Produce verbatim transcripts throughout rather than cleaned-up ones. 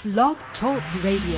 Blog Talk Radio.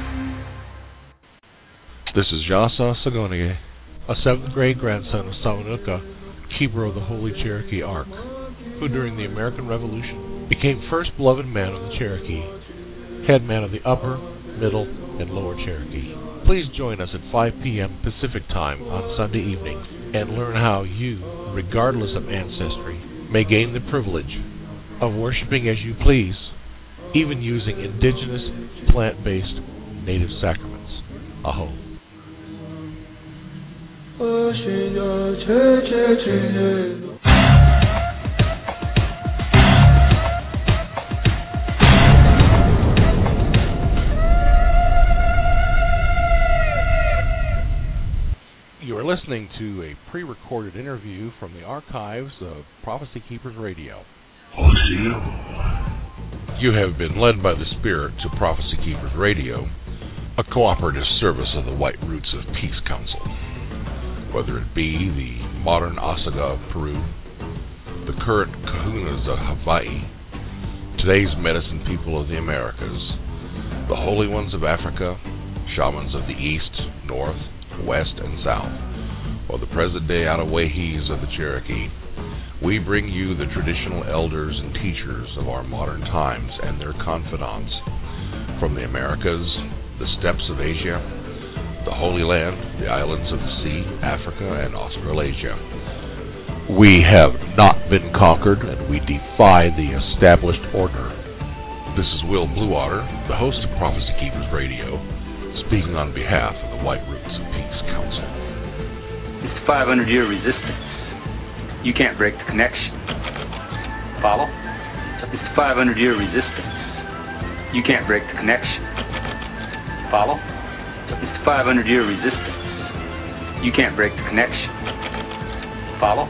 This is Jasa Sagonye, a seventh grade grandson of Samanuka, keeper of the Holy Cherokee Ark, who during the American Revolution became first beloved man of the Cherokee, head man of the Upper, Middle, and Lower Cherokee. Please join us at five p.m. Pacific Time on Sunday evening and learn how you, regardless of ancestry, may gain the privilege of worshiping as you please, even using indigenous, plant-based, native sacraments. Aho. You are listening to a pre-recorded interview from the archives of Prophecy Keepers Radio. You have been led by the Spirit to Prophecy Keepers Radio, a cooperative service of the White Roots of Peace Council. Whether it be the modern Osaga of Peru, the current Kahunas of Hawaii, today's medicine people of the Americas, the holy ones of Africa, shamans of the East, North, West, and South, or the present-day Anawahis of the Cherokee, we bring you the traditional elders and teachers of our modern times and their confidants from the Americas, the steppes of Asia, the Holy Land, the islands of the sea, Africa, and Australasia. We have not been conquered, and we defy the established order. This is Will Bluewater, the host of Prophecy Keepers Radio, speaking on behalf of the White Roots of Peace Council. It's the five hundred year resistance. You can't break the connection. Follow? It's the five hundred year resistance. You can't break the connection. Follow? It's the five hundred year resistance. You can't break the connection. Follow?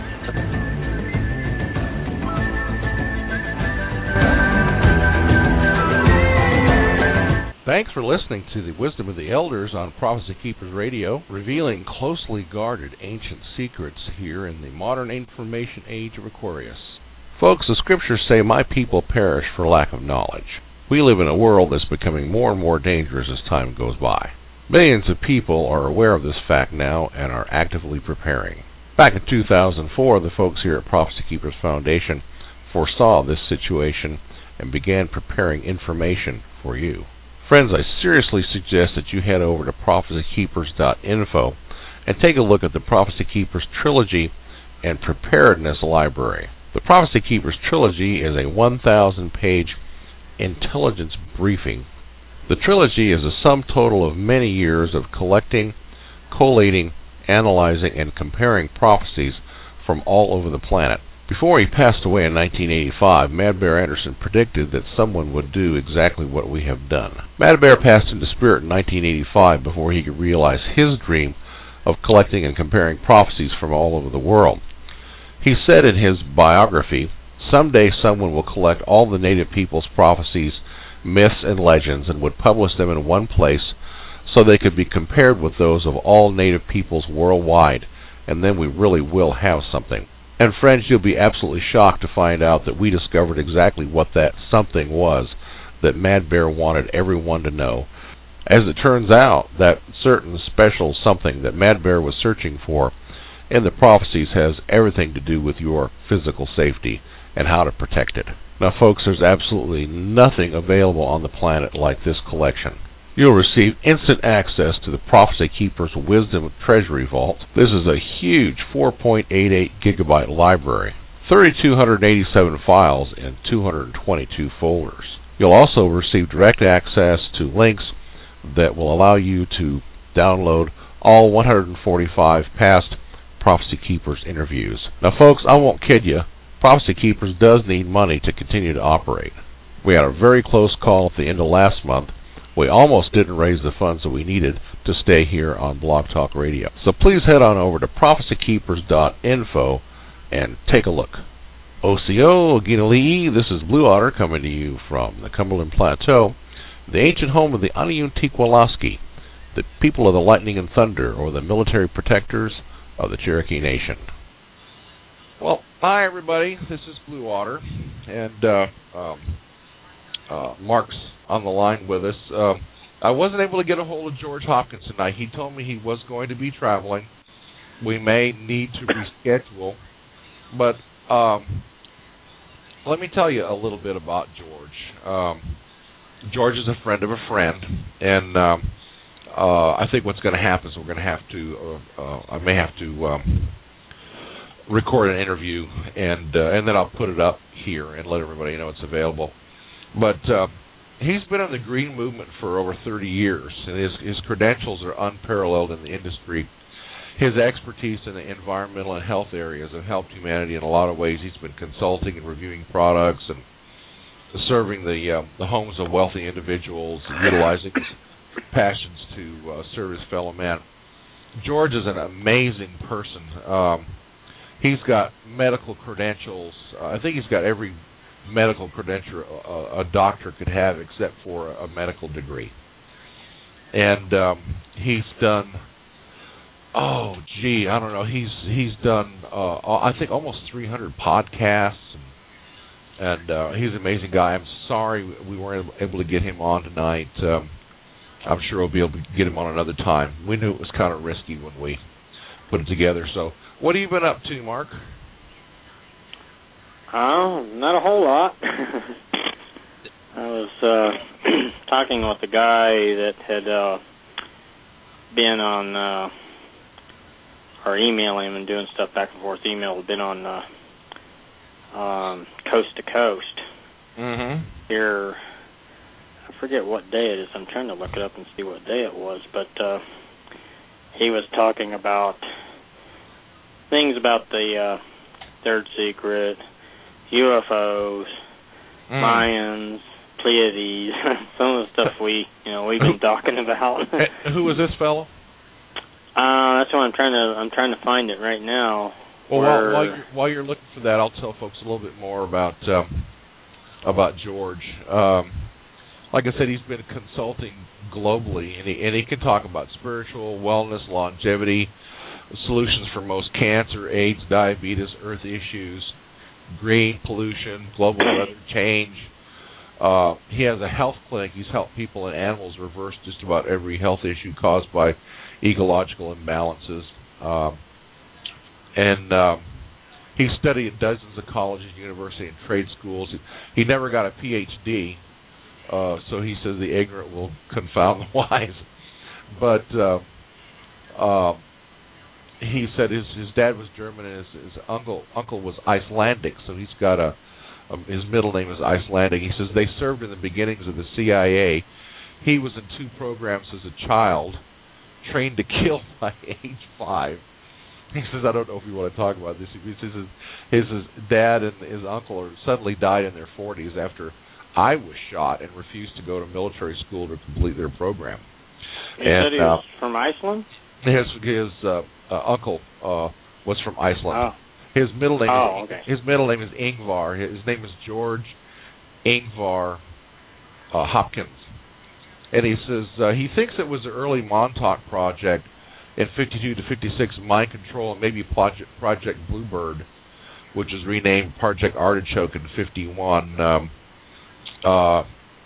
Thanks for listening to the Wisdom of the Elders on Prophecy Keepers Radio, revealing closely guarded ancient secrets here in the modern information age of Aquarius. Folks, the scriptures say, "My people perish for lack of knowledge." We live in a world that's becoming more and more dangerous as time goes by. Millions of people are aware of this fact now and are actively preparing. Back in two thousand four, the folks here at Prophecy Keepers Foundation foresaw this situation and began preparing information for you. Friends, I seriously suggest that you head over to prophecy keepers dot info and take a look at the Prophecy Keepers Trilogy and Preparedness Library. The Prophecy Keepers Trilogy is a one thousand page intelligence briefing. The trilogy is a sum total of many years of collecting, collating, analyzing, and comparing prophecies from all over the planet. Before he passed away in nineteen eighty-five, Mad Bear Anderson predicted that someone would do exactly what we have done. Mad Bear passed into spirit in nineteen eighty-five before he could realize his dream of collecting and comparing prophecies from all over the world. He said in his biography, "Someday someone will collect all the native people's prophecies, myths, and legends and would publish them in one place so they could be compared with those of all native peoples worldwide, and then we really will have something." And friends, you'll be absolutely shocked to find out that we discovered exactly what that something was that Mad Bear wanted everyone to know. As it turns out, that certain special something that Mad Bear was searching for in the prophecies has everything to do with your physical safety and how to protect it. Now folks, there's absolutely nothing available on the planet like this collection. You'll receive instant access to the Prophecy Keepers Wisdom Treasury Vault. This is a huge four point eight eight gigabyte library, three thousand two hundred eighty-seven files in two hundred twenty-two folders. You'll also receive direct access to links that will allow you to download all one hundred forty-five past Prophecy Keepers interviews. Now folks, I won't kid you, Prophecy Keepers does need money to continue to operate. We had a very close call at the end of last month. We almost didn't raise the funds that we needed to stay here on Blog Talk Radio. So please head on over to prophecy keepers dot info and take a look. O C O, Ginali'i, this is Blue Otter coming to you from the Cumberland Plateau, the ancient home of the Aniuntiqualaski, the people of the lightning and thunder, or the military protectors of the Cherokee Nation. Well, hi everybody, this is Blue Otter, and uh, um, uh, Mark's on the line with us. Uh, I wasn't able to get a hold of George Hopkins tonight. He told me he was going to be traveling. We may need to reschedule. But um, let me tell you a little bit about George. Um, George is a friend of a friend, and um, uh, I think what's going to happen is we're going to have to, uh, uh, I may have to um, record an interview, and uh, and then I'll put it up here and let everybody know it's available. But uh, he's been in the green movement for over thirty years, and his, his credentials are unparalleled in the industry. His expertise in the environmental and health areas have helped humanity in a lot of ways. He's been consulting and reviewing products and serving the uh, the homes of wealthy individuals, and utilizing his passions to uh, serve his fellow man. George is an amazing person. Um, he's got medical credentials. Uh, I think he's got every medical credential a, a doctor could have except for a, a medical degree. And um, he's done... Oh, gee, I don't know. He's he's done, uh, I think, almost three hundred podcasts, and, and uh, he's an amazing guy. I'm sorry we weren't able to get him on tonight. Um, I'm sure we'll be able to get him on another time. We knew it was kind of risky when we put it together. So, what have you been up to, Mark? Oh, not a whole lot. I was uh, talking with a guy that had uh, been on... Uh, or emailing him and doing stuff back and forth. Email had been on uh, um, Coast to Coast. Mm-hmm. Here, I forget what day it is. I'm trying to look it up and see what day it was. But uh, he was talking about things about the uh, Third Secret, U F Os, mm. Mayans, Pleiades, some of the stuff we, you know, we've been talking about. Who was this fellow? Uh, that's what I'm trying to. I'm trying to find it right now. Well, while, while, you're, while you're looking for that, I'll tell folks a little bit more about um, about George. Um, like I said, he's been consulting globally, and he, and he can talk about spiritual wellness, longevity, solutions for most cancer, AIDS, diabetes, earth issues, green pollution, global weather change. Uh, he has a health clinic. He's helped people and animals reverse just about every health issue caused by ecological imbalances. Um, and um, he studied at dozens of colleges, universities, and trade schools. He, he never got a P H D, uh, so he says the ignorant will confound the wise. But uh, uh, he said his, his dad was German and his, his uncle uncle was Icelandic, so he's got a, a his middle name is Icelandic. He says they served in the beginnings of the C I A. He was in two programs as a child, trained to kill by age five. He says, I don't know if you want to talk about this. He says his, his dad and his uncle suddenly died in their forties after I was shot and refused to go to military school to complete their program. He and, said he was uh, from Iceland? His, his uh, uh, uncle uh, was from Iceland. Oh. His middle name oh, is, okay. his middle name is Ingvar. His name is George Ingvar uh, Hopkins. And he says uh, he thinks it was the early Montauk project in fifty-two to fifty-six, Mind Control, and maybe Project, Project Bluebird, which was renamed Project Artichoke in fifty-one. Um, uh,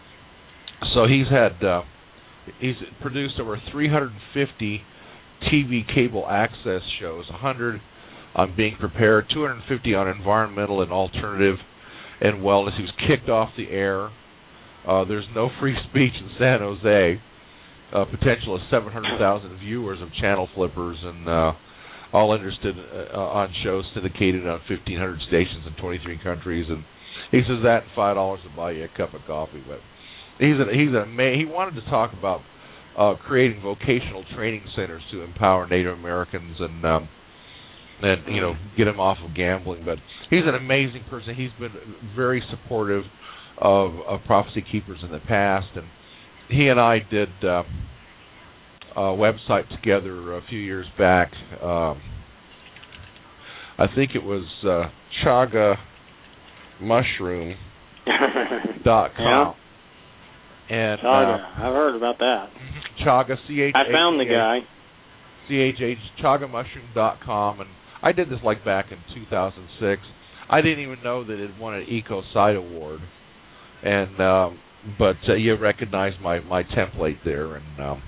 so he's had uh, he's produced over three hundred fifty T V cable access shows, one hundred on being prepared, two hundred fifty on environmental and alternative and wellness. He was kicked off the air. Uh, there's no free speech in San Jose. Uh, potential of seven hundred thousand viewers of channel flippers, and uh, all interested uh, on shows syndicated on fifteen hundred stations in twenty-three countries. And he says that and five dollars to buy you a cup of coffee. But he's a, he's a he wanted to talk about uh, creating vocational training centers to empower Native Americans and um, and you know get them off of gambling. But he's an amazing person. He's been very supportive of, of Prophecy Keepers in the past, and he and I did uh, a website together a few years back. Um, I think it was uh, chaga mushroom dot com. Yeah. And Chaga, uh, I've heard about that. Chaga, C H A G A. I found the guy. C H H, chaga mushroom dot com, and I did this like back in two thousand six. I didn't even know that it won an Eco Site Award. And um, but uh, you recognize my, my template there, and um,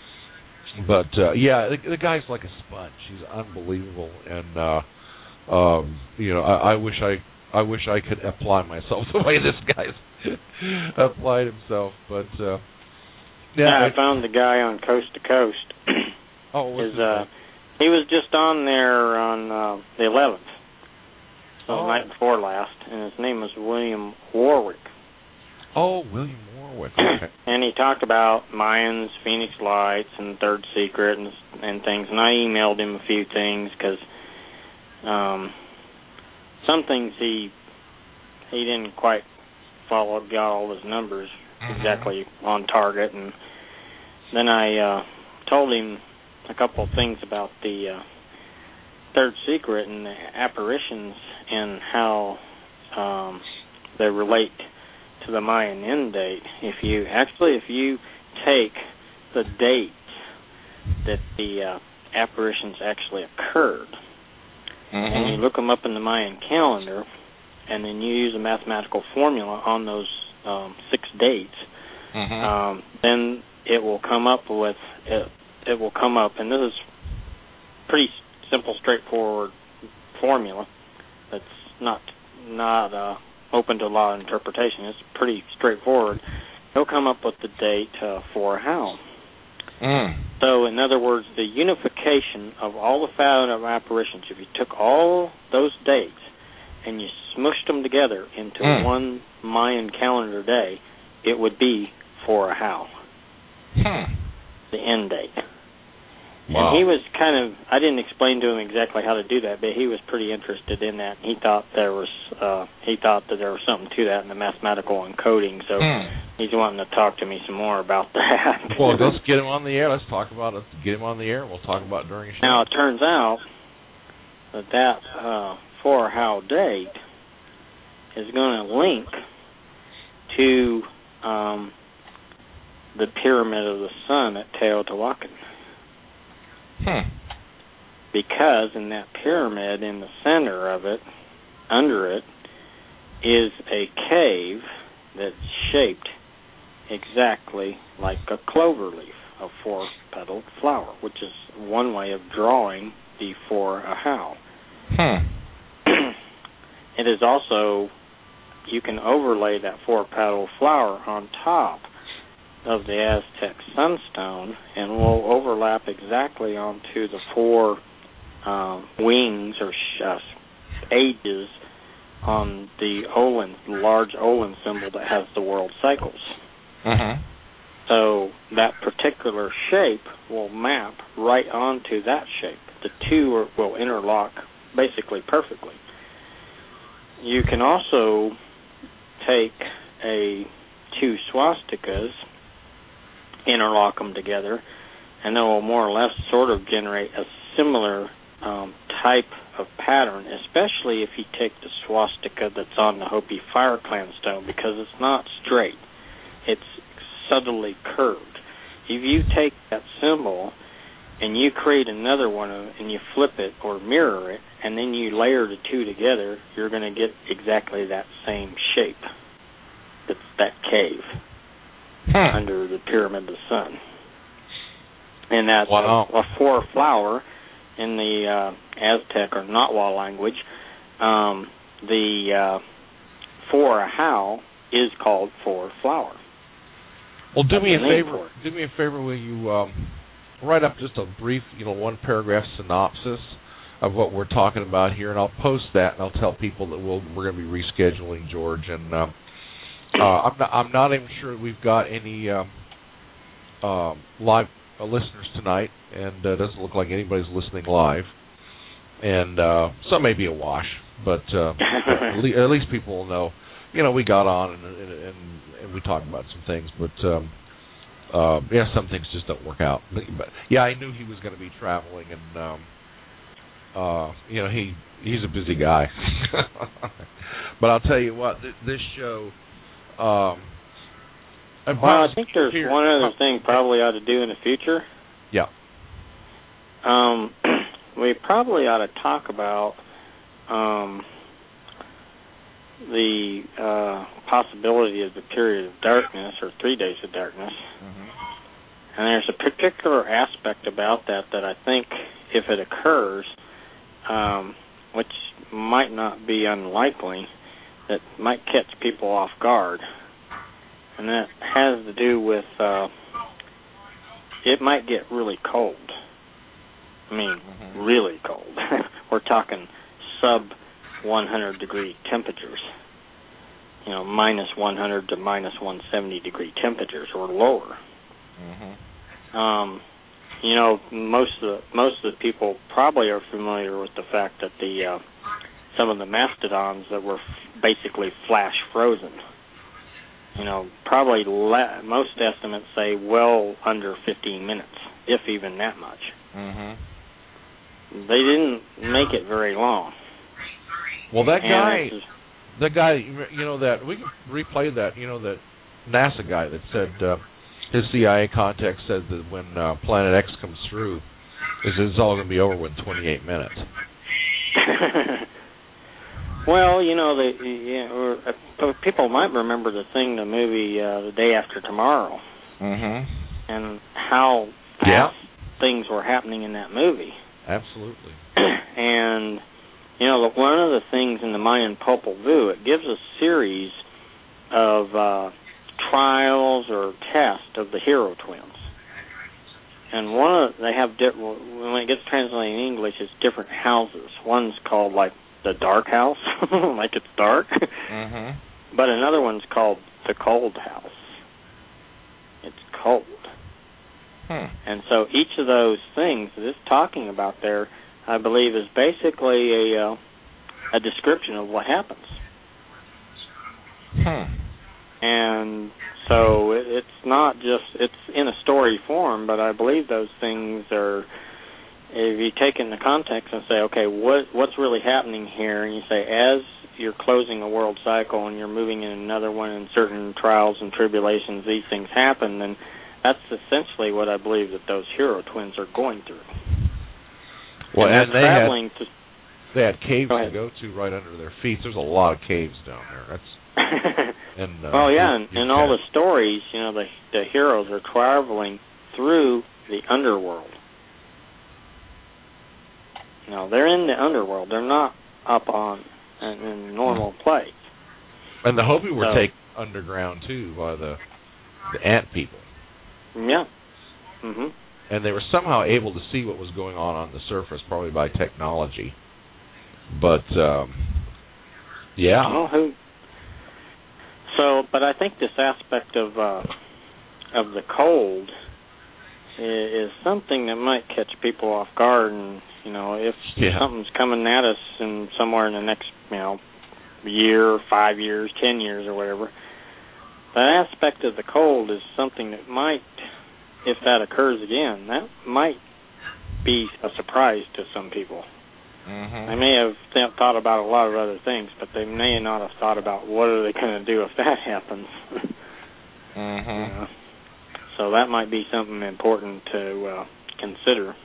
but uh, yeah, the, the guy's like a sponge. He's unbelievable, and uh, um, you know, I, I wish I I wish I could apply myself the way this guy's applied himself, but uh, yeah, yeah, I found the guy on Coast to Coast. Oh, what's his, uh, he was just on there on uh, the eleventh, so oh. the night before last, and his name was William Warwick. Oh, William Warwick. Okay. And he talked about Mayans, Phoenix Lights, and Third Secret, and and things. And I emailed him a few things because um, some things he he didn't quite follow, got all his numbers mm-hmm. exactly on target, and then I uh, told him a couple of things about the uh, Third Secret and the apparitions and how um, they relate to the Mayan end date. If you actually, if you take the date that the uh, apparitions actually occurred, mm-hmm. and you look them up in the Mayan calendar, and then you use a mathematical formula on those um, six dates, mm-hmm. um, then it will come up with it. It will come up, and this is pretty simple, straightforward formula that's not not uh, open to a lot of interpretation. It's pretty straightforward. He'll come up with the date uh, for how. Mm. So, in other words, the unification of all the fathom apparitions, if you took all those dates and you smushed them together into mm. one Mayan calendar day, it would be for a how. Hmm. The end date. Wow. And he was kind of, I didn't explain to him exactly how to do that, but he was pretty interested in that. He thought there was, uh, he thought that there was something to that in the mathematical encoding, so mm. he's wanting to talk to me some more about that. Well, let's get him on the air. Let's talk about it. Get him on the air. We'll talk about it during a show. Now, it turns out that that uh, for how date is going to link to um, the Pyramid of the Sun at Teotihuacan. Hmm. Because in that pyramid, in the center of it, under it, is a cave that's shaped exactly like a clover leaf, a four-petaled flower, which is one way of drawing the for a how. Hmm. It is also, you can overlay that four-petaled flower on top of the Aztec sunstone, and will overlap exactly onto the four um, wings or sh- uh, ages on the Olin, large Olin symbol that has the world cycles. Uh-huh. So that particular shape will map right onto that shape. The two are, will interlock basically perfectly. You can also take a two swastikas, interlock them together, and they will more or less sort of generate a similar um, type of pattern, especially if you take the swastika that's on the Hopi Fire Clan stone, because it's not straight. It's subtly curved. If you take that symbol and you create another one and you flip it or mirror it, and then you layer the two together, you're going to get exactly that same shape. It's that cave. Hmm. Under the Pyramid of the Sun. And that's wow. a, a four flower in the uh, Aztec or Nahuatl language. Um, the uh, for a how is called four flower. Well, do that's me a favor. Do me a favor. Will you um, write up just a brief, you know, one paragraph synopsis of what we're talking about here, and I'll post that, and I'll tell people that we'll, we're going to be rescheduling George and. Uh, Uh, I'm not. I'm not even sure we've got any uh, uh, live uh, listeners tonight, and uh, it doesn't look like anybody's listening live. And uh, some may be a wash, but uh, at, least, at least people will know. You know, we got on and and, and, and we talked about some things, but um, uh, yeah, some things just don't work out. But, but yeah, I knew he was going to be traveling, and um, uh, you know, he he's a busy guy. But I'll tell you what, th- this show. Um, well, I think there's here. one other thing probably ought to do in the future. Yeah. Um, we probably ought to talk about um, the uh, possibility of the period of darkness, or three days of darkness. Mm-hmm. And there's a particular aspect about that that I think, if it occurs, um, which might not be unlikely, that might catch people off guard. And that has to do with, uh, it might get really cold. I mean, mm-hmm. really cold. We're talking sub one hundred degree temperatures. You know, minus one hundred to minus one hundred seventy degree temperatures or lower. Mm-hmm. Um, you know, most of the most of the people probably are familiar with the fact that the uh, some of the mastodons that were f- basically flash frozen. You know, probably la- most estimates say well under fifteen minutes, if even that much. Mm-hmm. They didn't make it very long. Well, that guy, just, the guy, you know, that we can replay that. You know, that NASA guy that said uh, his C I A contact said that when uh, Planet X comes through, is it's all going to be over within twenty-eight minutes. Well, you know, the you know, uh, people might remember the thing, the movie uh, The Day After Tomorrow, mm-hmm. and how fast yeah. things were happening in that movie. Absolutely. And, you know, look, one of the things in the Mayan Popol Vuh, it gives a series of uh, trials or tests of the hero twins. And one of they have, di- when it gets translated in English, it's different houses. One's called, like, the dark house, like it's dark. Mm-hmm. But another one's called the cold house. It's cold. Hmm. And so each of those things that it's talking about there, I believe, is basically a uh, a description of what happens. Hmm. And so it, it's not just, it's in a story form, but I believe those things are, if you take it in the context and say, okay, what what's really happening here, and you say, as you're closing a world cycle and you're moving in another one, and certain trials and tribulations, these things happen, then that's essentially what I believe that those hero twins are going through. Well, and, and they traveling had, to, they had caves go to go to right under their feet. There's a lot of caves down there. That's and uh, well, yeah, and, you, you and all the stories, you know, the the heroes are traveling through the underworld. No, they're in the underworld. They're not up on in, in normal hmm. place. And the Hopi were so, taken underground too by the the ant people. Yeah. Mhm. And they were somehow able to see what was going on on the surface, probably by technology. But um, yeah. Well, who? So, but I think this aspect of uh, of the cold is, is something that might catch people off guard, and you know, if yeah. something's coming at us in somewhere in the next, you know, year, five years, ten years, or whatever, that aspect of the cold is something that might, if that occurs again, that might be a surprise to some people. Mm-hmm. They may have th- thought about a lot of other things, but they may not have thought about what are they going to do if that happens. Mm-hmm. uh, so that might be something important to uh, consider.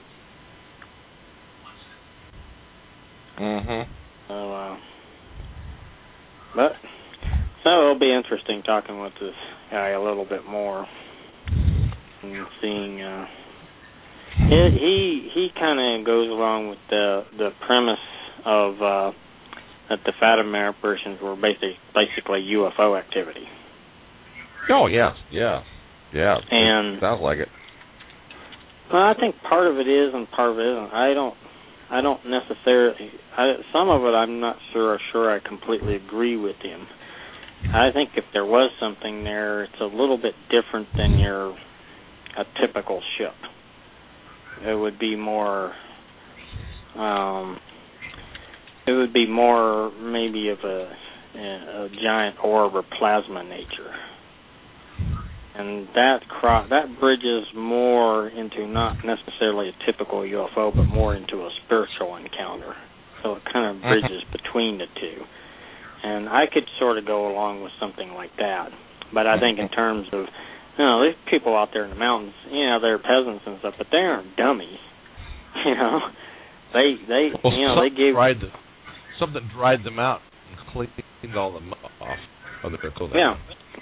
Mm-hmm. So, uh, but so it'll be interesting talking with this guy a little bit more and seeing. Uh, he he, he kind of goes along with the the premise of uh, that the Fathom apparitions were basically basically U F O activity. Oh yeah, yeah, yeah. And it sounds like it. Well, I think part of it is and part of it isn't. I don't. I don't necessarily. I, some of it, I'm not sure. Sure, I completely agree with him. I think if there was something there, it's a little bit different than your a typical ship. It would be more. Um, it would be more maybe of a, a giant orb or plasma nature. And that cro- that bridges more into not necessarily a typical U F O, but more into a spiritual encounter. So it kind of bridges between the two. And I could sort of go along with something like that. But I think in terms of, you know, there's people out there in the mountains, you know, they're peasants and stuff, but they aren't dummies. You know, they, they well, you know, they gave... Dried the, something dried them out and cleaned all the mud off of their clothing. Yeah.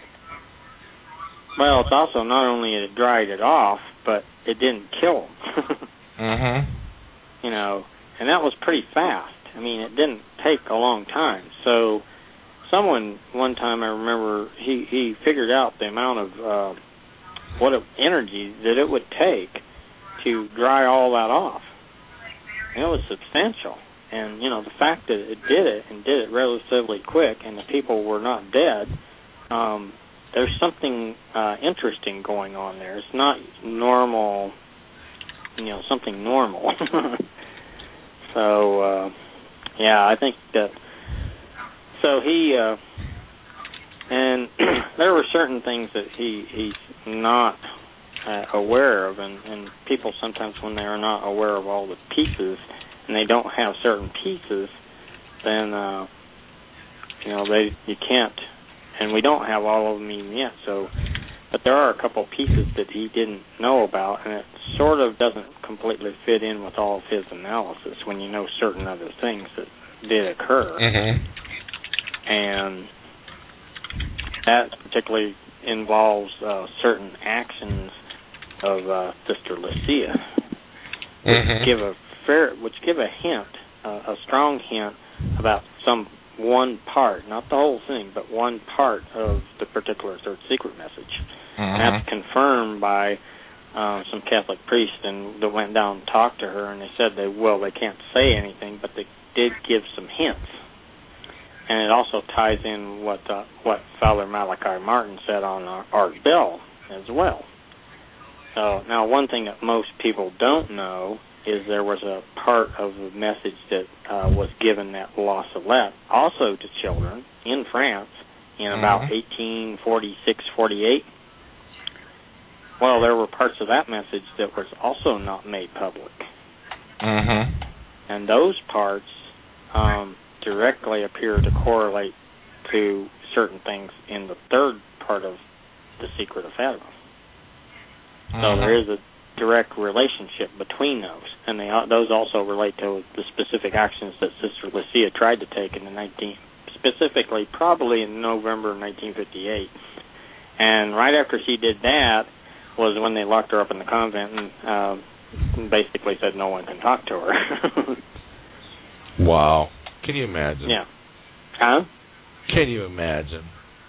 Well, it's also not only it dried it off, but it didn't kill them. Mm-hmm. You know, and that was pretty fast. I mean, it didn't take a long time. So someone, one time I remember, he, he figured out the amount of uh, what it, energy that it would take to dry all that off. And it was substantial. And, you know, the fact that it did it and did it relatively quick and the people were not dead, um, there's something uh, interesting going on there. It's not normal, you know, something normal. so, uh, yeah, I think that, so he, uh, and there were certain things that he he's not uh, aware of, and, and people sometimes when they are not aware of all the pieces, and they don't have certain pieces, then, uh, you know, they you can't, and we don't have all of them even yet, so, but there are a couple pieces that he didn't know about, and it sort of doesn't completely fit in with all of his analysis when you know certain other things that did occur. Mm-hmm. And that particularly involves uh, certain actions of uh, Sister Lucia, which mm-hmm. give a fair, which give a hint, uh, a strong hint about some one part, not the whole thing, but one part of the particular third secret message. Mm-hmm. And that's confirmed by uh, some Catholic priest, and they went down and talked to her, and they said they well they can't say anything, but they did give some hints. And it also ties in what uh, what Father Malachi Martin said on our, our bill as well. So now, one thing that most people don't know is there was a part of the message that uh, was given at La Salette, also to children in France in about mm-hmm. eighteen forty-six forty-eight. Well, there were parts of that message that was also not made public. Mm-hmm. And those parts um, directly appear to correlate to certain things in the third part of the Secret of Fatima. Mm-hmm. So there is a direct relationship between those, and they those also relate to the specific actions that Sister Lucia tried to take in the nineteen, specifically probably in November of nineteen fifty-eight. And right after she did that was when they locked her up in the convent and uh, basically said no one can talk to her. Wow. Can you imagine? Yeah. Huh? Can you imagine?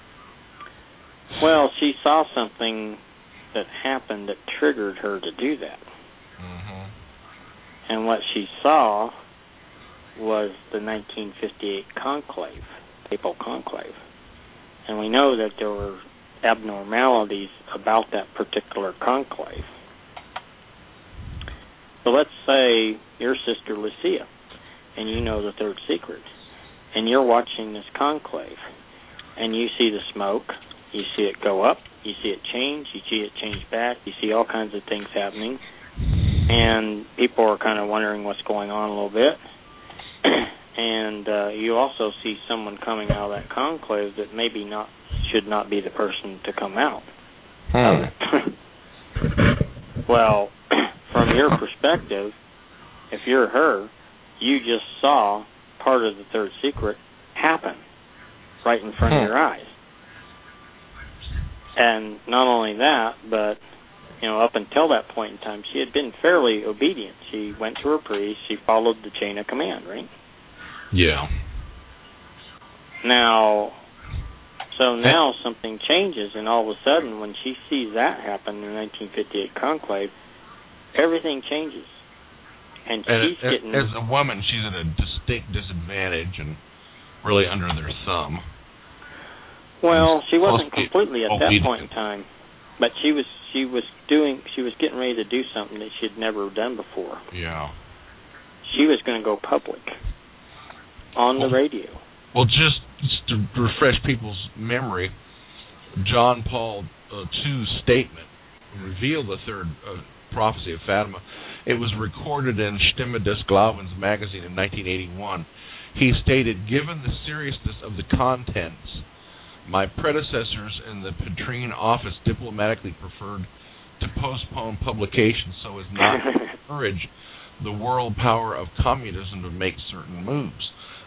Well, she saw something that happened that triggered her to do that. Mm-hmm. And what she saw was the nineteen fifty-eight conclave, papal conclave. And we know that there were abnormalities about that particular conclave. So let's say you're Sister Lucia, and you know the third secret, and you're watching this conclave, and you see the smoke, you see it go up, you see it change, you see it change back, you see all kinds of things happening, and people are kind of wondering what's going on a little bit. And uh, you also see someone coming out of that conclave that maybe not should not be the person to come out. Hmm. Well, from your perspective, if you're her, you just saw part of the third secret happen right in front hmm. of your eyes. And not only that, but, you know, up until that point in time, she had been fairly obedient. She went to her priest. She followed the chain of command, right? Yeah. Now, so now something changes, and all of a sudden, when she sees that happen in the nineteen fifty-eight conclave, everything changes. And, and she's as, getting... As a woman, she's at a distinct disadvantage and really under their thumb. Well, she wasn't completely at that obedient. point in time, but she was she was doing she was getting ready to do something that she had never done before. Yeah. She was going to go public on well, the radio. Well, just, just to refresh people's memory, John Paul uh, the Second's statement revealed the third uh, prophecy of Fatima. It was recorded in Stimme des Glaubens magazine in nineteen eighty-one. He stated, given the seriousness of the contents, my predecessors in the Petrine office diplomatically preferred to postpone publication so as not to encourage the world power of communism to make certain moves.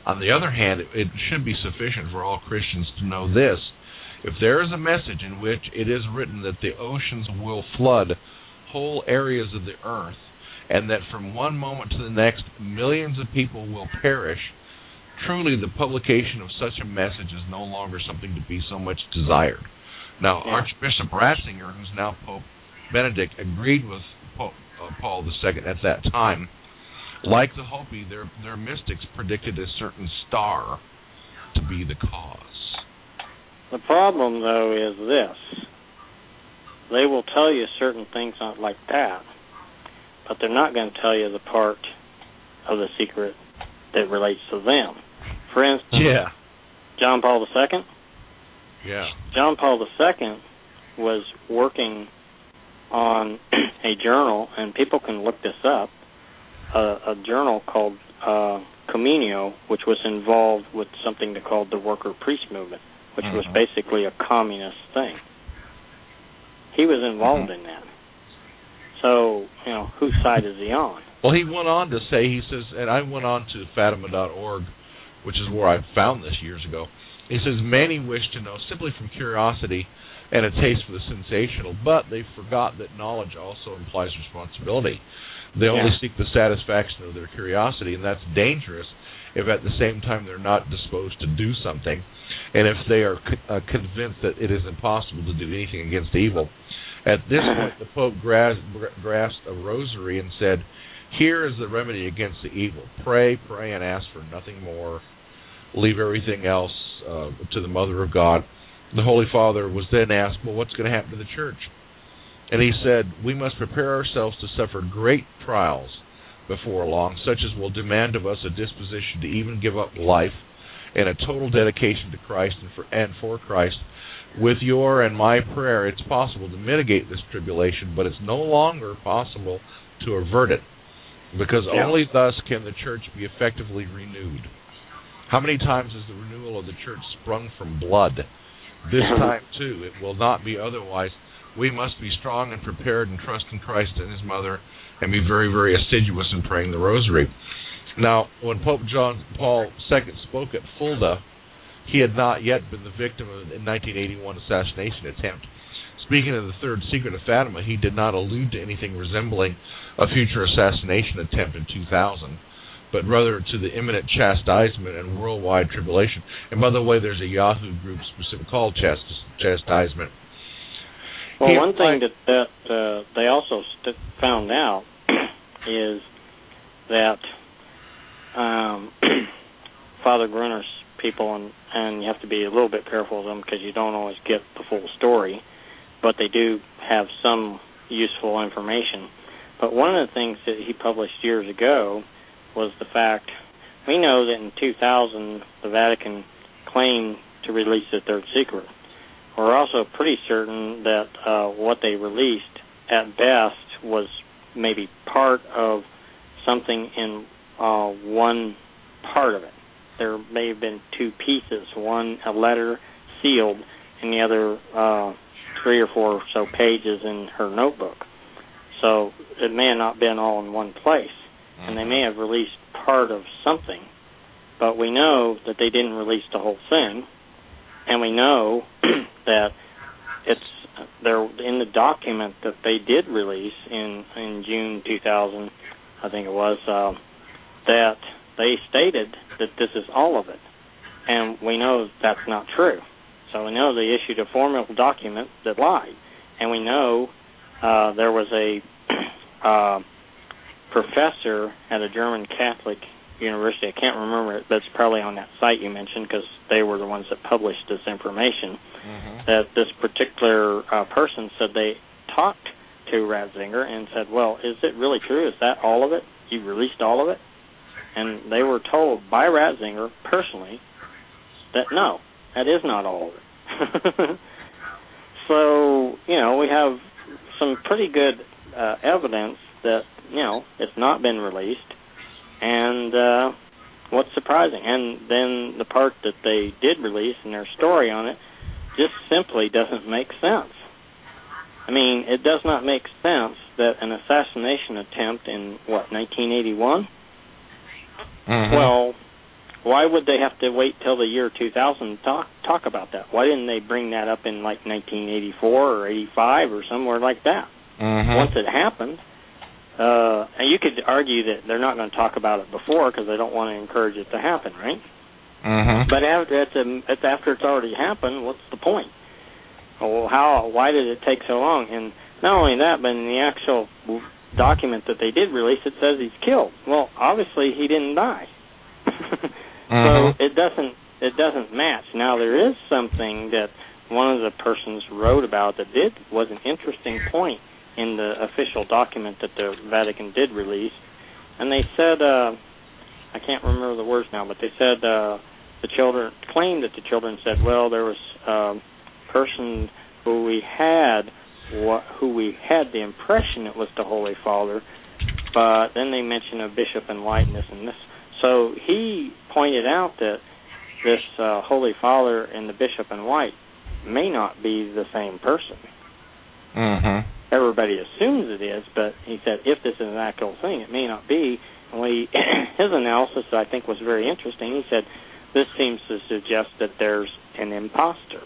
On the other hand, it, it should be sufficient for all Christians to know this. If there is a message in which it is written that the oceans will flood whole areas of the earth, and that from one moment to the next millions of people will perish, truly the publication of such a message is no longer something to be so much desired. Now, yeah. Archbishop Ratzinger, who's now Pope Benedict, agreed with Pope uh, Paul the Second at that time. Like the Hopi, their, their mystics predicted a certain star to be the cause. The problem, though, is this. They will tell you certain things not like that, but they're not going to tell you the part of the secret that relates to them. For instance, yeah. John Paul the Second. Yeah. John Paul the Second was working on a journal, and people can look this up, a, a journal called uh, Communio, which was involved with something they called the Worker Priest Movement, which mm-hmm. was basically a communist thing. He was involved mm-hmm. in that. So, you know, whose side is he on? Well, he went on to say, he says, and I went on to Fatima dot org, which is where I found this years ago. He says, many wish to know simply from curiosity and a taste for the sensational, but they forgot that knowledge also implies responsibility. They only yeah. seek the satisfaction of their curiosity, and that's dangerous if at the same time they're not disposed to do something, and if they are uh, convinced that it is impossible to do anything against evil. At this point, the Pope grasped, grasped a rosary and said, here is the remedy against the evil. Pray, pray, and ask for nothing more. Leave everything else uh, to the Mother of God. The Holy Father was then asked, well, what's going to happen to the Church? And he said, we must prepare ourselves to suffer great trials before long, such as will demand of us a disposition to even give up life and a total dedication to Christ and for, and for Christ. With your and my prayer, it's possible to mitigate this tribulation, but it's no longer possible to avert it, because yeah. only thus can the Church be effectively renewed. How many times has the renewal of the Church sprung from blood? This time, too, it will not be otherwise. We must be strong and prepared and trust in Christ and His Mother and be very, very assiduous in praying the Rosary. Now, when Pope John Paul the Second spoke at Fulda, he had not yet been the victim of the nineteen eighty-one assassination attempt. Speaking of the third secret of Fatima, he did not allude to anything resembling a future assassination attempt in two thousand, but rather to the imminent chastisement and worldwide tribulation. And by the way, there's a Yahoo group specific called chast- chastisement. Well, he one thing that, that uh, they also st- found out is that um, Father Grunner's people, and, and you have to be a little bit careful of them because you don't always get the full story, but they do have some useful information. But one of the things that he published years ago was the fact, we know that in two thousand the Vatican claimed to release the third secret. We're also pretty certain that uh, what they released at best was maybe part of something in uh, one part of it. There may have been two pieces, one a letter sealed and the other uh, three or four or so pages in her notebook. So it may have not been all in one place, mm-hmm. and they may have released part of something, but we know that they didn't release the whole thing, and we know that it's there in the document that they did release in, in June two thousand, I think it was, uh, that they stated that this is all of it, and we know that's not true. So we know they issued a formal document that lied, and we know uh, there was a uh, professor at a German Catholic university, I can't remember it, but it's probably on that site you mentioned because they were the ones that published this information, mm-hmm. that this particular uh, person said they talked to Ratzinger and said, well, is it really true? Is that all of it? You released all of it? And they were told by Ratzinger personally that no, that is not all of it. So, you know, we have some pretty good uh, evidence that, you know, it's not been released. And uh, what's surprising, and then the part that they did release in their story on it just simply doesn't make sense. I mean, it does not make sense that an assassination attempt in, what, nineteen eighty-one? Mm-hmm. Well, why would they have to wait till the year two thousand to talk, talk about that? Why didn't they bring that up in like nineteen eighty-four or eighty-five or somewhere like that? Mm-hmm. Once it happened, uh, and you could argue that they're not going to talk about it before because they don't want to encourage it to happen, right? Mm-hmm. But after it's, a, it's after it's already happened, what's the point? Well, how? Why did it take so long? And not only that, but in the actual document that they did release, it says he's killed. Well, obviously he didn't die. Mm-hmm. So it doesn't it doesn't match. Now there is something that one of the persons wrote about that did was an interesting point in the official document that the Vatican did release, and they said uh, I can't remember the words now, but they said uh, the children claimed that the children said, well, there was a person who we had wh- who we had the impression it was the Holy Father, but then they mentioned a bishop in white and this and this. So he pointed out that this uh, Holy Father and the bishop in white may not be the same person. Mm-hmm. Everybody assumes it is, but he said if this is an actual thing, it may not be. And we, his analysis, I think, was very interesting. He said this seems to suggest that there's an imposter.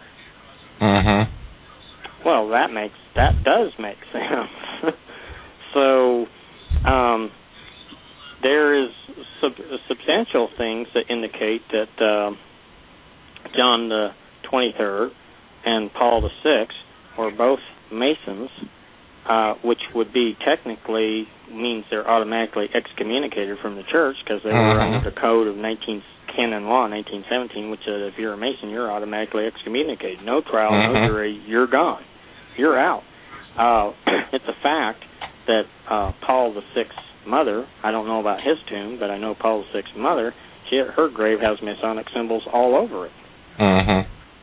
Mm-hmm. Well, that makes that does make sense. so. Um, There is sub- substantial things that indicate that uh, John the twenty-third and Paul the sixth were both Masons, uh, which would be technically means they're automatically excommunicated from the church because they were uh-huh. under the code of nineteen canon law, nineteen seventeen, which said if you're a Mason, you're automatically excommunicated. No trial, uh-huh. no jury, you're gone, you're out. Uh, it's a fact that uh, Paul the sixth's mother, I don't know about his tomb, but I know Paul the sixth's mother, she, her grave has Masonic symbols all over it. Uh-huh.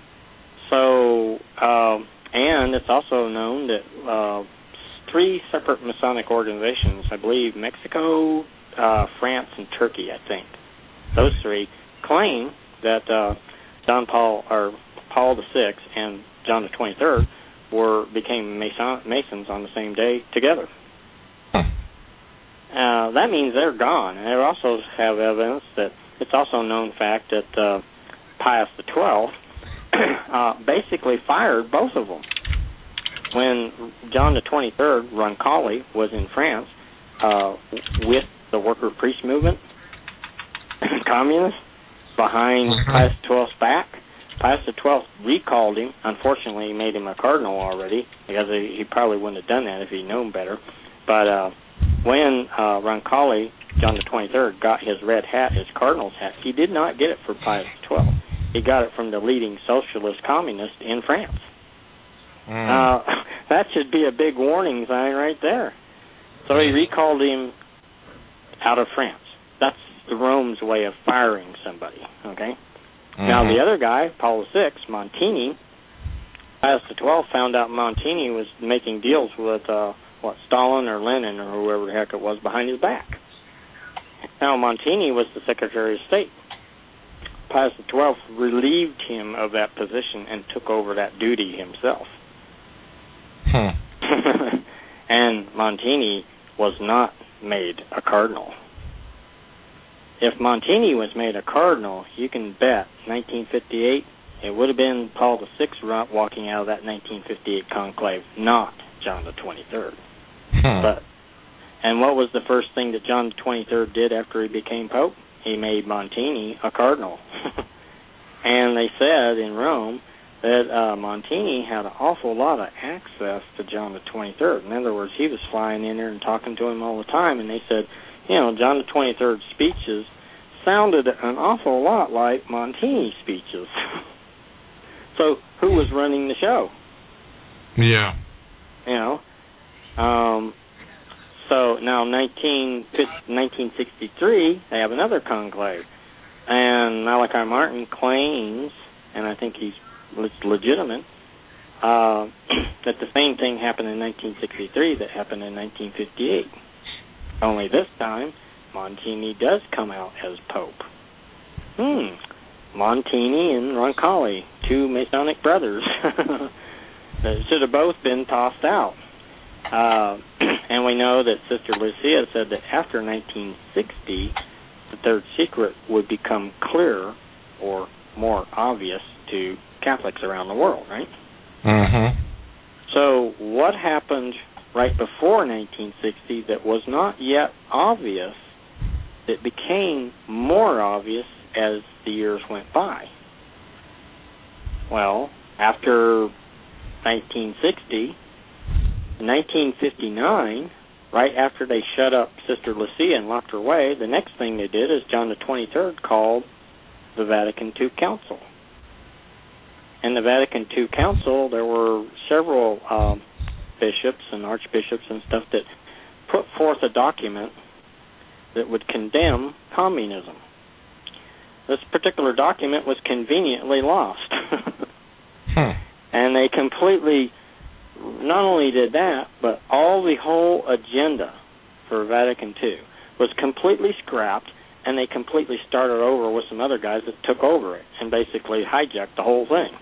So, um, and it's also known that uh, three separate Masonic organizations, I believe Mexico, uh, France, and Turkey, I think, those three claim that uh, John Paul or Paul the sixth and John the twenty-third were became Mason, Masons on the same day together. Huh. Uh, that means they're gone. And they also have evidence that it's also known fact that uh, Pius the twelfth uh, basically fired both of them. When John the twenty-third, Roncalli, was in France uh, with the worker priest movement, communists, behind uh-huh. Pius the twelfth's back, Pius the twelfth recalled him. Unfortunately, he made him a cardinal already, because he, he probably wouldn't have done that if he'd known better. But uh, when uh, Roncalli, John the twenty-third, got his red hat, his cardinal's hat, he did not get it from Pius the twelfth. He got it from the leading socialist communist in France. Mm. Uh, that should be a big warning sign right there. So he recalled him out of France. That's the Rome's way of firing somebody, okay? Mm-hmm. Now, the other guy, Paul the sixth, Montini, Pius the twelfth found out Montini was making deals with, uh, what, Stalin or Lenin or whoever the heck it was behind his back. Now, Montini was the Secretary of State. Pius the twelfth relieved him of that position and took over that duty himself. Hmm. And Montini was not made a cardinal. If Montini was made a cardinal, you can bet nineteen fifty-eight it would have been Paul the sixth walking out of that nineteen fifty-eight conclave, not John the twenty-third. Hmm. But and what was the first thing that John the twenty-third did after he became Pope? He made Montini a cardinal. And they said in Rome that uh, Montini had an awful lot of access to John the twenty-third. In other words, he was flying in there and talking to him all the time. And they said, you know, John the twenty-third's speeches sounded an awful lot like Montini's speeches. So who was running the show? Yeah. You know? Um, so now nineteen sixty-three, they have another conclave. And Malachi Martin claims, and I think he's it's legitimate, uh, that the same thing happened in nineteen sixty-three that happened in nineteen fifty-eight. Only this time, Montini does come out as Pope. Hmm. Montini and Roncalli, two Masonic brothers. That should have both been tossed out. Uh, and we know that Sister Lucia said that after nineteen sixty, the third secret would become clearer or more obvious to Catholics around the world, right? Mm-hmm. So what happened right before nineteen sixty that was not yet obvious that became more obvious as the years went by? Well, after nineteen sixty, in nineteen fifty-nine, right after they shut up Sister Lucia and locked her away, the next thing they did is John the twenty-third called the Vatican Two Council. In the Vatican Two Council, there were several um, bishops and archbishops and stuff that put forth a document that would condemn communism. This particular document was conveniently lost. hmm. And they completely, not only did that, but all the whole agenda for Vatican Two was completely scrapped, and they completely started over with some other guys that took over it and basically hijacked the whole thing.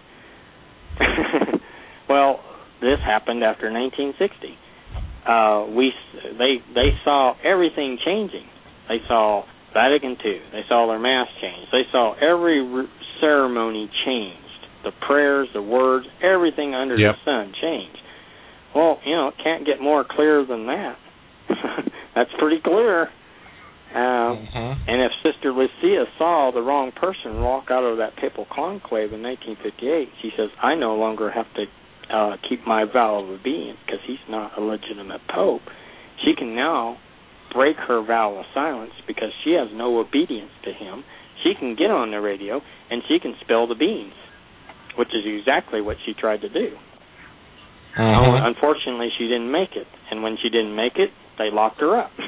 Well, this happened after nineteen sixty. Uh, we they they saw everything changing. They saw Vatican Two. They saw their mass change. They saw every re- ceremony changed. The prayers, the words, everything under yep. the sun changed. Well, you know, it can't get more clear than that. That's pretty clear. Uh, mm-hmm. And if Sister Lucia saw the wrong person walk out of that papal conclave in nineteen fifty-eight, she says, I no longer have to uh, keep my vow of obedience because he's not a legitimate pope. She can now break her vow of silence because she has no obedience to him. She can get on the radio and she can spill the beans, which is exactly what she tried to do. Mm-hmm. Unfortunately, she didn't make it. And when she didn't make it, they locked her up.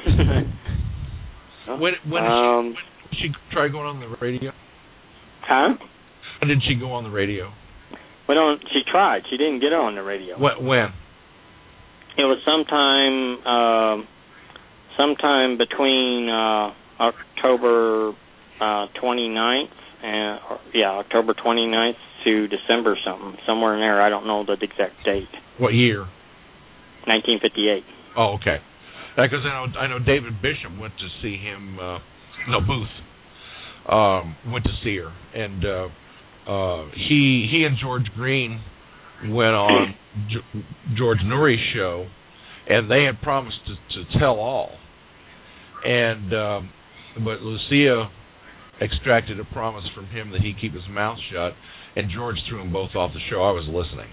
When when did, um, she, when did she try going on the radio? Huh? When did she go on the radio? Well, she tried. She didn't get on the radio. What, when? It was sometime, uh, sometime between uh, October uh, twenty-ninth and or, yeah, October twenty-ninth to December something, somewhere in there. I don't know the exact date. What year? nineteen fifty-eight. Oh, okay. Because I know I know David Bishop went to see him. Uh, no, Booth um, went to see her, and uh, uh, he he and George Green went on G- George Nuri's show, and they had promised to, to tell all, and um, but Lucia extracted a promise from him that he'd keep his mouth shut, and George threw them both off the show. I was listening,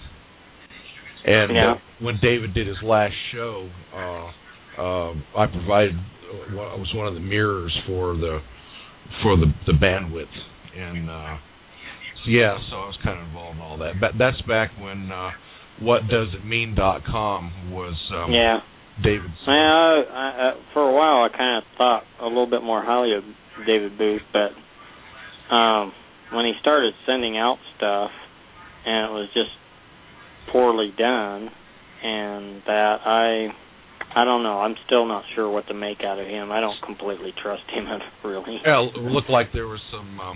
and yeah. uh, when David did his last show. Uh, Uh, I provided uh, was one of the mirrors for the for the, the bandwidth, and uh, so yeah, so I was kind of involved in all that. But that's back when uh, what does it mean dot com was um, yeah. David's. Well, I, I, for a while, I kind of thought a little bit more highly of David Booth, but um, when he started sending out stuff, and it was just poorly done, and that I. I don't know. I'm still not sure what to make out of him. I don't completely trust him, really. Yeah, it looked like there was some um,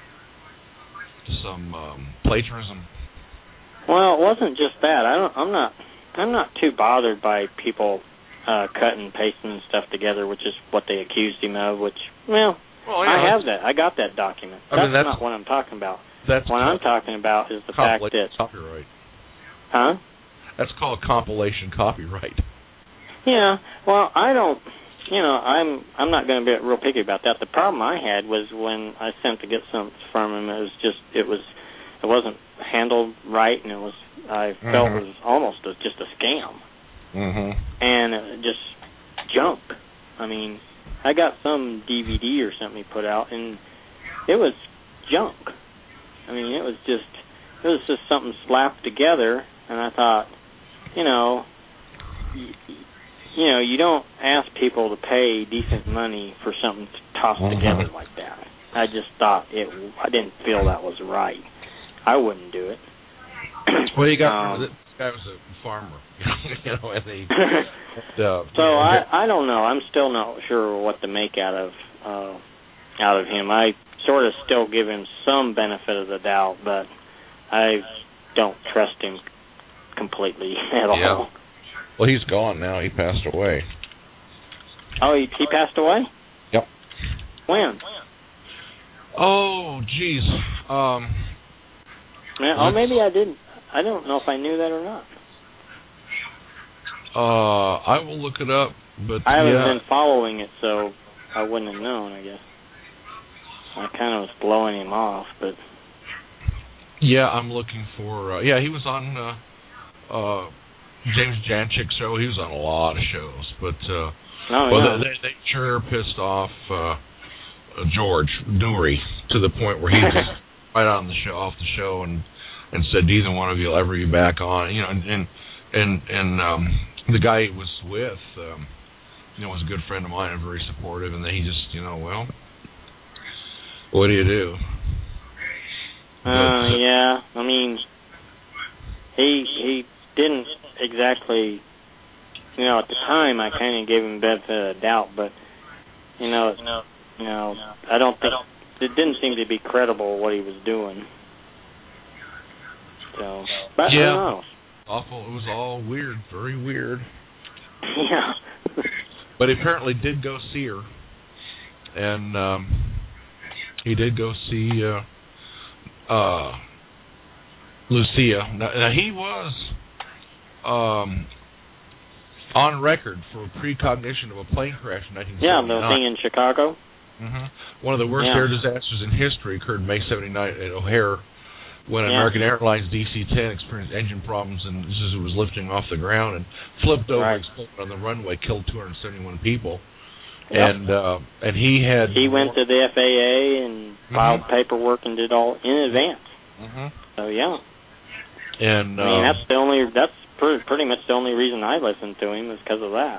some um, plagiarism. Well, it wasn't just that. I don't. I'm not. I'm not too bothered by people uh, cutting and pasting and stuff together, which is what they accused him of. Which, well, well yeah, I have that. I got that document. I That's, mean, that's not what I'm talking about. That's what I'm talking about is the fact that. Copyright. Huh? That's called compilation copyright. Yeah, well, I don't, you know, I'm I'm not going to be real picky about that. The problem I had was when I sent to get something from him, it was just, it was, it wasn't handled right, and it was, I mm-hmm. felt it was almost a, just a scam. Mm-hmm. And it just junk. I mean, I got some D V D or something he put out, and it was junk. I mean, it was just, it was just something slapped together, and I thought, you know, y- You know, you don't ask people to pay decent money for something tossed mm-hmm. together like that. I just thought it. I didn't feel that was right. I wouldn't do it. Well, you got um, this guy was a farmer, you know, and they. uh, so I, I don't know. I'm still not sure what to make out of uh, out of him. I sort of still give him some benefit of the doubt, but I don't trust him completely at yeah. all. Well, he's gone now. He passed away. Oh, he, he passed away? Yep. When? Oh, geez. Um, Man, oh, maybe I didn't. I don't know if I knew that or not. Uh, I will look it up, but I haven't yeah. been following it, so I wouldn't have known, I guess. I kind of was blowing him off, but... Yeah, I'm looking for... Uh, yeah, he was on uh, uh, James Janchik's show. He was on a lot of shows, but... Uh, oh, well, yeah. they, they sure pissed off uh, uh, George Noory to the point where he just right on the show, off the show, and and said neither one of you will ever be back on. You know, and and and, and um, the guy he was with, um, you know, was a good friend of mine and very supportive. And then he just, you know, well, what do you do? Uh, but, yeah. I mean, he he didn't exactly. You know, at the time, I kind of gave him benefit of the doubt, but you know, you know, I don't think it didn't seem to be credible what he was doing. So, but yeah, who knows? Awful. It was all weird, very weird. Yeah. But he apparently did go see her, and um, he did go see uh, uh, Lucia. Now, now he was. Um, on record for precognition of a plane crash in nineteen seventy-nine. Yeah, the thing in Chicago. Mm-hmm. One of the worst yeah. air disasters in history occurred May seventy-nine at O'Hare when yeah. American Airlines D C ten experienced engine problems and just as it was lifting off the ground and flipped over right. and exploded on the runway, killed two hundred seventy-one people. Yep. And uh, and he had... He went to the F A A and filed mm-hmm. paperwork and did all in advance. Mm-hmm. So, yeah. And I mean, um, that's the only... That's pretty, pretty much the only reason I listened to him is because of that.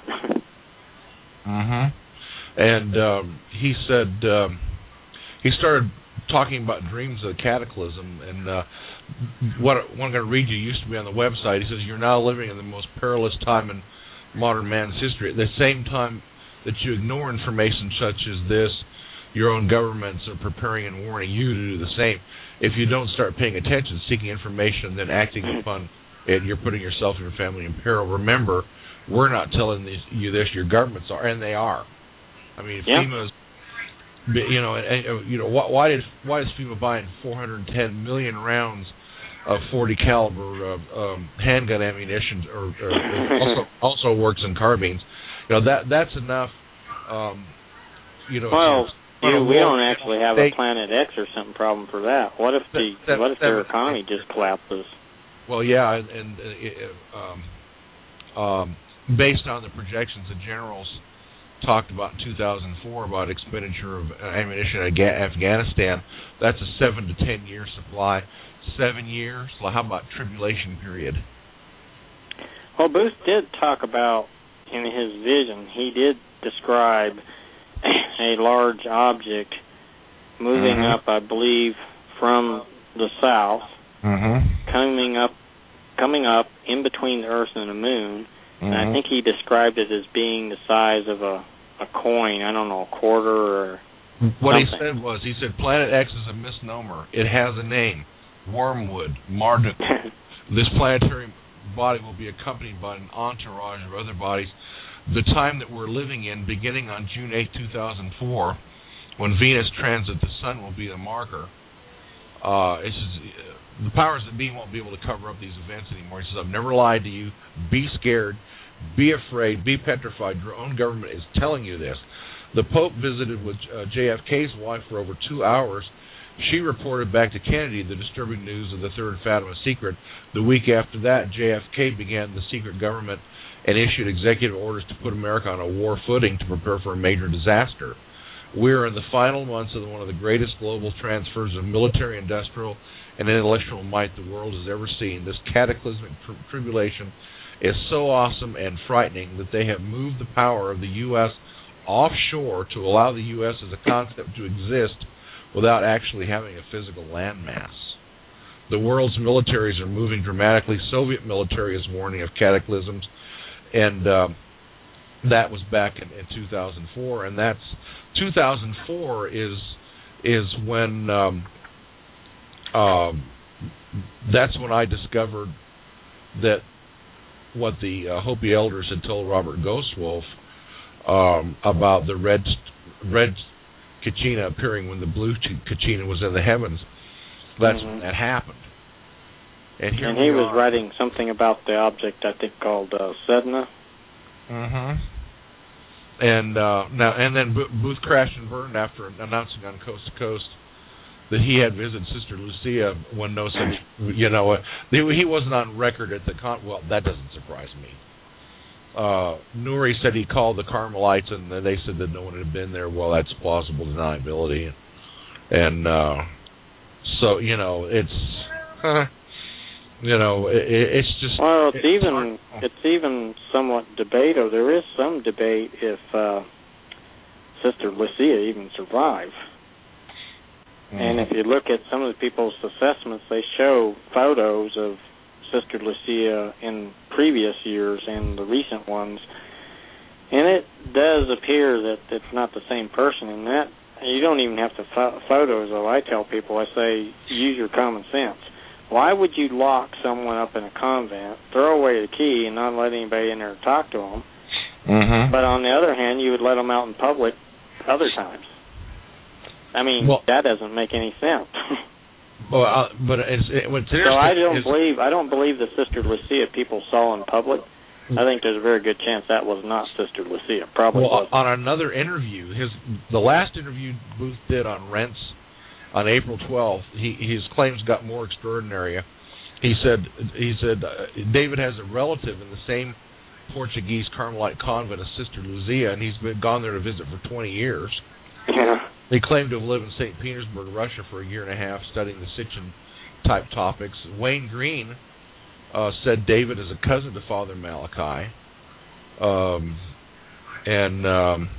mm-hmm. And um, he said... Um, he started talking about dreams of cataclysm, and uh, what, what I'm going to read you used to be on the website. He says, you're now living in the most perilous time in modern man's history. At the same time that you ignore information such as this, your own governments are preparing and warning you to do the same. If you don't start paying attention, seeking information, and then acting upon it, you're putting yourself and your family in peril. Remember, we're not telling these, you this, your governments are, and they are. I mean, yeah. FEMA's, you know, and, you know, why, why did why is FEMA buying four hundred ten million rounds of forty caliber uh, um, handgun ammunition, or, or also also works in carbines? You know, that that's enough. Um, you know, well, you know, we don't actually have they, a Planet X or something problem for that. What if the that, that, what if that, their that, economy just collapses? Well, yeah, and, and uh, um, um, based on the projections, the generals talked about in two thousand four about expenditure of ammunition in Afghanistan. That's a seven to ten year supply. Seven years. Well, how about tribulation period? Well, Booth did talk about in his vision. He did describe a large object moving mm-hmm. up, I believe, from the south, mm-hmm. coming up, coming up in between the Earth and the Moon. Mm-hmm. And I think he described it as being the size of a, a coin. I don't know, a quarter or what something. he said was, he said, Planet X is a misnomer. It has a name. Wormwood, Marduk. This planetary body will be accompanied by an entourage of other bodies. The time that we're living in, beginning on June eighth, two thousand four, when Venus transits the Sun, will be the marker. Uh, it's just, uh, the powers that be won't be able to cover up these events anymore. He says, I've never lied to you. Be scared. Be afraid. Be petrified. Your own government is telling you this. The Pope visited with uh, J F K's wife for over two hours. She reported back to Kennedy the disturbing news of the Third Fatima Secret. The week after that, J F K began the secret government and issued executive orders to put America on a war footing to prepare for a major disaster. We're in the final months of one of the greatest global transfers of military, industrial, and intellectual might the world has ever seen. This cataclysmic tri- tribulation is so awesome and frightening that they have moved the power of the U S offshore to allow the U S as a concept to exist without actually having a physical landmass. The world's militaries are moving dramatically. Soviet military is warning of cataclysms, and uh, that was back in, in two thousand four. And that's two thousand four is is when um, uh, that's when I discovered that what the uh, Hopi elders had told Robert Ghostwolf um, about the red red Kachina appearing when the blue Kachina was in the heavens. That's mm-hmm. when that happened. And, here and he was are. writing something about the object, I think, called uh, Sedna. Mm-hmm. And uh, now, and then Booth crashed and burned after announcing on Coast to Coast that he had visited Sister Lucia when no such, you know, uh, he wasn't on record at the con. Well, that doesn't surprise me. Uh, Nuri said he called the Carmelites and they said that no one had been there. Well, that's plausible deniability, and uh, so you know, it's, uh, you know, it, it's just. Well, it's, it's even hard. It's even somewhat debatable. There is some debate if uh, Sister Lucia even survived. Mm-hmm. And if you look at some of the people's assessments, they show photos of Sister Lucia in previous years and the recent ones, and it does appear that it's not the same person. And that you don't even have to pho- photos. Though I tell people, I say use your common sense. Why would you lock someone up in a convent, throw away the key, and not let anybody in there to talk to them? Mm-hmm. But on the other hand, you would let them out in public other times. I mean, well, that doesn't make any sense. Well, uh, but it's, it, what's interesting. So I don't is, believe I don't believe the Sister Lucia people saw in public. I think there's a very good chance that was not Sister Lucia. Probably well, wasn't. On another interview, his the last interview Booth did on Rents on April twelfth, he, his claims got more extraordinary. He said he said uh, David has a relative in the same Portuguese Carmelite convent as Sister Lucia, and he's been gone there to visit for twenty years. Yeah. They claim to have lived in Saint Petersburg, Russia, for a year and a half, studying the Sitchin-type topics. Wayne Green uh, said David is a cousin to Father Malachi, um, and um,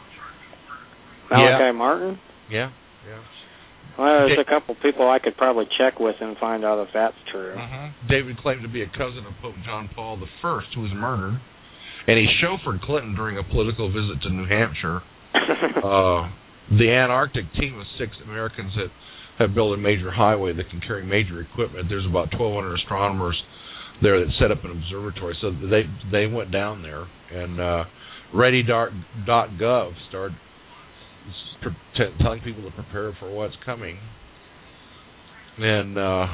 Malachi yeah. Martin. Yeah, yeah. Well, there's Da- a couple people I could probably check with and find out if that's true. Uh-huh. David claimed to be a cousin of Pope John Paul the First, who was murdered, and he chauffeured Clinton during a political visit to New Hampshire. uh, The Antarctic team of six Americans that have built a major highway that can carry major equipment. There's about twelve hundred astronomers there that set up an observatory. So they they went down there, and uh, ready dot gov started t- telling people to prepare for what's coming. And uh,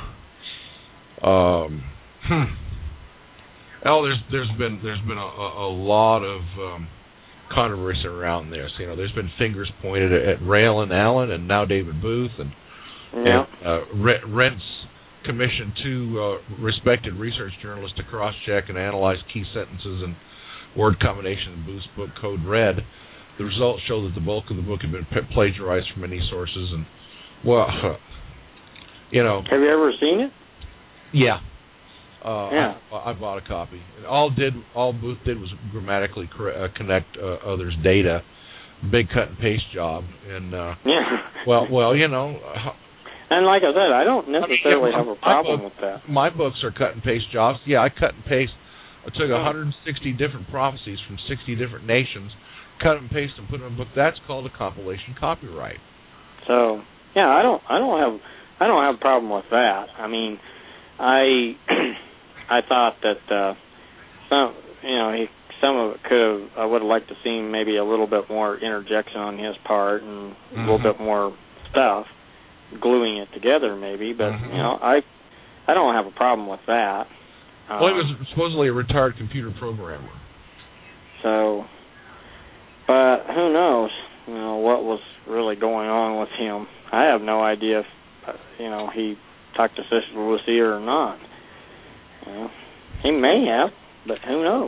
um, hmm. oh, there's there's been there's been a, a lot of um, controversy around this. You know, there's been fingers pointed at, at Raylan Allen and now David Booth, and, yeah. and uh, Rents commissioned two uh, respected research journalists to cross-check and analyze key sentences and word combination in Booth's book Code Red. The results show that the bulk of the book had been plagiarized from many sources, and well, you know. Have you ever seen it? Yeah. Uh, yeah. I, I bought a copy. All did all Booth did was grammatically cor- uh, connect uh, others' data. Big cut and paste job, and uh, yeah. well, well, you know. Uh, and like I said, I don't necessarily I mean, yeah, have a problem book, with that. My books are cut and paste jobs. Yeah, I cut and paste. I took one hundred sixty different prophecies from sixty different nations, cut and paste and put them in a book. That's called a compilation copyright. So yeah, I don't, I don't have, I don't have a problem with that. I mean, I. I thought that uh, some, you know, he, some of it could have. I would have liked to see maybe a little bit more interjection on his part and mm-hmm. a little bit more stuff, gluing it together maybe. But mm-hmm. you know, I, I don't have a problem with that. Well, um, he was supposedly a retired computer programmer. So, but who knows? You know what was really going on with him? I have no idea if you know he talked to Sister Lucia or not. Well, he may have, but who knows?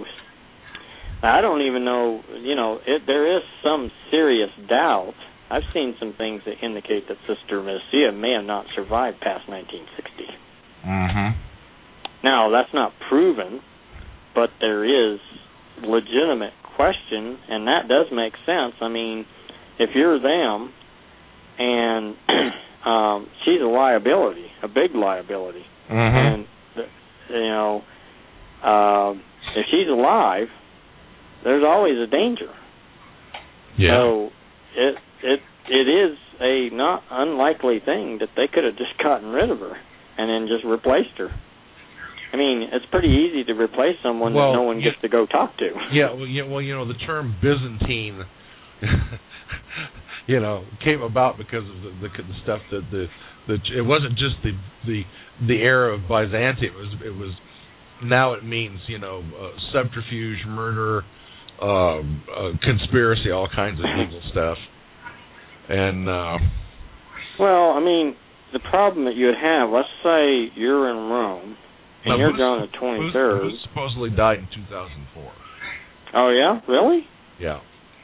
I don't even know, you know, it, there is some serious doubt. I've seen some things that indicate that Sister Lucia may have not survived past nineteen sixty. Mm-hmm. Now, that's not proven, but there is legitimate question, and that does make sense. I mean, if you're them, and um, she's a liability, a big liability, mm-hmm. and you know, uh, if she's alive, there's always a danger. Yeah. So it it it is a not unlikely thing that they could have just gotten rid of her and then just replaced her. I mean, it's pretty easy to replace someone well, that no one yeah, gets to go talk to. Yeah. Well, yeah. Well, you know, the term Byzantine. you know, came about because of the, the, the stuff that the, the it wasn't just the the the era of Byzantium. It was it was now it means, you know, uh, subterfuge, murder, uh, uh, conspiracy, all kinds of evil stuff. And uh, well, I mean, the problem that you would have, let's say you're in Rome and now, you're going to twenty-third. Who supposedly died in two thousand four. Oh yeah, really? Yeah.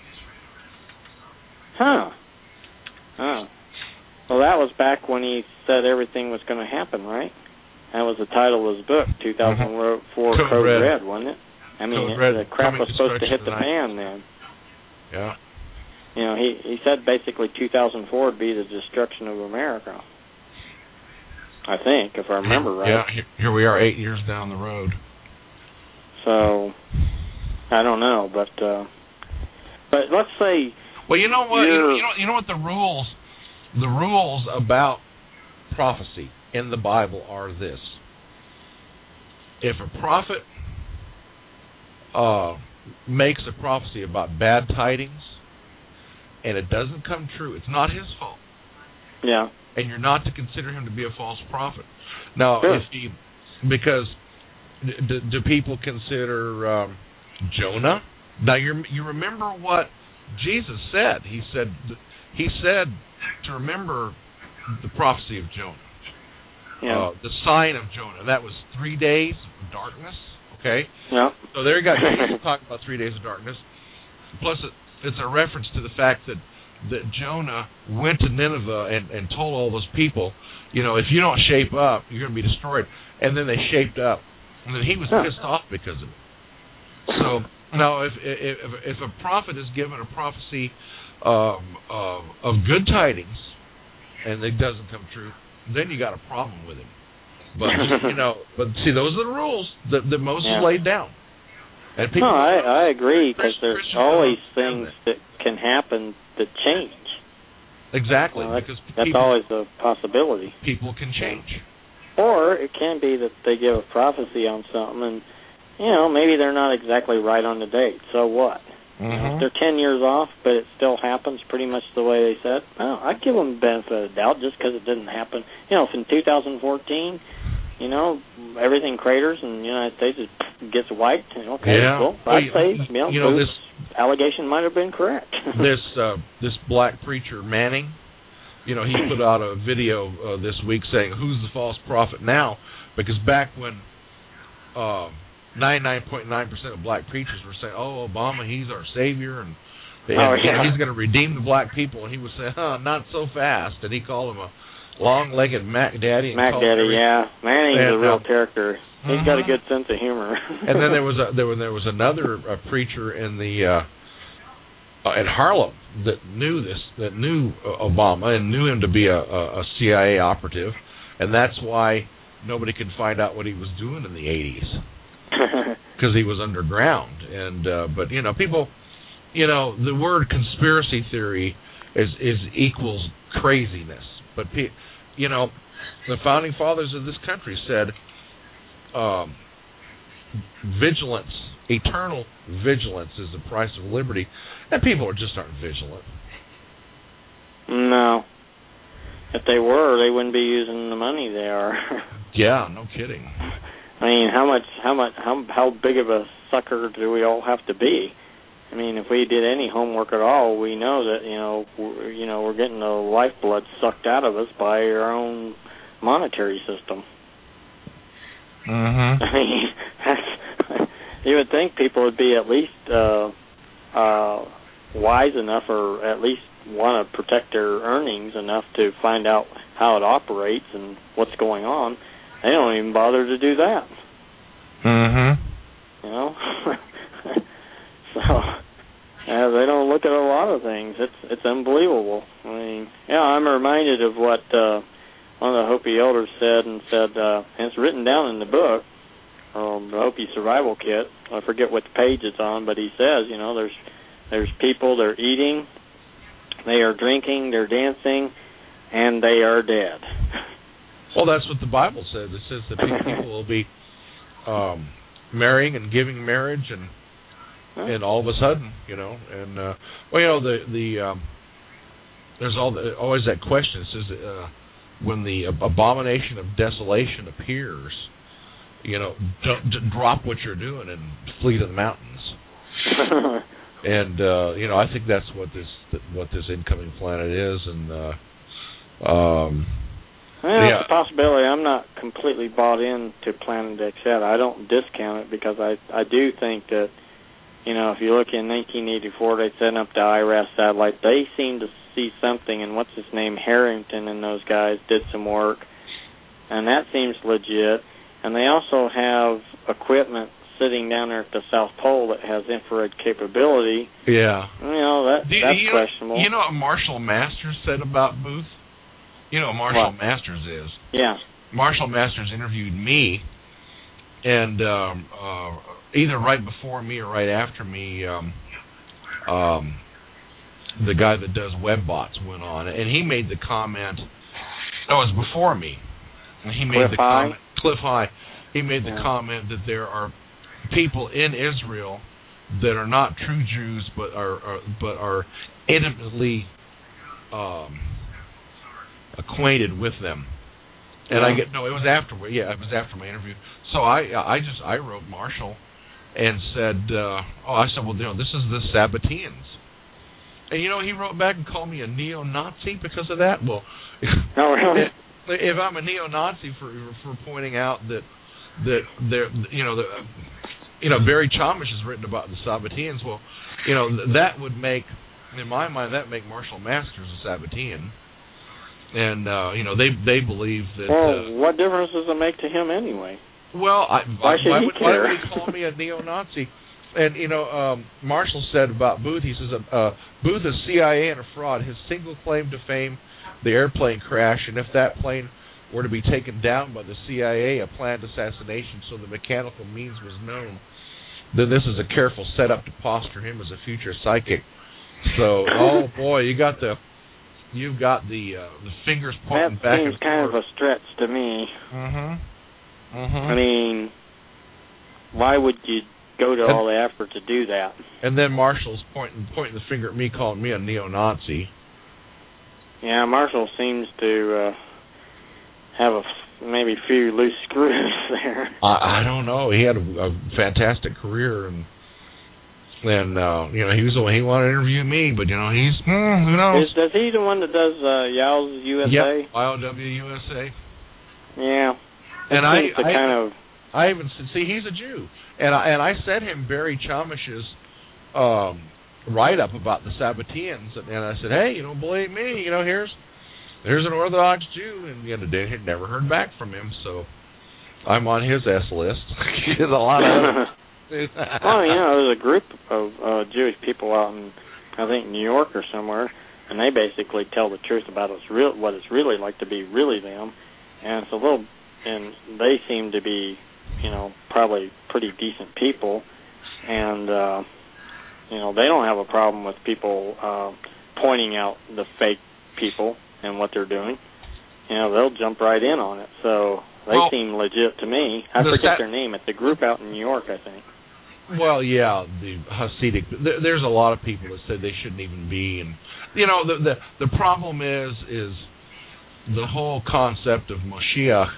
Huh. Oh. Well, that was back when he said everything was going to happen, right? That was the title of his book, two thousand four Code, Code Red. Red, wasn't it? I mean, Code it, Red, the crap was supposed to hit the tonight. fan then. Yeah. You know, he, he said basically two thousand four would be the destruction of America. I think, if I remember right. Yeah, here we are eight years down the road. So, I don't know, but uh, but let's say... Well, you know what? You know, you know, you know what the rules, the rules about prophecy in the Bible are this: if a prophet uh, makes a prophecy about bad tidings and it doesn't come true, it's not his fault. Yeah. And you're not to consider him to be a false prophet. Now, sure. if he, because do, do people consider um, Jonah? Now, you you remember what Jesus said. He said he said to remember the prophecy of Jonah, yeah. uh, the sign of Jonah. That was three days of darkness. Okay. Yeah. So there you go. Jesus talking about three days of darkness. Plus, it, it's a reference to the fact that that Jonah went to Nineveh and, and told all those people, you know, if you don't shape up, you're going to be destroyed. And then they shaped up, and then he was huh. pissed off because of it. So. Now, if, if if a prophet is given a prophecy um, uh, of good tidings and it doesn't come true, then you got a problem with him. But you know, but see, those are the rules that, that Moses yeah. laid down. And people, no, I, I agree, because there's Christians always don't things that can happen that change. Exactly, well, that's, because that's people, always a possibility. People can change. Or it can be that they give a prophecy on something and, you know, maybe they're not exactly right on the date. So what? Mm-hmm. You know, if they're ten years off, but it still happens pretty much the way they said, well, I'd give them the benefit of the doubt just because it didn't happen. You know, if in two thousand fourteen, you know, everything craters and the United States gets wiped, okay, yeah. well, well, I'd you, say, you know, you know Booth's this allegation might have been correct. this uh, this black preacher, Manning, you know, he put out a video uh, this week saying, who's the false prophet now? Because back when... Uh, ninety-nine point nine percent of black preachers were saying, oh, Obama, he's our savior, and, and oh, yeah. he's going to redeem the black people. And he was saying, oh, not so fast. And he called him a long-legged Mac Daddy. And Mac Daddy, every... yeah. Manning's and, a real uh, character. He's uh-huh. got a good sense of humor. And then there was a, there was there was another uh, preacher in the uh, uh, in Harlem that knew this, that knew uh, Obama and knew him to be a, a, a C I A operative, and that's why nobody could find out what he was doing in the eighties. Because he was underground, and uh, but you know, people, you know, the word conspiracy theory is is equals craziness. But pe- you know, the founding fathers of this country said, um, vigilance, eternal vigilance, is the price of liberty, and people are just aren't vigilant. No, if they were, they wouldn't be using the money they are. Yeah, no kidding. I mean, how much, how much, how how big of a sucker do we all have to be? I mean, if we did any homework at all, we know that you know, we're, you know, we're getting the lifeblood sucked out of us by our own monetary system. Mm-hmm. I mean, that's, you would think people would be at least uh, uh, wise enough, or at least want to protect their earnings enough to find out how it operates and what's going on. They don't even bother to do that. Mm-hmm. You know? So, yeah, they don't look at a lot of things. It's it's unbelievable. I mean, yeah, I'm reminded of what uh, one of the Hopi elders said, and said, uh, and it's written down in the book, um, the Hopi Survival Kit. I forget what page it's on, but he says, you know, there's there's people, they're eating, they are drinking, they're dancing, and they are dead. Well, that's what the Bible says. It says that people will be um, marrying and giving marriage, and huh? and all of a sudden, you know, and uh, well, you know, the the um, there's all the, always that question. It says uh, when the abomination of desolation appears, you know, don't, don't drop what you're doing and flee to the mountains. And uh, you know, I think that's what this what this incoming planet is, and uh, um, well, yeah. it's a possibility. I'm not completely bought into Planet X yet. I don't discount it because I I do think that, you know, if you look in nineteen eighty-four, they set up the I R A S satellite. They seem to see something, and what's his name, Harrington, and those guys did some work, and that seems legit. And they also have equipment sitting down there at the South Pole that has infrared capability. Yeah. You know, that, Do, that's you questionable. Know, you know what Marshall Masters said about Booth? You know what Marshall what? Masters is? Yeah. Marshall Masters interviewed me, and um, uh, either right before me or right after me, um, um, the guy that does WebBots went on, and he made the comment, oh, it was before me, and he made Cliff the High? comment, Cliff High, he made the Yeah. comment that there are people in Israel that are not true Jews, but are, are but are intimately um, acquainted with them. And yeah. I get no, it was after, yeah, it was after my interview. So I, I just, I wrote Marshall and said, uh, oh, I said, well, you know, this is the Sabbateans. And you know, he wrote back and called me a neo-Nazi because of that. Well, oh, really? if, if I'm a neo-Nazi for for pointing out that that there, you know, the, you know, Barry Chamish has written about the Sabbateans. Well, you know, that would make, in my mind, that make Marshall Masters a Sabbatean. And uh, you know, they they believe that. Well, uh, what difference does it make to him anyway? Well, I, why should why, he would, care? why would he call me a neo-Nazi? And you know, um, Marshall said about Booth. He says, uh, "Booth is C I A and a fraud. His single claim to fame, the airplane crash, and if that plane were to be taken down by the C I A, a planned assassination, so the mechanical means was known, then this is a careful setup to posture him as a future psychic." So, oh boy, you got the, you've got the uh, the fingers pointing that back seems and kind forth. of a stretch to me. Mm-hmm. Mm-hmm. I mean, why would you go to and, all the effort to do that? And then Marshall's pointing pointing the finger at me, calling me a neo-Nazi. Yeah, Marshall seems to uh, have a maybe a few loose screws there. I, I don't know. He had a, a fantastic career, and and uh, you know, he was the one he wanted to interview me, but you know, he's hmm, who knows? Is, does he the one that does uh, Yow's U S A? Yep, Y O W U S A. Yeah. And I, I, I, kind of, I even said, see, he's a Jew, and I and I sent him Barry Chamish's um, write-up about the Sabbateans, and, and I said, hey, you don't believe me? You know, here's there's an Orthodox Jew, and you know, they had never heard back from him, so I'm on his S list. There's a lot of. well, you know, there's a group of uh, Jewish people out in, I think, New York or somewhere, and they basically tell the truth about it's real, what it's really like to be really them, and it's a little. And they seem to be, you know, probably pretty decent people, and uh, you know, they don't have a problem with people uh, pointing out the fake people and what they're doing. You know, they'll jump right in on it. So they well, seem legit to me. I the forget sa- their name. It's a group out in New York, I think. Well, yeah, the Hasidic. There, there's a lot of people that said they shouldn't even be, and you know, the the the problem is is the whole concept of Moshiach.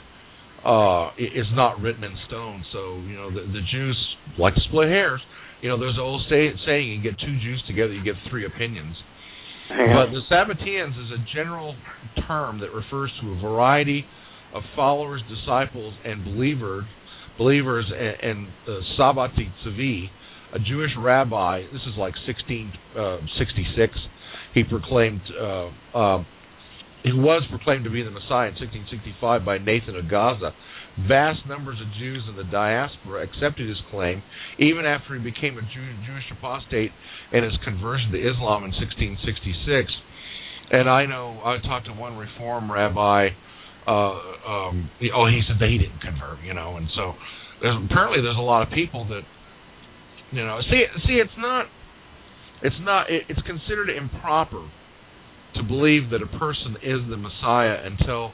Uh, is not written in stone, so you know the, the Jews like to split hairs. You know, there's an old say, saying: you get two Jews together, you get three opinions. Yeah. But the Sabbateans is a general term that refers to a variety of followers, disciples, and believers, believers, and, and uh, Sabbati Tzvi, a Jewish rabbi. This is like sixteen sixty-six. He proclaimed. Uh, uh, He was proclaimed to be the Messiah in sixteen sixty-five by Nathan of Gaza. Vast numbers of Jews in the diaspora accepted his claim, even after he became a Jew, Jewish apostate and his conversion to Islam in sixteen sixty-six. And I know, I talked to one Reform rabbi, uh, um, oh, he said they didn't convert, you know, and so there's, apparently there's a lot of people that, you know, see, see, it's not, it's not, it, it's considered improper to believe that a person is the Messiah until,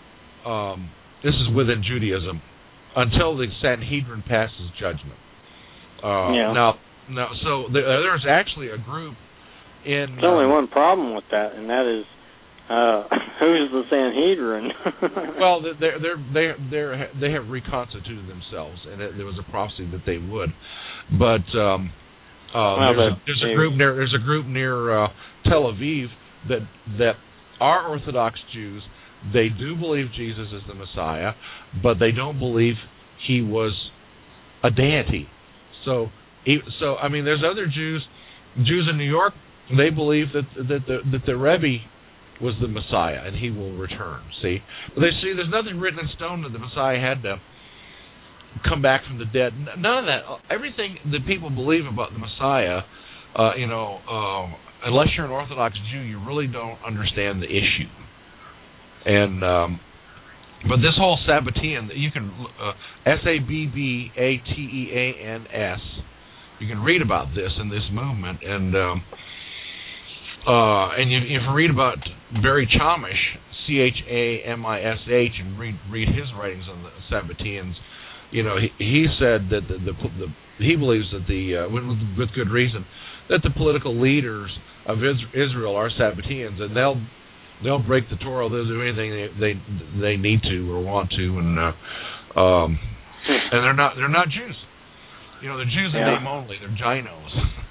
um, this is within Judaism, until the Sanhedrin passes judgment. Uh, yeah. Now, now, so the, uh, there's actually a group in... There's only uh, one problem with that, and that is uh, who's the Sanhedrin? Well, they're they're they they they have reconstituted themselves, and it, there was a prophecy that they would. But um, uh, well, there's, a, there's a group near there's a group near uh, Tel Aviv that that are Orthodox Jews. They do believe Jesus is the Messiah, but they don't believe he was a deity. So, he, so I mean, there's other Jews, Jews in New York. They believe that that the that the Rebbe was the Messiah and he will return. See, but they see there's nothing written in stone that the Messiah had to come back from the dead. None of that. Everything that people believe about the Messiah, uh, you know, uh, unless you're an Orthodox Jew, you really don't understand the issue. And um, but this whole Sabbatean, you can uh, S A B B A T E A N S. You can read about this in this movement, and um, uh, and you, you can read about Barry Chamish, C H A M I S H, and read read his writings on the Sabbateans. You know, he, he said that the, the, the he believes that the uh, with, with good reason that the political leaders of Israel are Sabbateans, and they'll they'll break the Torah. They'll do anything they they, they need to or want to, and uh, um, and they're not they're not Jews. You know, they're Jews in yeah. name only. They're Ginos.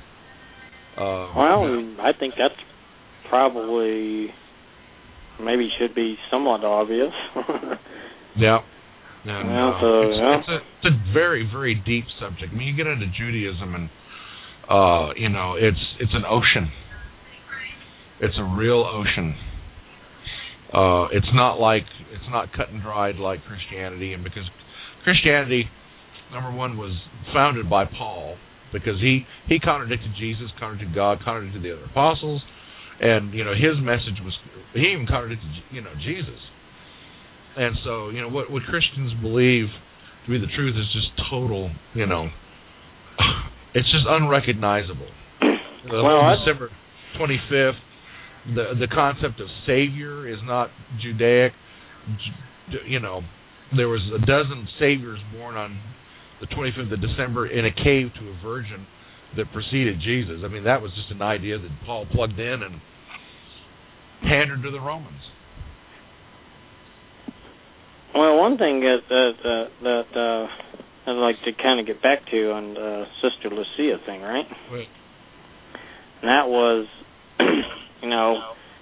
uh, well, yeah. I think that's probably maybe should be somewhat obvious. yeah. And, well, uh, so, it's, yeah. it's, a, it's a very, very deep subject. I mean, you get into Judaism, and uh, you know, it's it's an ocean. It's a real ocean. Uh, it's not like it's not cut and dried like Christianity, and because Christianity, number one, was founded by Paul, because he he contradicted Jesus, contradicted God, contradicted the other apostles, and you know his message was he even contradicted you know Jesus. And so, you know, what, what Christians believe to be the truth is just total, you know, it's just unrecognizable. The well, December twenty-fifth, the the concept of Savior is not Judaic. You know, there was a dozen Saviors born on the twenty-fifth of December in a cave to a virgin that preceded Jesus. I mean, that was just an idea that Paul plugged in and pandered to the Romans. Well, one thing that that uh, that uh, I'd like to kind of get back to on the Sister Lucia thing, right? Right. And that was, you know,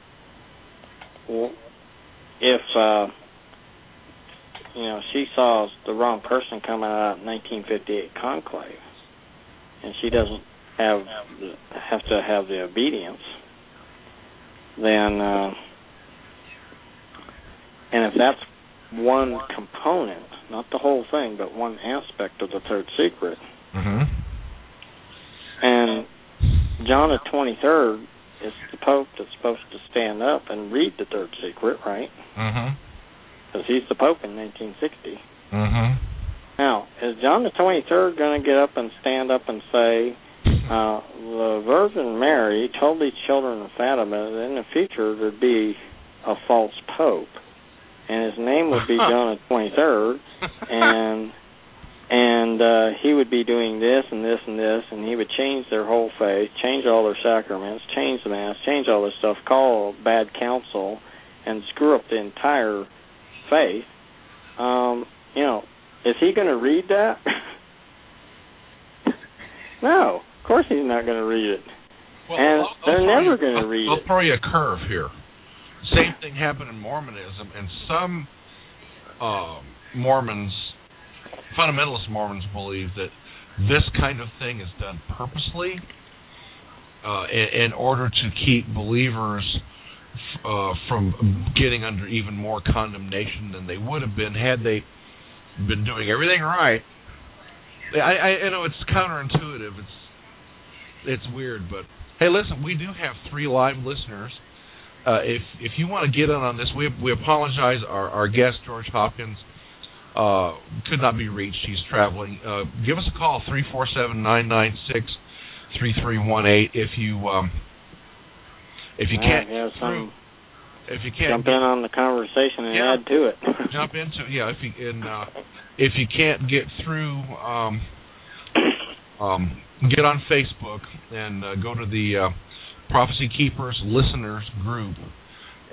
if uh, you know she saw the wrong person coming out in nineteen fifty-eight conclave, and she doesn't have have to have the obedience, then uh, and if that's one component, not the whole thing, but one aspect of the third secret. Mm-hmm. And John the twenty-third is the Pope that's supposed to stand up and read the third secret, right? Mm-hmm. Because he's the Pope in nineteen sixty. Mm-hmm. Now, is John the twenty-third going to get up and stand up and say, uh, the Virgin Mary told these children of Fatima that in the future there'd be a false Pope, and his name would be John the twenty-third, and and uh, he would be doing this and this and this, and he would change their whole faith, change all their sacraments, change the Mass, change all this stuff, call bad counsel, and screw up the entire faith. Um, you know, is he going to read that? No, of course he's not going to read it. Well, and I'll, they're I'll never you, going to I'll, read I'll it. I'll throw you a curve here. Same thing happened in Mormonism, and some uh, Mormons, fundamentalist Mormons, believe that this kind of thing is done purposely uh, in, in order to keep believers uh, from getting under even more condemnation than they would have been had they been doing everything right. I, I, I know it's counterintuitive. It's it's weird, but hey, listen, we do have three live listeners. Uh, if if you want to get in on this, we we apologize. Our our guest George Hopkins uh, could not be reached. He's traveling. Uh, give us a call three four seven nine nine six three three one eight if you um, if you can't yeah, get through. If you can't jump in on the conversation and yeah, add to it. jump into yeah. If you and uh, if you can't get through, um, um, get on Facebook and uh, go to the uh, Prophecy Keepers listeners group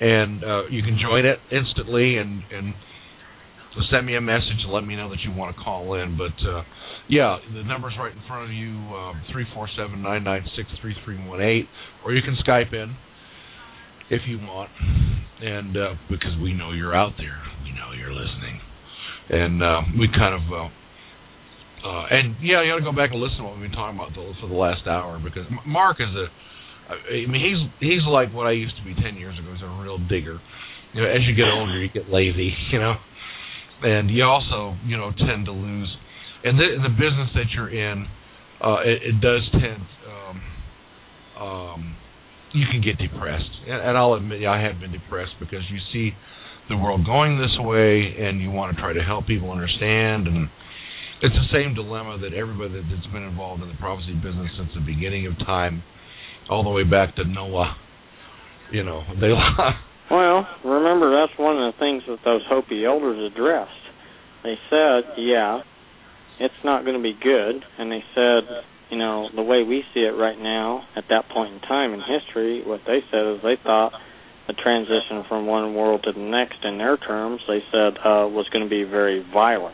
and uh, you can join it instantly and and send me a message and let me know that you want to call in. But uh, yeah, the number's right in front of you, um, three four seven, nine nine six, three three one eight, or you can Skype in if you want, and uh, because we know you're out there, we know you're listening, and uh, we kind of, uh, uh, and yeah, you got to go back and listen to what we've been talking about for the last hour, because Mark is a, I mean, he's he's like what I used to be ten years ago. He's a real digger. You know, as you get older, you get lazy, you know, and you also, you know, tend to lose. And the, in the business that you're in, uh, it, it does tend, um, um, you can get depressed. And, and I'll admit, I have been depressed because you see the world going this way, and you want to try to help people understand. And it's the same dilemma that everybody that's been involved in the prophecy business since the beginning of time, all the way back to Noah. You know, they. Well, remember, that's one of the things that those Hopi elders addressed. They said, yeah, it's not going to be good. And they said, you know, the way we see it right now, at that point in time in history, what they said is they thought the transition from one world to the next, in their terms, they said, uh, was going to be very violent.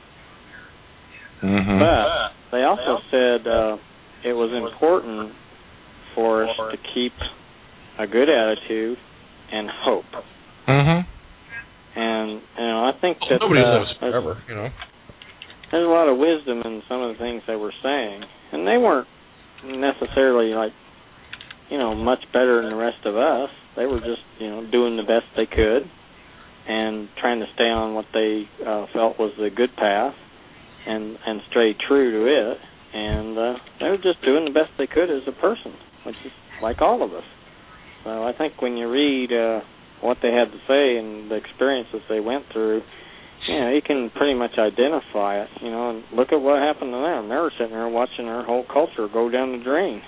Mm-hmm. But they also said uh, it was important for us to keep a good attitude and hope. Mm-hmm. And, you know, I think that nobody uh, lives forever, you know. There's a lot of wisdom in some of the things they were saying. And they weren't necessarily, like, you know, much better than the rest of us. They were just, you know, doing the best they could and trying to stay on what they uh, felt was the good path and, and stay true to it. And uh, they were just doing the best they could as a person, which is like all of us. So I think when you read uh, what they had to say and the experiences they went through, you know, you can pretty much identify it, you know, and look at what happened to them. They were sitting there watching their whole culture go down the drain.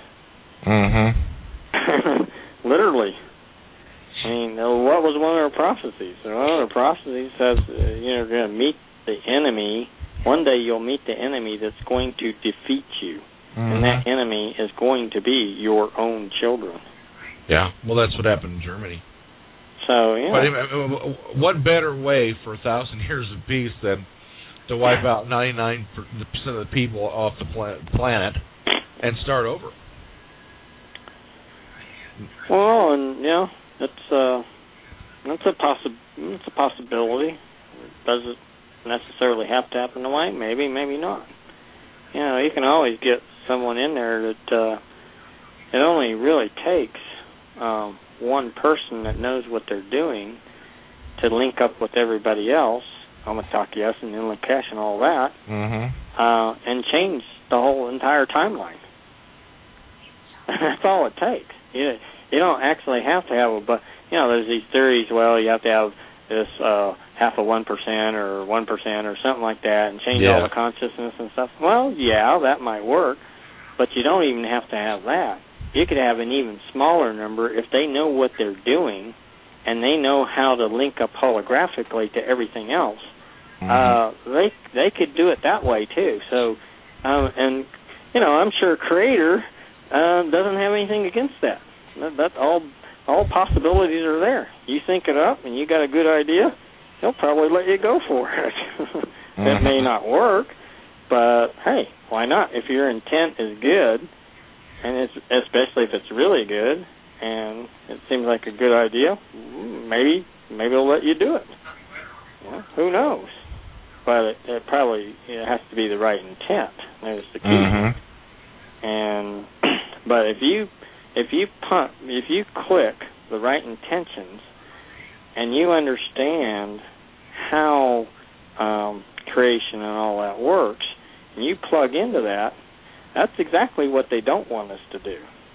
Mm-hmm. Literally. I mean, what was one of their prophecies? One of their prophecies says, uh, you know, you're going to meet the enemy. One day you'll meet the enemy that's going to defeat you. Mm-hmm. And that enemy is going to be your own children. Yeah, well, that's what happened in Germany. So, yeah. But what better way for a thousand years of peace than to wipe out ninety-nine percent of the people off the planet and start over? Well, and, you know, it's, uh, it's, a possi- it's a possibility. Does it necessarily have to happen that way? Maybe, maybe not. You know, you can always get someone in there that uh, it only really takes um, one person that knows what they're doing to link up with everybody else, Amatakias and Inlakesh and all that, mm-hmm. uh, and change the whole entire timeline. That's all it takes. You, you don't actually have to have a, but you know, there's these theories, well, you have to have this uh, half of one percent or one percent or something like that and change yeah. all the consciousness and stuff. Well, yeah, that might work, but you don't even have to have that. You could have an even smaller number if they know what they're doing and they know how to link up holographically to everything else. Mm-hmm. Uh, they they could do it that way too. So, um, and you know, I'm sure Creator uh, doesn't have anything against that. That, that all all possibilities are there. You think it up and you got a good idea, he'll probably let you go for it. Mm-hmm. It may not work, but hey, why not? If your intent is good, and it's especially if it's really good, and it seems like a good idea, maybe maybe they'll let you do it. Yeah, who knows? But it, it probably it has to be the right intent. There's the key. Mm-hmm. And but if you if you pump, if you click the right intentions, and you understand how um, creation and all that works, and you plug into that, that's exactly what they don't want us to do.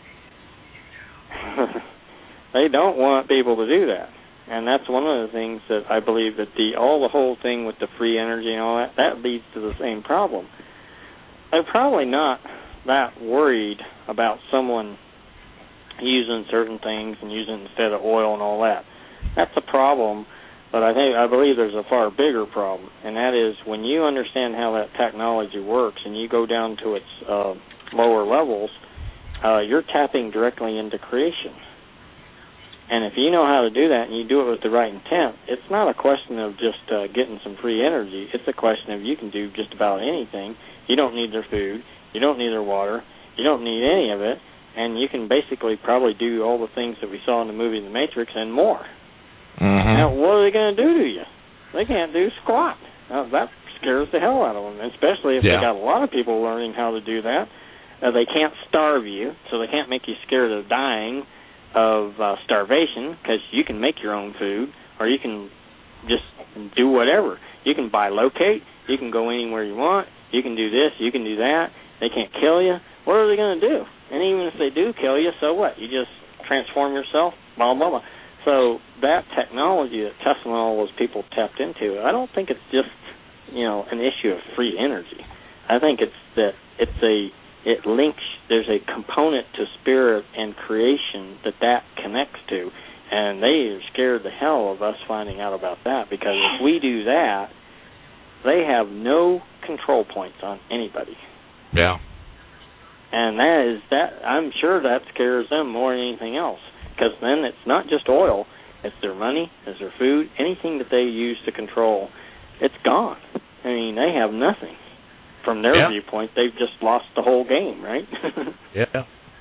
They don't want people to do that. And that's one of the things that I believe that the all the whole thing with the free energy and all that, that leads to the same problem. They're probably not that worried about someone using certain things and using instead of oil and all that. That's a problem, but I think I believe there's a far bigger problem, and that is when you understand how that technology works and you go down to its uh, lower levels, uh, you're tapping directly into creation. And if you know how to do that and you do it with the right intent, it's not a question of just uh, getting some free energy. It's a question of you can do just about anything. You don't need their food. You don't need their water. You don't need any of it. And you can basically probably do all the things that we saw in the movie The Matrix and more. Mm-hmm. Now, what are they going to do to you? They can't do squat. Now, that scares the hell out of them, especially if yeah. they got a lot of people learning how to do that. Uh, they can't starve you, so they can't make you scared of dying of uh, starvation, because you can make your own food, or you can just do whatever. You can bilocate. You can go anywhere you want. You can do this. You can do that. They can't kill you. What are they going to do? And even if they do kill you, so what? You just transform yourself, blah, blah, blah. So that technology that Tesla and all those people tapped into, I don't think it's just, you know, an issue of free energy. I think it's that it's a, it links, there's a component to spirit and creation that that connects to, and they are scared the hell of us finding out about that, because if we do that, they have no control points on anybody. Yeah. And that is that. I'm sure that scares them more than anything else, because then it's not just oil; it's their money, it's their food, anything that they use to control. It's gone. I mean, they have nothing. From their yeah. viewpoint, they've just lost the whole game, right? yeah.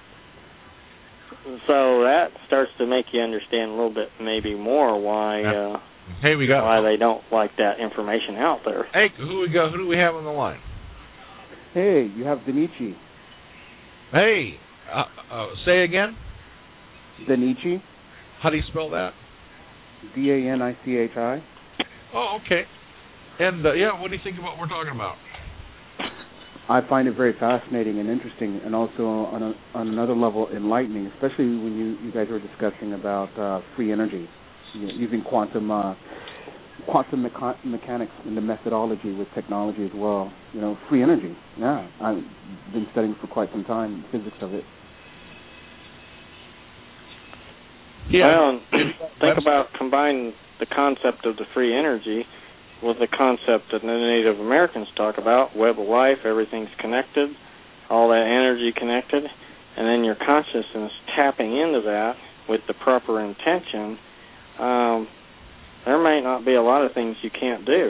So that starts to make you understand a little bit, maybe more, why. Yeah. Uh, hey, we got why they don't like that information out there. Hey, who we got? Who do we have on the line? Hey, you have Danichi. Hey, uh, uh, say again? Danichi. How do you spell that? D A N I C H I. Oh, okay. And, uh, yeah, what do you think about what we're talking about? I find it very fascinating and interesting, and also on, a, on another level enlightening, especially when you, you guys were discussing about uh, free energy, you know, using quantum uh, quantum mecha- mechanics in the methodology with technology as well. You know, free energy. Yeah, I've been studying for quite some time the physics of it. Yeah. Well, think about combining the concept of the free energy with the concept that the Native Americans talk about, web of life, everything's connected, all that energy connected, and then your consciousness tapping into that with the proper intention. Um, there might not be a lot of things you can't do.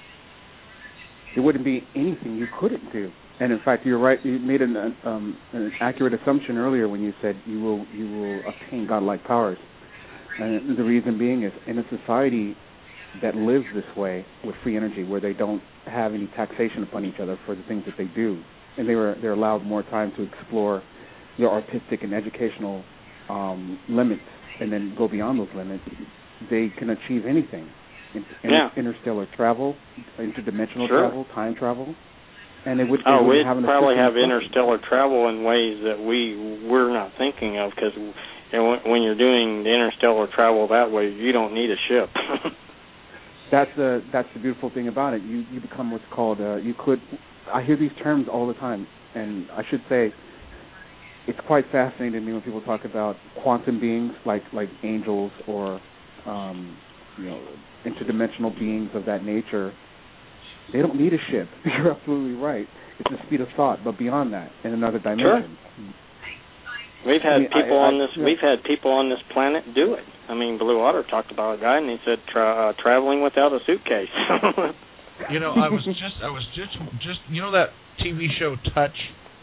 There wouldn't be anything you couldn't do. And in fact, you're right. You made an, um, an accurate assumption earlier when you said you will you will obtain godlike powers. And the reason being is, in a society that lives this way with free energy, where they don't have any taxation upon each other for the things that they do, and they were they're allowed more time to explore their artistic and educational um, limits, and then go beyond those limits, they can achieve anything. In, yeah. Interstellar travel, interdimensional sure. travel, time travel, and they would. They oh, we'd have an probably have function. interstellar travel in ways that we we're not thinking of, because you know, when you're doing the interstellar travel that way, you don't need a ship. That's the that's the beautiful thing about it. You you become what's called uh, you could. I hear these terms all the time, and I should say it's quite fascinating to me when people talk about quantum beings like like angels or um, you know interdimensional beings of that nature. They don't need a ship. You're absolutely right. It's the speed of thought, but beyond that, in another dimension. Sure. We've had I mean, people I, I, on this. Yeah. We've had people on this planet do it. I mean, Blue Otter talked about a guy, and he said tra- uh, traveling without a suitcase. You know, I was just, I was just, just, you know that T V show Touch?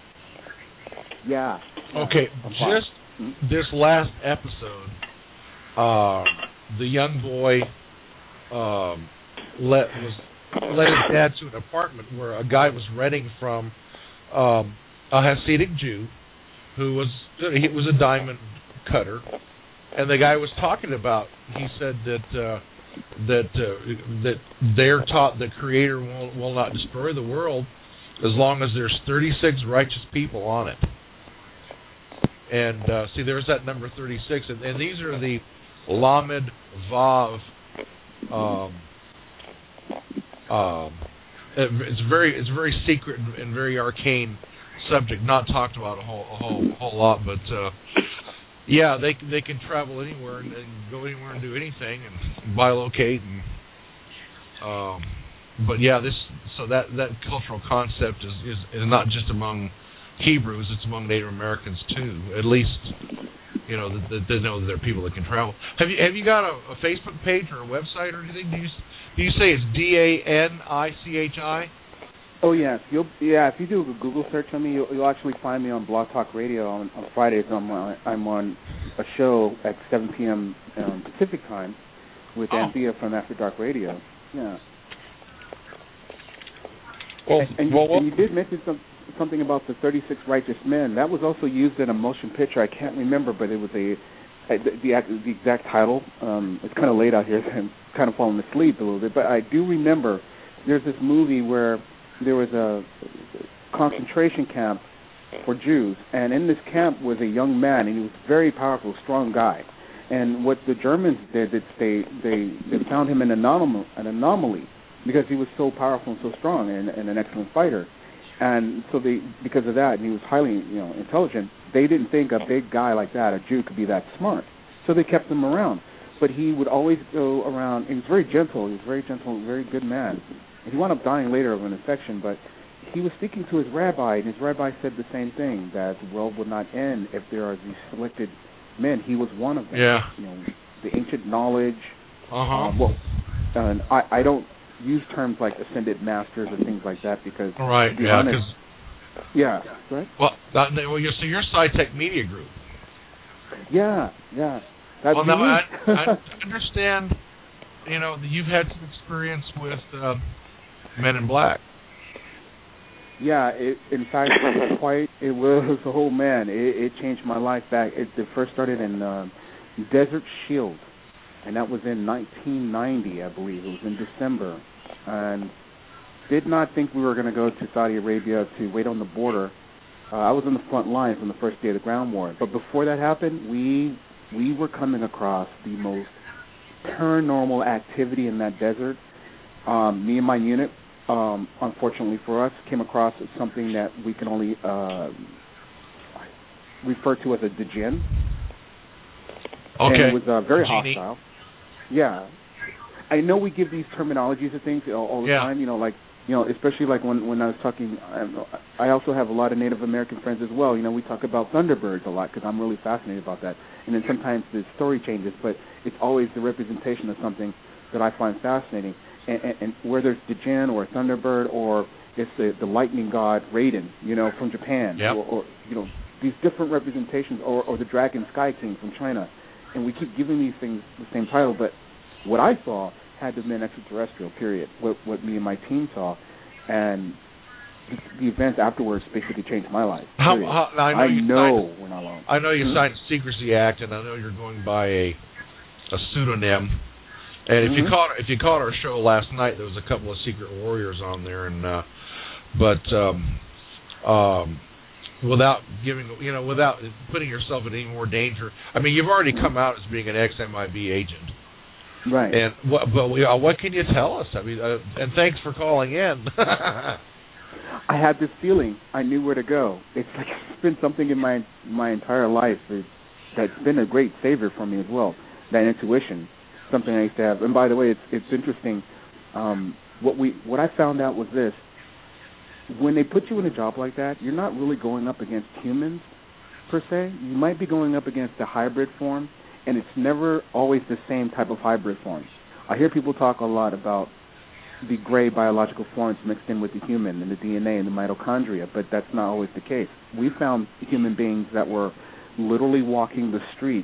Yeah. Okay, just this last episode, uh, the young boy um, let was let his dad to an apartment where a guy was renting from um, a Hasidic Jew who was he was a diamond cutter, and the guy was talking about. He said that uh, that uh, that they're taught the Creator will, will not destroy the world as long as there's thirty-six righteous people on it. And uh, see, there's that number thirty-six, and, and these are the Lamed Vav. Um, um, it's very it's a very secret and, and very arcane subject, not talked about a whole a whole, a whole lot, but uh, yeah, they they can travel anywhere and, and go anywhere and do anything and bilocate and um, but yeah, this so that that cultural concept is, is, is not just among Hebrews, it's among Native Americans too. At least you know, that, that they know that there are people that can travel. Have you have you got a, a Facebook page or a website or anything? Do you do you say it's D A N I C H I? Oh yes, you'll yeah. If you do a Google search on me, you'll, you'll actually find me on Blog Talk Radio on, on Fridays. I'm on, I'm on a show at seven p.m. Um, Pacific time with oh. Anthea from After Dark Radio. Yeah. Well, and, and, well, you, well, and you did mention some, something about the thirty-six Righteous Men. That was also used in a motion picture. I can't remember, but it was a the, the, the exact title. Um, it's kind of late out here, so I'm kind of falling asleep a little bit. But I do remember there's this movie where there was a concentration camp for Jews, and in this camp was a young man, and he was a very powerful, strong guy. And what the Germans did is they they, they found him an anomaly, an anomaly because he was so powerful and so strong and, and an excellent fighter. And so they, because of that, and he was highly, you know, intelligent, they didn't think a big guy like that, a Jew, could be that smart. So they kept him around. But he would always go around. He was very gentle. He was a very gentle, very good man. And he wound up dying later of an infection, but he was speaking to his rabbi, and his rabbi said the same thing, that the world would not end if there are these selected men. He was one of them. Yeah. You know, the ancient knowledge. Uh-huh. Uh, well, and I, I don't use terms like ascended masters or things like that because... Right, to be yeah. honest, yeah, right? Well, that, well you're, so you're SciTech Media Group. Yeah, yeah. That's well, now, I, unique. I understand, you know, that you've had some experience with uh, Men in Black. Yeah, it, in fact, quite, it was, oh man, it, it changed my life back. It, it first started in uh, Desert Shield, and that was in nineteen ninety, I believe. It was in December, and did not think we were going to go to Saudi Arabia to wait on the border. Uh, I was on the front line from the first day of the ground war, but before that happened, we we were coming across the most paranormal activity in that desert. Um, me and my unit, um, unfortunately for us, came across something that we can only uh, refer to as a djinn. Okay. And it was uh, very Genie. hostile. Yeah. I know we give these terminologies to things all, all the yeah. time, you know, like, you know, especially like when, when I was talking, I, I also have a lot of Native American friends as well. You know, we talk about thunderbirds a lot because I'm really fascinated about that. And then sometimes the story changes, but it's always the representation of something that I find fascinating. And, and, and whether it's the djinn or a thunderbird or it's the, the lightning god Raiden, you know, from Japan, yep. or, or, you know, these different representations, or, or the dragon Sky King from China. And we keep giving these things the same title, but what I saw had to have been extraterrestrial, period, what, what me and my team saw. And the, the events afterwards basically changed my life. How, how, I know, I you know signed, we're not alone. I know you mm-hmm. signed the Secrecy Act, and I know you're going by a a pseudonym. And if mm-hmm. you caught if you caught our show last night, there was a couple of Secret Warriors on there, and uh, but um, um, without giving you know without putting yourself in any more danger. I mean, you've already come out as being an ex-M I B agent. Right. And what, but we, uh, what can you tell us? I mean, uh, and thanks for calling in. I had this feeling. I knew where to go. It's like it's been something in my my entire life it, that's been a great savior for me as well. That intuition, something I used to have. And by the way, it's it's interesting. Um, what we what I found out was this: when they put you in a job like that, you're not really going up against humans per se. You might be going up against the hybrid form. And it's never always the same type of hybrid form. I hear people talk a lot about the gray biological forms mixed in with the human and the D N A and the mitochondria, but that's not always the case. We found human beings that were literally walking the streets,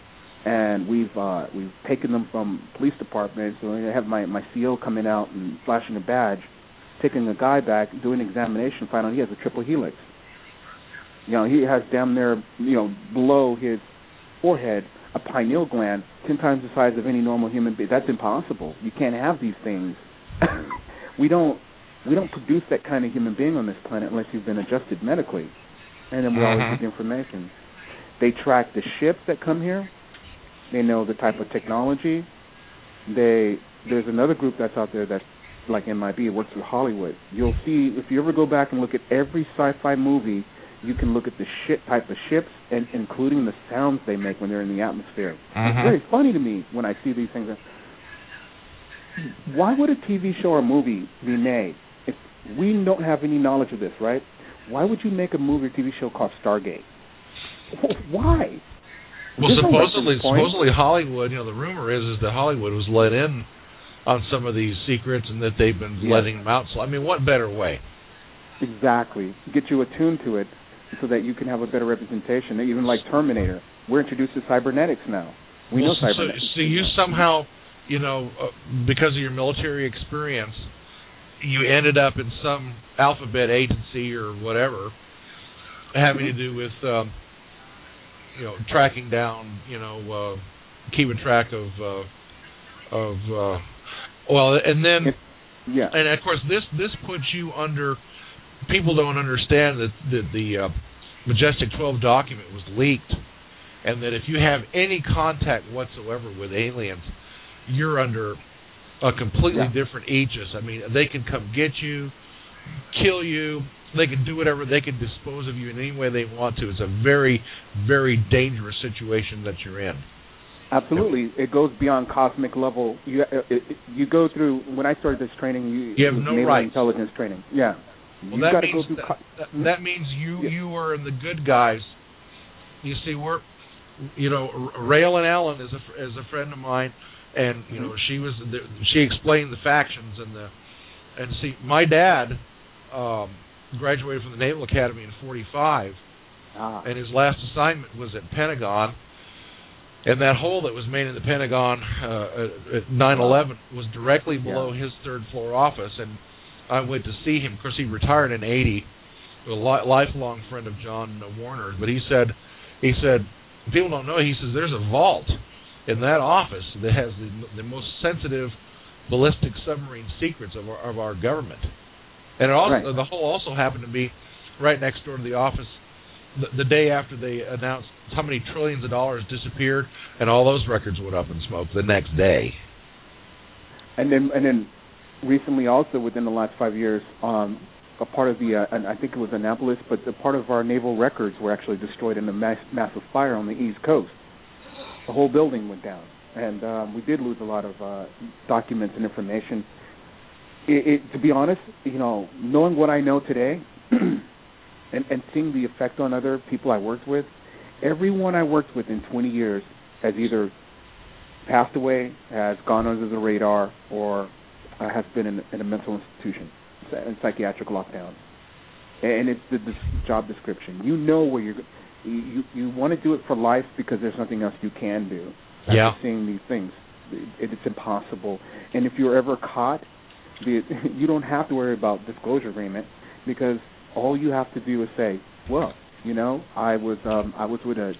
and we've uh, we've taken them from police departments. So I have my, my C O coming out and flashing a badge, taking a guy back, doing an examination, find out he has a triple helix. You know, he has damn near, you know, below his forehead a pineal gland ten times the size of any normal human being. That's impossible. You can't have these things. we don't we don't produce that kind of human being on this planet unless you've been adjusted medically. And then we mm-hmm. always get the information. They track the ships that come here. They know the type of technology. They there's another group that's out there that's like M I B. It works with Hollywood. You'll see if you ever go back and look at every sci-fi movie. You can look at the ship type of ships, and including the sounds they make when they're in the atmosphere. Uh-huh. It's very funny to me when I see these things. Why would a T V show or movie be made if we don't have any knowledge of this, right? Why would you make a movie or T V show called Stargate? Why? supposedly, like supposedly Hollywood. You know, the rumor is is that Hollywood was let in on some of these secrets, and that they've been yeah. letting them out. So, I mean, what better way? Exactly. Get you attuned to it so that you can have a better representation. Even like Terminator, we're introduced to cybernetics now. We well, know cybernetics. So, so you somehow, you know, uh, because of your military experience, you ended up in some alphabet agency or whatever, having to do with, um, you know, tracking down, you know, uh, keeping track of, uh, of, uh, well, and then, it, yeah, and of course, this this puts you under. People don't understand that the, the uh, Majestic twelve document was leaked, and that if you have any contact whatsoever with aliens, you're under a completely yeah. different aegis. I mean, they can come get you, kill you. They can do whatever. They can dispose of you in any way they want to. It's a very, very dangerous situation that you're in. Absolutely, it goes beyond cosmic level. You it, it, you go through. When I started this training, you, you have it was no naval rights. intelligence training. Yeah, well, you that got to means go through. that, Co- that, that means you yeah. you are in the good guys. You see, we're you know, Rail and Allen is a is a friend of mine, and you know she was the, she explained the factions and the and see my dad um, graduated from the Naval Academy in forty-five, ah. and his last assignment was at Pentagon. And that hole that was made in the Pentagon uh, at nine eleven was directly below yeah. his third floor office, and I went to see him. Of course, he retired in eighty, a li- lifelong friend of John Warner's. But he said, he said, people don't know. He says there's a vault in that office that has the, the most sensitive ballistic submarine secrets of our, of our government. And it also, right. the hole also happened to be right next door to the office. The, the day after they announced how many trillions of dollars disappeared, and all those records went up in smoke the next day. And then, and then, recently, also within the last five years, um, a part of the, uh, and I think it was Annapolis, but a part of our naval records were actually destroyed in a mass, massive fire on the East Coast. The whole building went down, and um, we did lose a lot of uh, documents and information. It, it, to be honest, you know, knowing what I know today. And, and seeing the effect on other people I worked with, everyone I worked with in twenty years has either passed away, has gone under the radar, or uh, has been in, in a mental institution, in psychiatric lockdown. And it's the, the job description. You know where you're. You you want to do it for life because there's nothing else you can do. After yeah. seeing these things, it, it's impossible. And if you're ever caught, the, you don't have to worry about disclosure agreement because all you have to do is say, well, you know, I was um, I was with a,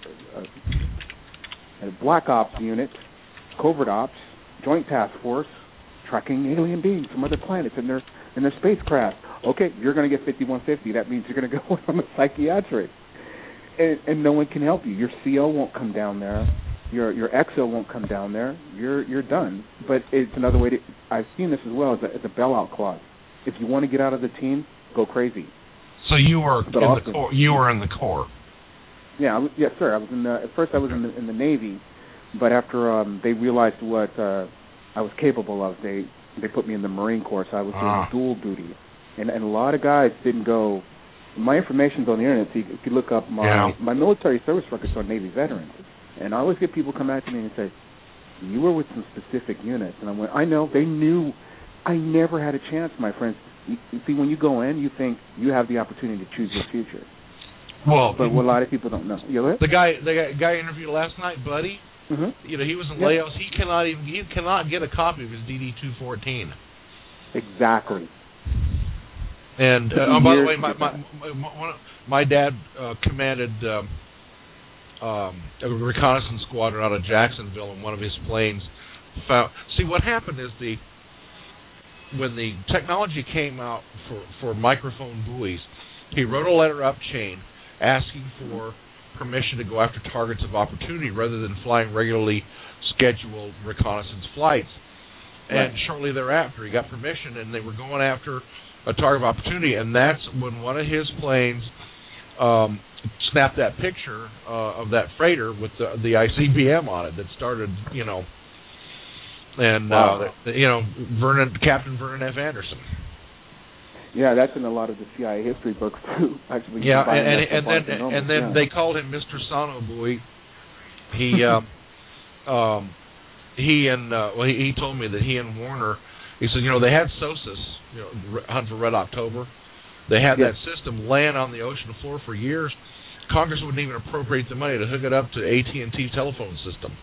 a, a black ops unit, covert ops, joint task force, tracking alien beings from other planets in their in their spacecraft. Okay, you're going to get fifty-one fifty. That means you're going to go on a psychiatric, and, and no one can help you. Your C O won't come down there. Your your X O won't come down there. You're you're done. But it's another way to. I've seen this as well as a, as a bailout clause. If you want to get out of the team, go crazy. So you were in awesome. the Corps. You were in the Corps. Yeah, I was, yes, sir. I was in the. At first, I was in the, in the Navy, but after um, they realized what uh, I was capable of, they they put me in the Marine Corps. So I was ah. doing dual duty, and and a lot of guys didn't go. My information's on the internet. So you, if you look up my yeah. my military service records on Navy veterans, and I always get people come back to me and say, "You were with some specific units," and I went, "I know." They knew. I never had a chance, my friends. You, you see, when you go in, you think you have the opportunity to choose your future. Well, but what a lot of people don't know. You know the guy, the guy, guy interviewed last night, Buddy. Mm-hmm. You know, he was in yep. Laos. He cannot even. He cannot get a copy of his D D two fourteen. Exactly. And uh, oh, by the way, my my my, my dad uh, commanded um, um, a reconnaissance squadron out of Jacksonville, and one of his planes found. See, what happened is the when the technology came out for, for microphone buoys, he wrote a letter up chain asking for permission to go after targets of opportunity rather than flying regularly scheduled reconnaissance flights. Right. And shortly thereafter, he got permission, and they were going after a target of opportunity, and that's when one of his planes um, snapped that picture uh, of that freighter with the, the I C B M on it that started, you know, and wow. uh, you know, Vernon, Captain Vernon F. Anderson. Yeah, that's in a lot of the C I A history books too. Actually, yeah, and, and, and then the and then yeah. they called him Mister Sonobuoy, He um, um, he and uh, well, he, he told me that he and Warner. He said, you know, they had SOSUS, you know, Hunt for Red October. They had yes. that system laying on the ocean floor for years. Congress wouldn't even appropriate the money to hook it up to A T and T telephone system.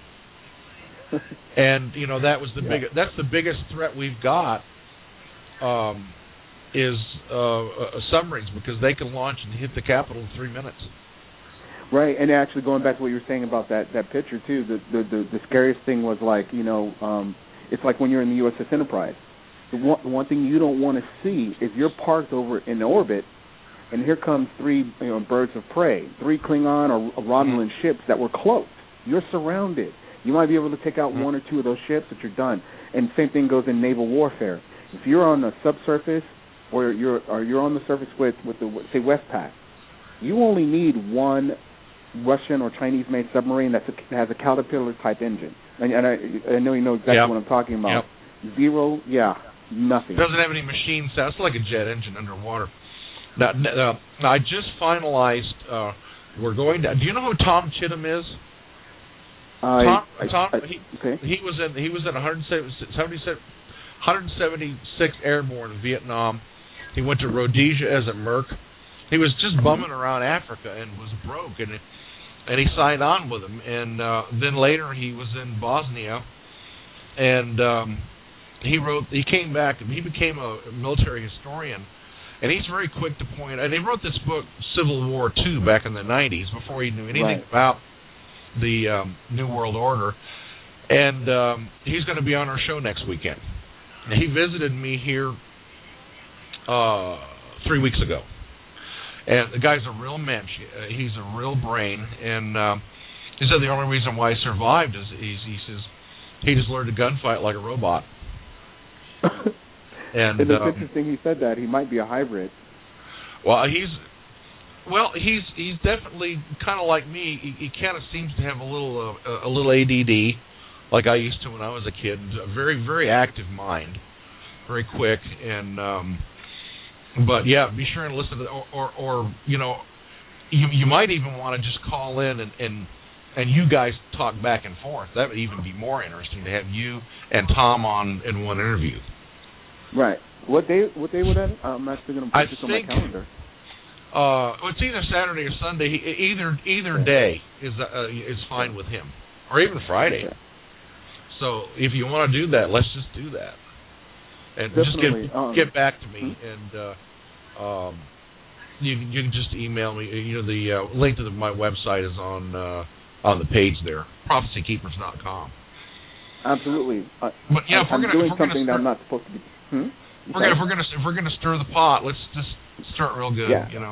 And you know that was the yeah. big. That's the biggest threat we've got. Um, is uh, uh, submarines, because they can launch and hit the Capitol in three minutes. Right, and actually going back to what you were saying about that, that picture too, the, the the the scariest thing was like, you know, um, it's like when you're in the U S S Enterprise. The one, the one thing you don't want to see is you're parked over in orbit, and here comes three you know, birds of prey, three Klingon or Romulan mm-hmm. ships that were cloaked. You're surrounded. You might be able to take out mm-hmm. one or two of those ships, but you're done. And same thing goes in naval warfare. If you're on the subsurface, or you're or you're on the surface with, with the say Westpac, you only need one Russian or Chinese-made submarine that's a, that has a Caterpillar type engine, and, and I, I know you know exactly yep. what I'm talking about. Yep. Zero, yeah, nothing. Doesn't have any machine sound. It's like a jet engine underwater. Now, uh, now I just finalized. Uh, we're going to. Do you know who Tom Chittum is? I, Tom. I, Tom I, he, okay. he was in. He was in one hundred seventy-six Airborne in Vietnam. He went to Rhodesia as a merc. He was just bumming around Africa and was broke, and and he signed on with him. And uh, then later he was in Bosnia, and um, he wrote. He came back and he became a military historian. And he's very quick to point. And he wrote this book, Civil War Two, back in the nineties, before he knew anything right. about the um, New World Order. And um, he's going to be on our show next weekend. And he visited me here uh, three weeks ago. And the guy's a real mensch. He's a real brain. And um, he said the only reason why he survived is he's, he says he just learned to gunfight like a robot. And, and it's um, interesting he said that. He might be a hybrid. Well, he's well, he's he's definitely kind of like me. He, he kind of seems to have a little uh, a little A D D, like I used to when I was a kid. A very very active mind, very quick, and um, but yeah, be sure and listen to the, or, or or you know, you you might even want to just call in and and and you guys talk back and forth. That would even be more interesting to have you and Tom on in one interview. Right. What day? What day would that? I'm actually going to put I this think, on my calendar. Uh, well, it's either Saturday or Sunday. He, either either day is uh, is fine with him, or even Friday. Okay. So if you want to do that, let's just do that, and Definitely. just get um, get back to me, hmm? and uh, um, you you can just email me. You know, the uh, link to the, my website is on uh, on the page there, prophecy keepers dot com. Absolutely. Uh, but yeah, if I'm we're gonna, doing if we're something gonna that I'm not supposed to be. Hmm? If we're gonna, if we're gonna if we're gonna stir the pot, let's just start real good, yeah. you know.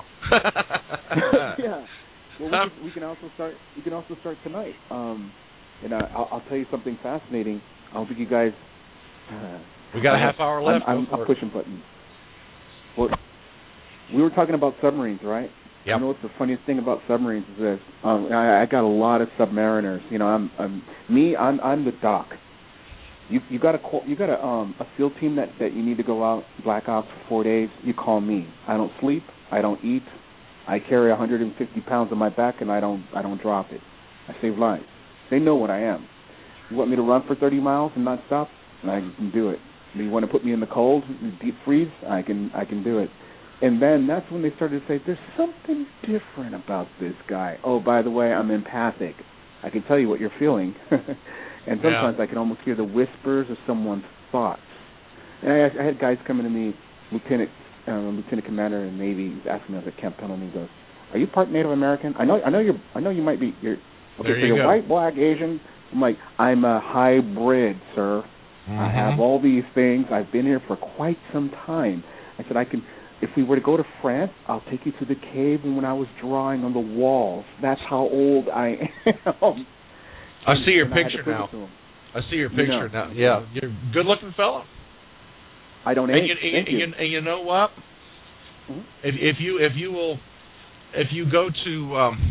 yeah. Well, we can, we can also start. We can also start tonight. Um, and I, I'll, I'll tell you something fascinating. I don't think you guys. Uh, we got a half hour left. I'm, I'm, I'm pushing buttons. Well, we were talking about submarines, right? Yeah. You know what's the funniest thing about submarines is this? Um, I, I got a lot of submariners. You know, I'm, I'm me. I'm, I'm the doc. You you got a you got a um a SEAL team that, that you need to go out Black Ops for four days. You call me. I don't sleep. I don't eat. I carry one hundred fifty pounds on my back, and I don't I don't drop it. I save lives. They know what I am. You want me to run for thirty miles and not stop? I can do it. You want to put me in the cold, deep freeze? I can I can do it. And then that's when they started to say, there's something different about this guy. Oh, by the way, I'm empathic. I can tell you what you're feeling. And sometimes yeah. I can almost hear the whispers of someone's thoughts. And I, I had guys coming to me, Lieutenant um, Lieutenant Commander in the Navy, he's asking me at Camp Pendleton, he goes, "Are you part Native American? I know, I know you're, I know you might be. You're okay. There So you you're go. white, black, Asian." I'm like, "I'm a hybrid, sir. Mm-hmm. I have all these things. I've been here for quite some time." I said, "I can. If we were to go to France, I'll take you to the cave when I was drawing on the walls. That's how old I am." I see your and picture I now. I see your picture you know. now. Yeah, you're a good-looking fellow. I don't and age. you, Thank and, you. you, and you know what? Mm-hmm. If, if you if you will, if you go to um,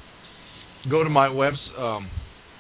go to my webs um,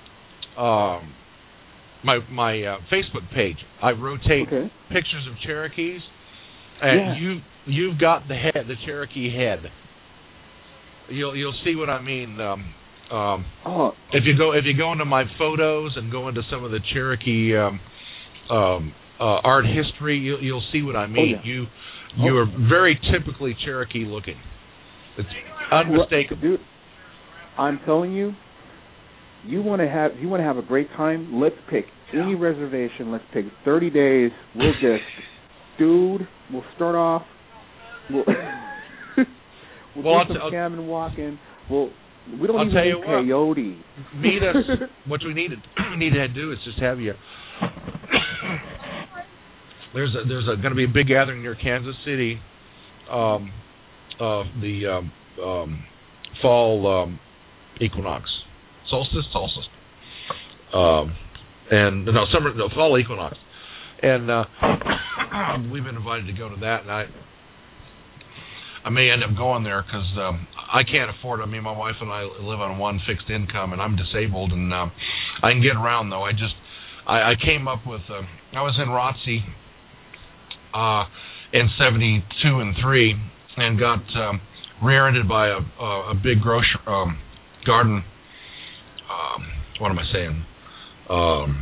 um, my my uh, Facebook page, I rotate okay. pictures of Cherokees, and yeah. you you've got the head, the Cherokee head. You'll you'll see what I mean. Um, Um, oh. If you go if you go into my photos and go into some of the Cherokee um, um, uh, art history, you, you'll see what I mean. Oh, yeah. You you oh. are very typically Cherokee looking. It's unmistakable. Well, dude, I'm telling you, you want to have you want to have a great time. Let's pick any reservation. Let's pick thirty days. We'll just, dude. We'll start off. We'll, we'll well, do some I'll, cabin walking. We'll. We don't I'll even tell need you what, coyote. Meet us. What we need to need to do is just have you. There's a, there's going to be a big gathering near Kansas City. Um, uh, the um, um, fall um, equinox, solstice, solstice, um, and no summer, no fall equinox, and uh, we've been invited to go to that, and I. I may end up going there because um, I can't afford it. I mean, my wife and I live on one fixed income, and I'm disabled, and uh, I can get around, though. I just, I, I came up with, uh, I was in R O T C uh, in seventy-two and three and got um, rear-ended by a, a, a big grocery um, garden, um, what am I saying, um,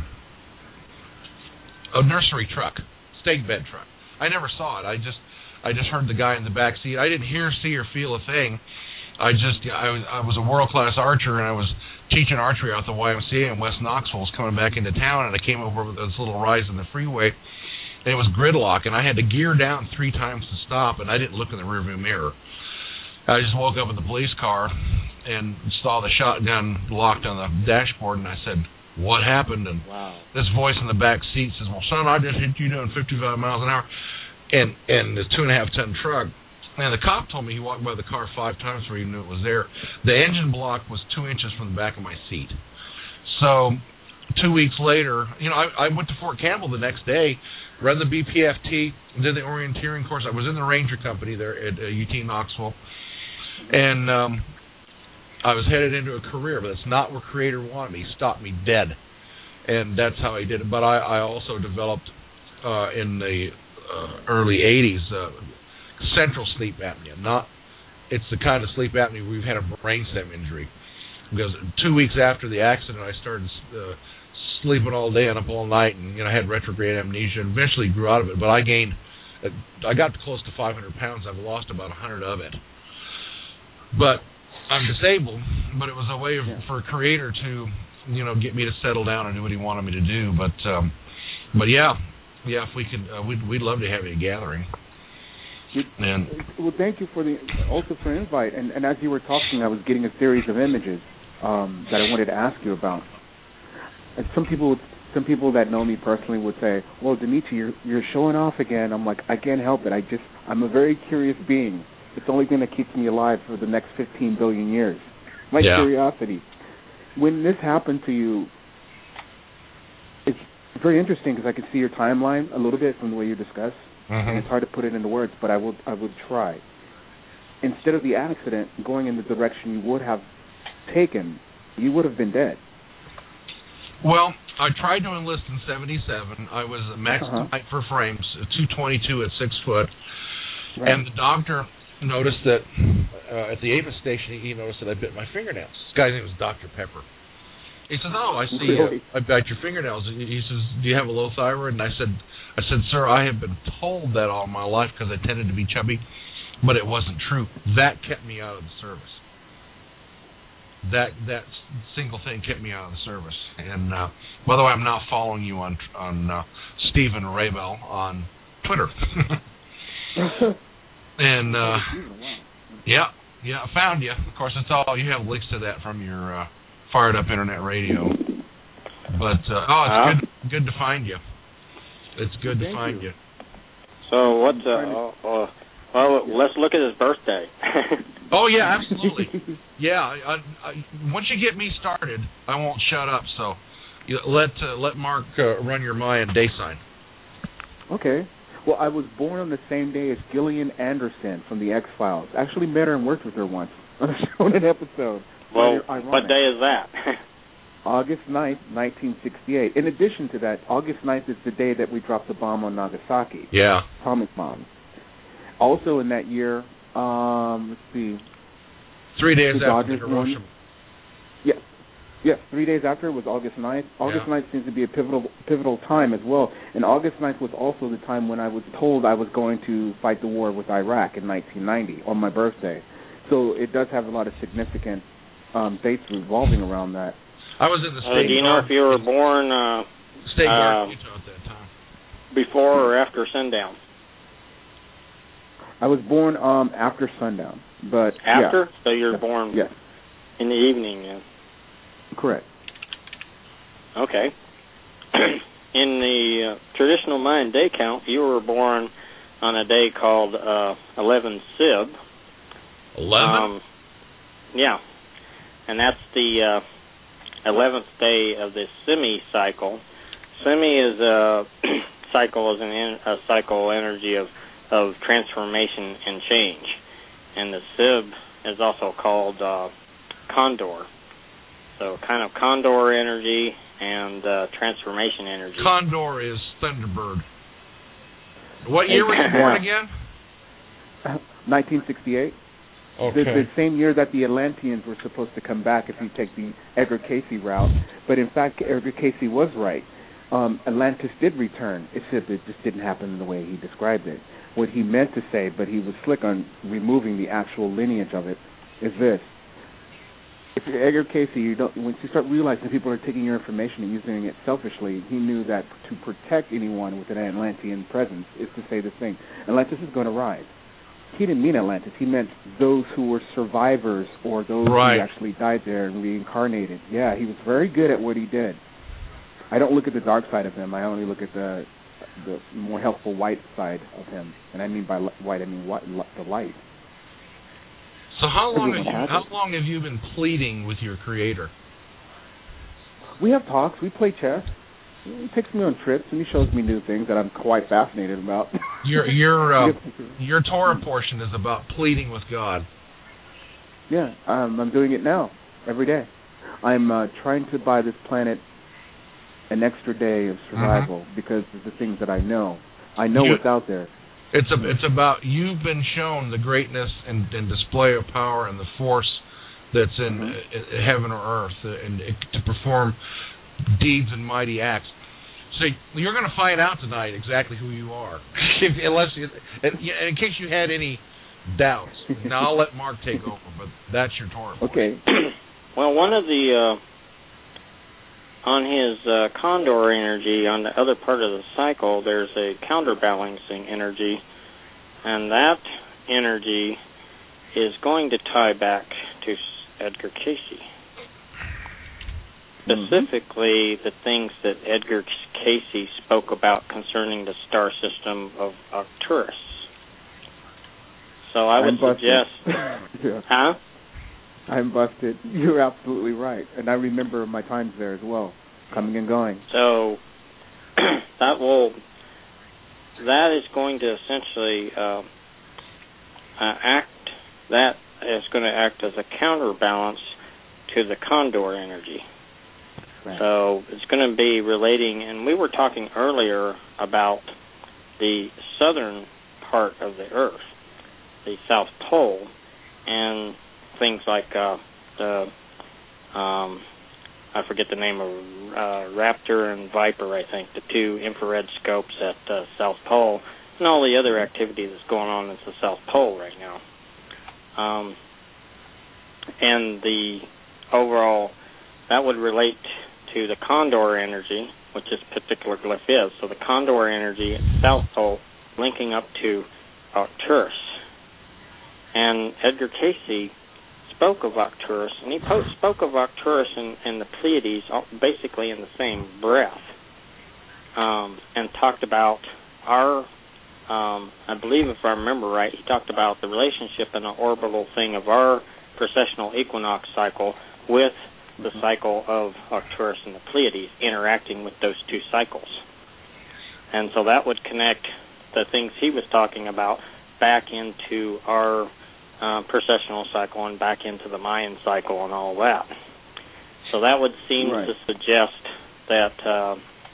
a nursery truck, stake bed truck. I never saw it. I just, I just heard the guy in the back seat. I didn't hear, see, or feel a thing. I just, I was, I was a world-class archer, and I was teaching archery out at the Y M C A in West Knoxville. I was coming back into town, and I came over with this little rise in the freeway, and it was gridlock, and I had to gear down three times to stop, and I didn't look in the rearview mirror. I just woke up in the police car and saw the shotgun locked on the dashboard, and I said, what happened? And wow. This voice in the back seat says, well, son, I just hit you doing fifty-five miles an hour. And and the two and a half ton truck, and the cop told me he walked by the car five times before he knew it was there. The engine block was two inches from the back of my seat. So two weeks later, you know, I, I went to Fort Campbell the next day, read the B P F T, did the orienteering course. I was in the Ranger Company there at uh, U T Knoxville, and um, I was headed into a career, but it's not where Creator wanted me. He stopped me dead, and that's how I did it. But I, I also developed uh, in the Uh, early eighties, uh, central sleep apnea. Not, it's the kind of sleep apnea where we've had a brainstem injury. Because two weeks after the accident, I started uh, sleeping all day and up all night, and you know I had retrograde amnesia, and eventually grew out of it. But I gained, uh, I got to close to five hundred pounds. I've lost about one hundred of it. But I'm disabled. But it was a way of, yeah. for a Creator to, you know, get me to settle down and do what He wanted me to do. But, um, but yeah. Yeah, if we could, uh, we'd we'd love to have a gathering. And well, thank you for the also for the invite. And, and as you were talking, I was getting a series of images um, that I wanted to ask you about. And some people, some people that know me personally would say, "Well, Dimitri, you're you're showing off again." I'm like, I can't help it. I just, I'm a very curious being. It's the only thing that keeps me alive for the next fifteen billion years. My yeah. curiosity. When this happened to you, it's very interesting because I can see your timeline a little bit from the way you discuss. Mm-hmm. And it's hard to put it into words, but I will I would try. Instead of the accident going in the direction you would have taken, you would have been dead. Well, I tried to enlist in seventy-seven. I was max uh-huh. height for frames, two twenty-two at six foot. Right. And the doctor noticed that uh, at the Avis station, he noticed that I bit my fingernails. This guy's name was Doctor Pepper. He says, "Oh, I see. Really? Uh, I bite your fingernails." He says, "Do you have a low thyroid?" And I said, "I said, sir, I have been told that all my life because I tended to be chubby, but it wasn't true. That kept me out of the service. That that single thing kept me out of the service." And uh, by the way, I'm now following you on on uh, Stephen Raybell on Twitter. and uh, yeah, yeah, I found you. Of course, it's all you have links to that from your. Uh, Fired Up Internet Radio, but uh, oh, it's uh, good, good to find you. It's good to find you. you. So what? Uh, uh, well, let's look at his birthday. Oh yeah, absolutely. Yeah, I, I, once you get me started, I won't shut up. So you let uh, let Mark uh, run your Mayan day sign. Okay. Well, I was born on the same day as Gillian Anderson from the X-Files. Actually met her and worked with her once on a show in an episode. Well, what day is that? August ninth, nineteen sixty-eight. In addition to that, August ninth is the day that we dropped the bomb on Nagasaki. Yeah. Atomic bomb. Also in that year, um, let's see. Three days after Hiroshima. Yeah, three days after was August ninth. August Yeah. ninth seems to be a pivotal pivotal time as well. And August ninth was also the time when I was told I was going to fight the war with Iraq in nineteen ninety on my birthday. So it does have a lot of significant um, dates revolving around that. I was in the state Uh, do you know guard. if you were born uh, State guard uh, in Utah at that time. before or after sundown? I was born um, after sundown, but After? yeah. So you're Yeah. born Yes, in the evening, yeah. correct. Okay. In the uh, traditional Mayan day count, you were born on a day called uh, eleven Sib. Eleven. Um, yeah, and that's the uh, eleventh day of the Semi cycle. Semi is a cycle is an en- a cycle energy of of transformation and change, and the Sib is also called uh, Condor. So kind of Condor energy and uh, transformation energy. Condor is Thunderbird. What year were you Yeah. born again? nineteen sixty-eight. Okay. The, the same year that the Atlanteans were supposed to come back if you take the Edgar Casey route. But in fact, Edgar Casey was right. Um, Atlantis did return. It's just, it just didn't happen the way he described it. What he meant to say, but he was slick on removing the actual lineage of it, is this. If you're Edgar Casey, you don't, once you start realizing people are taking your information and using it selfishly, he knew that to protect anyone with an Atlantean presence is to say this thing. Atlantis is going to rise. He didn't mean Atlantis. He meant those who were survivors or those Right. who actually died there and reincarnated. Yeah, he was very good at what he did. I don't look at the dark side of him. I only look at the the more helpful white side of him. And I mean by li- white, I mean white, the light. So how long have Everyone you has how it. long have you been pleading with your creator? We have talks. We play chess. He takes me on trips and he shows me new things that I'm quite fascinated about. Your your uh, your Torah portion is about pleading with God. Yeah, um, I'm doing it now, every day. I'm uh, trying to buy this planet an extra day of survival Mm-hmm. because of the things that I know. I know You- what's out there. It's a, it's about you've been shown the greatness and, and display of power and the force that's in Mhm. uh, heaven or earth, uh, and uh, to perform deeds and mighty acts. So you're going to find out tonight exactly who you are, if, unless you, and, and in case you had any doubts. Now I'll let Mark take over, but that's your Torah. Okay. Well, one of the uh, on his uh, Condor energy, on the other part of the cycle, there's a counterbalancing energy, and that energy is going to tie back to Edgar Casey. Specifically, the things that Edgar Casey spoke about concerning the star system of Arcturus. So I would I'm busted. suggest... Yeah. Huh? I'm busted. You're absolutely right. And I remember my times there as well, coming and going. So that will... That is going to essentially uh, uh, act... That is going to act as a counterbalance to the Condor energy. Right. So it's going to be relating, and we were talking earlier about the southern part of the Earth, the South Pole, and things like uh, the, um, I forget the name of uh, Raptor and Viper, I think, the two infrared scopes at uh, South Pole, and all the other activity that's going on at the South Pole right now. Um, and the overall, that would relate to the Condor energy, which this particular glyph is. So the Condor energy at the South Pole linking up to Arcturus. And Edgar Casey spoke of Arcturus, and he po- spoke of Arcturus and, and the Pleiades basically in the same breath, um, and talked about our, um, I believe if I remember right, he talked about the relationship and the orbital thing of our precessional equinox cycle with the cycle of Arcturus and the Pleiades interacting with those two cycles. And so that would connect the things he was talking about back into our uh, precessional cycle and back into the Mayan cycle and all that. So that would seem Right. to suggest that uh,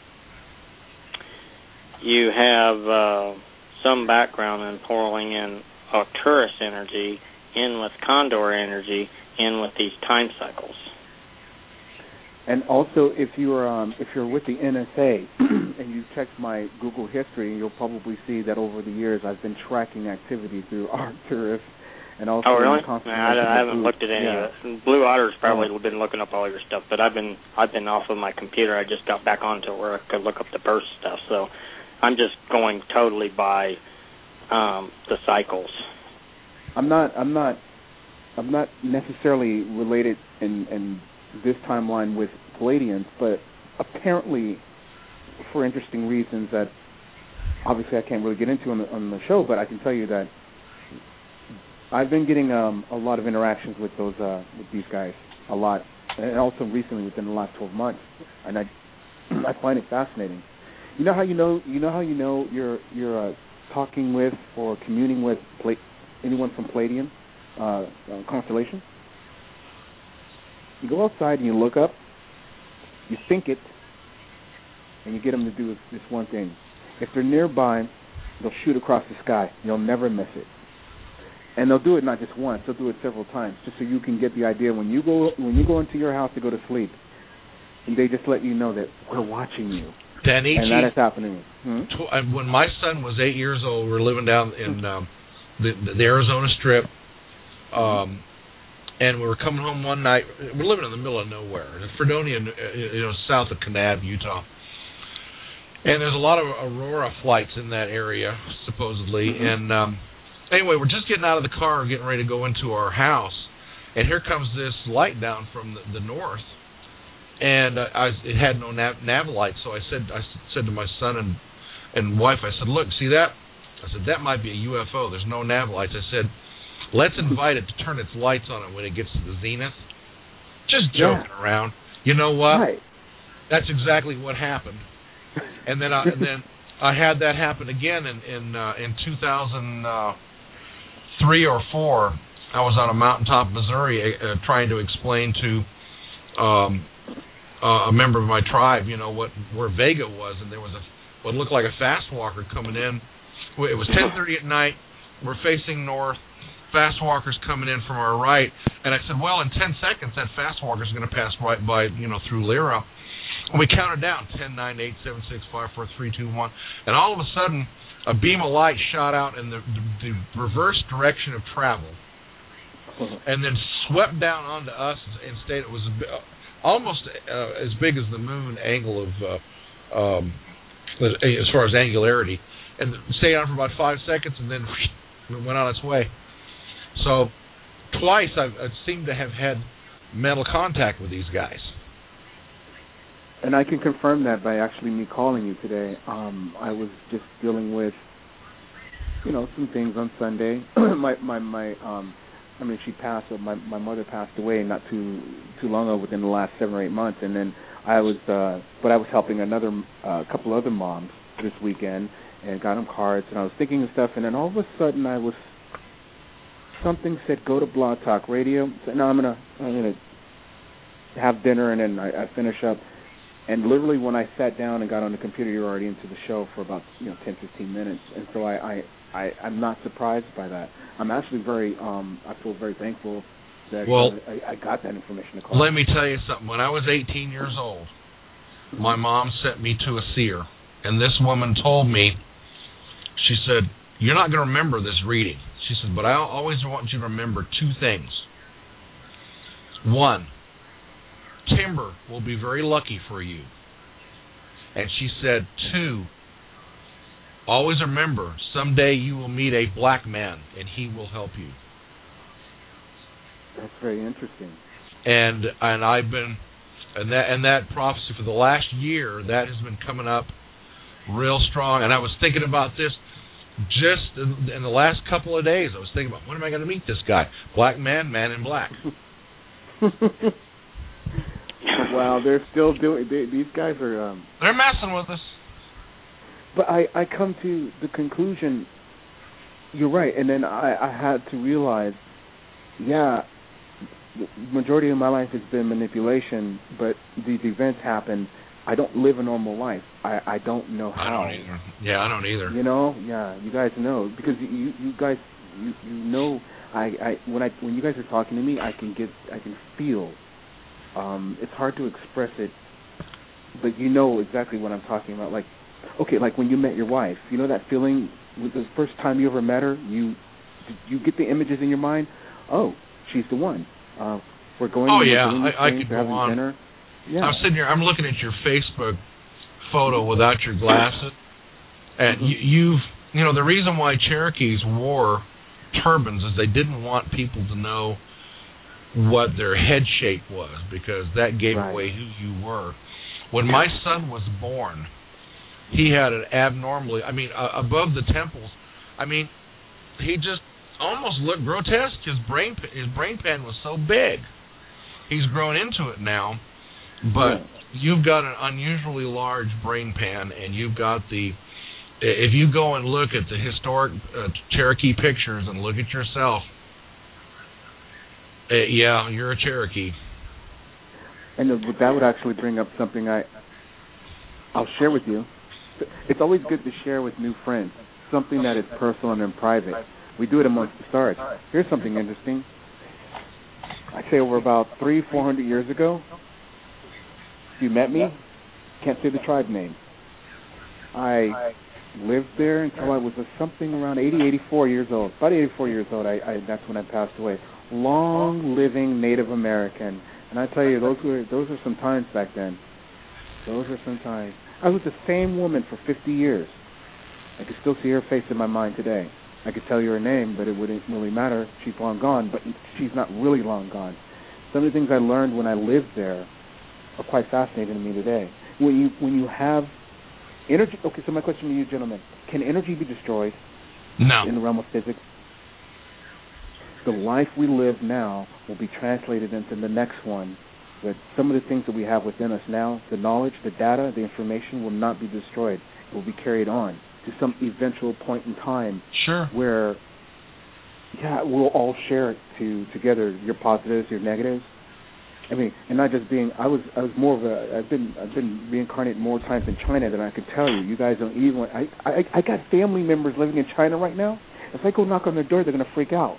you have uh, some background in pulling in Arcturus energy in with Condor energy in with these time cycles. And also, if you're um, if you're with the N S A and you check my Google history, you'll probably see that over the years I've been tracking activity through Arcturus and also oh, really? in the Nah, I, I haven't Blue. looked at any yeah. of it. Blue Otter's probably oh. been looking up all your stuff, but I've been I've been off of my computer. I just got back onto it where I could look up the burst stuff. So I'm just going totally by um, the cycles. I'm not I'm not I'm not necessarily related in, in this timeline with Palladians, but apparently for interesting reasons that obviously I can't really get into on the, on the show, but I can tell you that I've been getting um, a lot of interactions with those uh, with these guys, a lot, and also recently within the last twelve months, and I I find it fascinating. You know how you know you know how you know you're you're uh, talking with or communing with Pla- anyone from Palladian uh, uh, constellation? You go outside and you look up, you think it, and you get them to do this one thing. If they're nearby, they'll shoot across the sky. You'll never miss it. And they'll do it not just once; they'll do it several times, just so you can get the idea. When you go when you go into your house to go to sleep, and they just let you know that we're watching you. Danichi, and that is happening. Hmm? Tw- when my son was eight years old, we were living down in um, the, the Arizona Strip, um, and we were coming home one night. We're living in the middle of nowhere, in Fredonia, you know, south of Kanab, Utah. And there's a lot of Aurora flights in that area, supposedly. Mm-hmm. And um, anyway, we're just getting out of the car, getting ready to go into our house, and here comes this light down from the, the north. And uh, I, it had no nav, nav light, so I said, I said to my son and and wife, I said, "Look, see that?" I said, "That might be a U F O. There's no nav lights." I said, "Let's invite it to turn its lights on it when it gets to the zenith." Just joking yeah. around. You know what? Right. That's exactly what happened. And then I and then I had that happen again in in uh, in two thousand three or four. I was on a mountaintop, Missouri, uh, trying to explain to um, uh, a member of my tribe, you know, what where Vega was, and there was a what looked like a fast walker coming in. It was ten thirty at night. We're facing north. Fast walker's coming in from our right, and I said, "Well, in ten seconds, that fast walker's going to pass right by, you know, through Lyra." And we counted down ten, nine, eight, seven, six, five, four, three, two, one, and all of a sudden, a beam of light shot out in the, the, the reverse direction of travel, and then swept down onto us and stayed. It was almost uh, as big as the moon angle of, uh, um, as far as angularity, and stayed on for about five seconds, and then whoosh, went on its way. So twice I've, I've seemed to have had mental contact with these guys. And I can confirm that by actually me calling you today. Um, I was just dealing with, you know, some things on Sunday. my my my um, I mean, she passed. My my mother passed away not too too long ago, within the last seven or eight months. And then I was, uh, but I was helping another uh, couple other moms this weekend and got them cards. And I was thinking of stuff. And then all of a sudden, I was something said go to Blog Talk Radio. So now I'm gonna I'm gonna have dinner and then I, I finish up. And literally when I sat down and got on the computer, you were already into the show for about, you know, ten, fifteen minutes. And so I, I, I, I'm not surprised by that. I'm actually very, um, I feel very thankful that well, I, I got that information to call. Let me tell you something. When I was eighteen years old, my mom sent me to a seer. And this woman told me, she said, "You're not going to remember this reading." She said, "But I always want you to remember two things. One, timber will be very lucky for you." And she said, "Two, always remember, someday you will meet a black man and he will help you." That's very interesting. And and I've been, and that and that prophecy for the last year, that has been coming up real strong. And I was thinking about this just in, in the last couple of days. I was thinking about, when am I going to meet this guy? Black man, man in black. Wow, they're still doing. They, these guys are. Um, they're messing with us. But I, I come to the conclusion. You're right, and then I, I had to realize, yeah, the majority of my life has been manipulation. But these events happen. I don't live a normal life. I, I don't know how. I don't either. Yeah, I don't either. You know, yeah, you guys know because you you guys you, you know I, I when I when you guys are talking to me, I can get I can feel Um, it's hard to express it, but you know exactly what I'm talking about. Like, okay, like when you met your wife, you know that feeling with the first time you ever met her. You you get the images in your mind. Oh, she's the one. Uh, we're going. Oh we're yeah, doing I, I things, could we're go having on. Dinner. Yeah. I'm sitting here. I'm looking at your Facebook photo without your glasses, and Mm-hmm. you, you've you know the reason why Cherokees wore turbans is they didn't want people to know what their head shape was, because that gave Right. away who you were. When my son was born, he had an abnormally, I mean, uh, above the temples, I mean, he just almost looked grotesque. His brain, his brain pan was so big. He's grown into it now, but Yeah. you've got an unusually large brain pan, and you've got the, if you go and look at the historic uh, Cherokee pictures and look at yourself, uh, yeah, you're a Cherokee. And that would actually bring up something I, I'll share with you. It's always good to share with new friends something that is personal and in private. We do it amongst the stars. Here's something interesting. I'd say over about three, four hundred years ago, you met me. Can't say the tribe name. I lived there until I was a something around eighty, eighty-four years old. About eighty-four years old, I, I that's when I passed away. Long living Native American. And I tell you, those were those are some times back then. Those are some times. I was the same woman for fifty years. I could still see her face in my mind today. I could tell you her name, but it wouldn't really matter. She's long gone, but she's not really long gone. Some of the things I learned when I lived there are quite fascinating to me today. When you when you have energy, okay. So my question to you, gentlemen: can energy be destroyed? No. In the realm of physics? The life we live now will be translated into the next one. That some of the things that we have within us now, the knowledge, the data, the information will not be destroyed. It will be carried on to some eventual point in time. Sure. Where, yeah, we'll all share it to together. Your positives, your negatives. I mean, and not just being. I was. I was more of a. I've been. I've been reincarnated more times in China than I could tell you. You guys don't even. I. I. I got family members living in China right now. If I go knock on their door, they're going to freak out.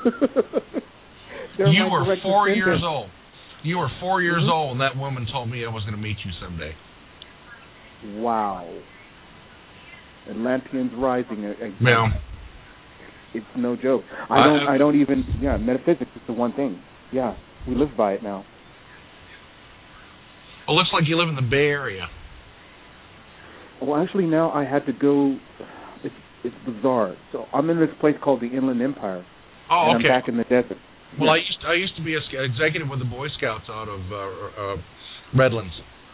You were four years old. You were four years mm-hmm. old, and that woman told me I was going to meet you someday. Wow. Atlanteans rising. Yeah. It's no joke. I don't. I, I don't even. Yeah, metaphysics is the one thing. Yeah, we live by it now. It looks like you live in the Bay Area. Well, actually, now I had to go. It's it's bizarre. So I'm in this place called the Inland Empire. Oh, and okay. I'm back in the desert. Well, yeah. I used to, I used to be a sc- executive with the Boy Scouts out of uh, uh, Redlands.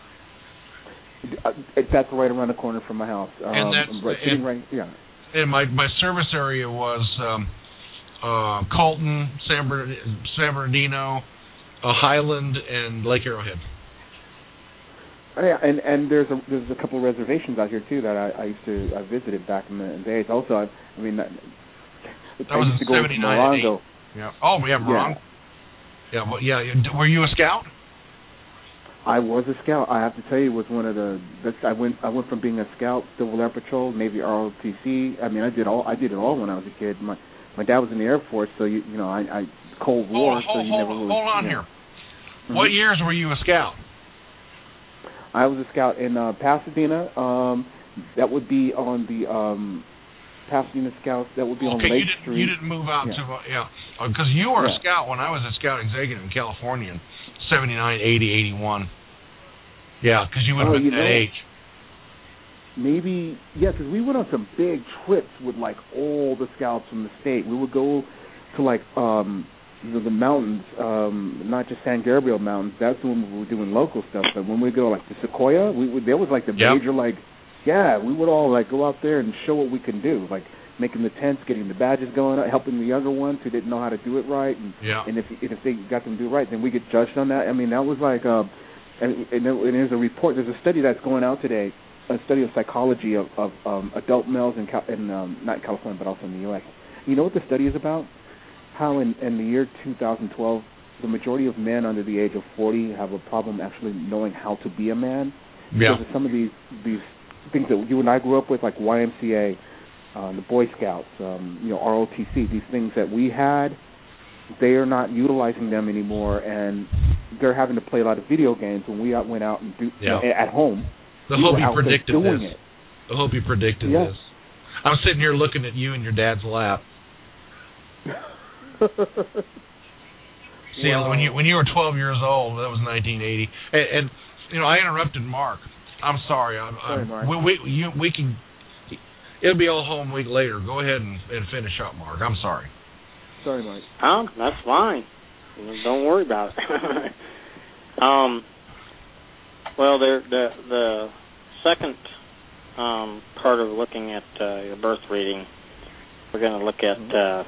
That's right around the corner from my house. Um, and that's right, and, right, yeah. And my my service area was um, uh, Colton, San, Bern- San Bernardino, uh, Highland, and Lake Arrowhead. Oh, yeah, and and there's a there's a couple of reservations out here too that I, I used to I visited back in the days. Also, I, I mean, that, that I was used to in go to Morongo. Yeah. Oh, we have Morongo. Yeah. Yeah, well, yeah. Were you a scout? I was a scout. I have to tell you, it was one of the. That's, I went. I went from being a scout, Civil Air Patrol, Navy R O T C. I mean, I did all. I did it all when I was a kid. My my dad was in the Air Force, so you you know, I, I Cold War, hold, hold, so you hold, never really. Hold on yeah. here. Mm-hmm. What years were you a scout? I was a scout in uh, Pasadena. Um, that would be on the um, Pasadena Scouts. That would be okay, on Lake you didn't, Street. you didn't move out yeah. to uh, yeah, because uh, you were yeah. a scout when I was a scout executive in California in seventy-nine, eighty, eighty-one. Yeah, because you would have oh, been you that know, age. Maybe, yeah, because we went on some big trips with, like, all the scouts from the state. We would go to, like, um, the, the mountains, um, not just San Gabriel Mountains. That's when we were doing local stuff. But when we go, like, to Sequoia, we would, there was, like, the yep. major, like, yeah, we would all, like, go out there and show what we can do, like, making the tents, getting the badges going, helping the younger ones who didn't know how to do it right. And, yeah. and if, if they got them to do it right, then we get judged on that. I mean, that was, like, uh, And, and, and there's a report, there's a study that's going out today, a study of psychology of, of um, adult males in, Cal- in um, not in California, but also in the U S. You know what the study is about? How in, in the year two thousand twelve, the majority of men under the age of forty have a problem actually knowing how to be a man. Yeah. Because of some of these, these things that you and I grew up with, like Y M C A, uh, the Boy Scouts, um, you know, R O T C, these things that we had, they are not utilizing them anymore, and they're having to play a lot of video games when we out, went out and do yeah. you know, at home. The we hope were you out there predicted doing this. It. The hope you predicted yeah. this. I'm sitting here looking at you in your dad's lap. See, wow. when you when you were twelve years old, that was nineteen eighty, and, and you know I interrupted Mark. I'm sorry. I'm, sorry, I'm, Mark. We we, you, we can. It'll be all home week later. Go ahead and, and finish up, Mark. I'm sorry. Sorry, Mark. Oh, that's fine. Don't worry about it. um. Well, there the the second um, part of looking at uh, your birth reading, we're going to look at. Uh,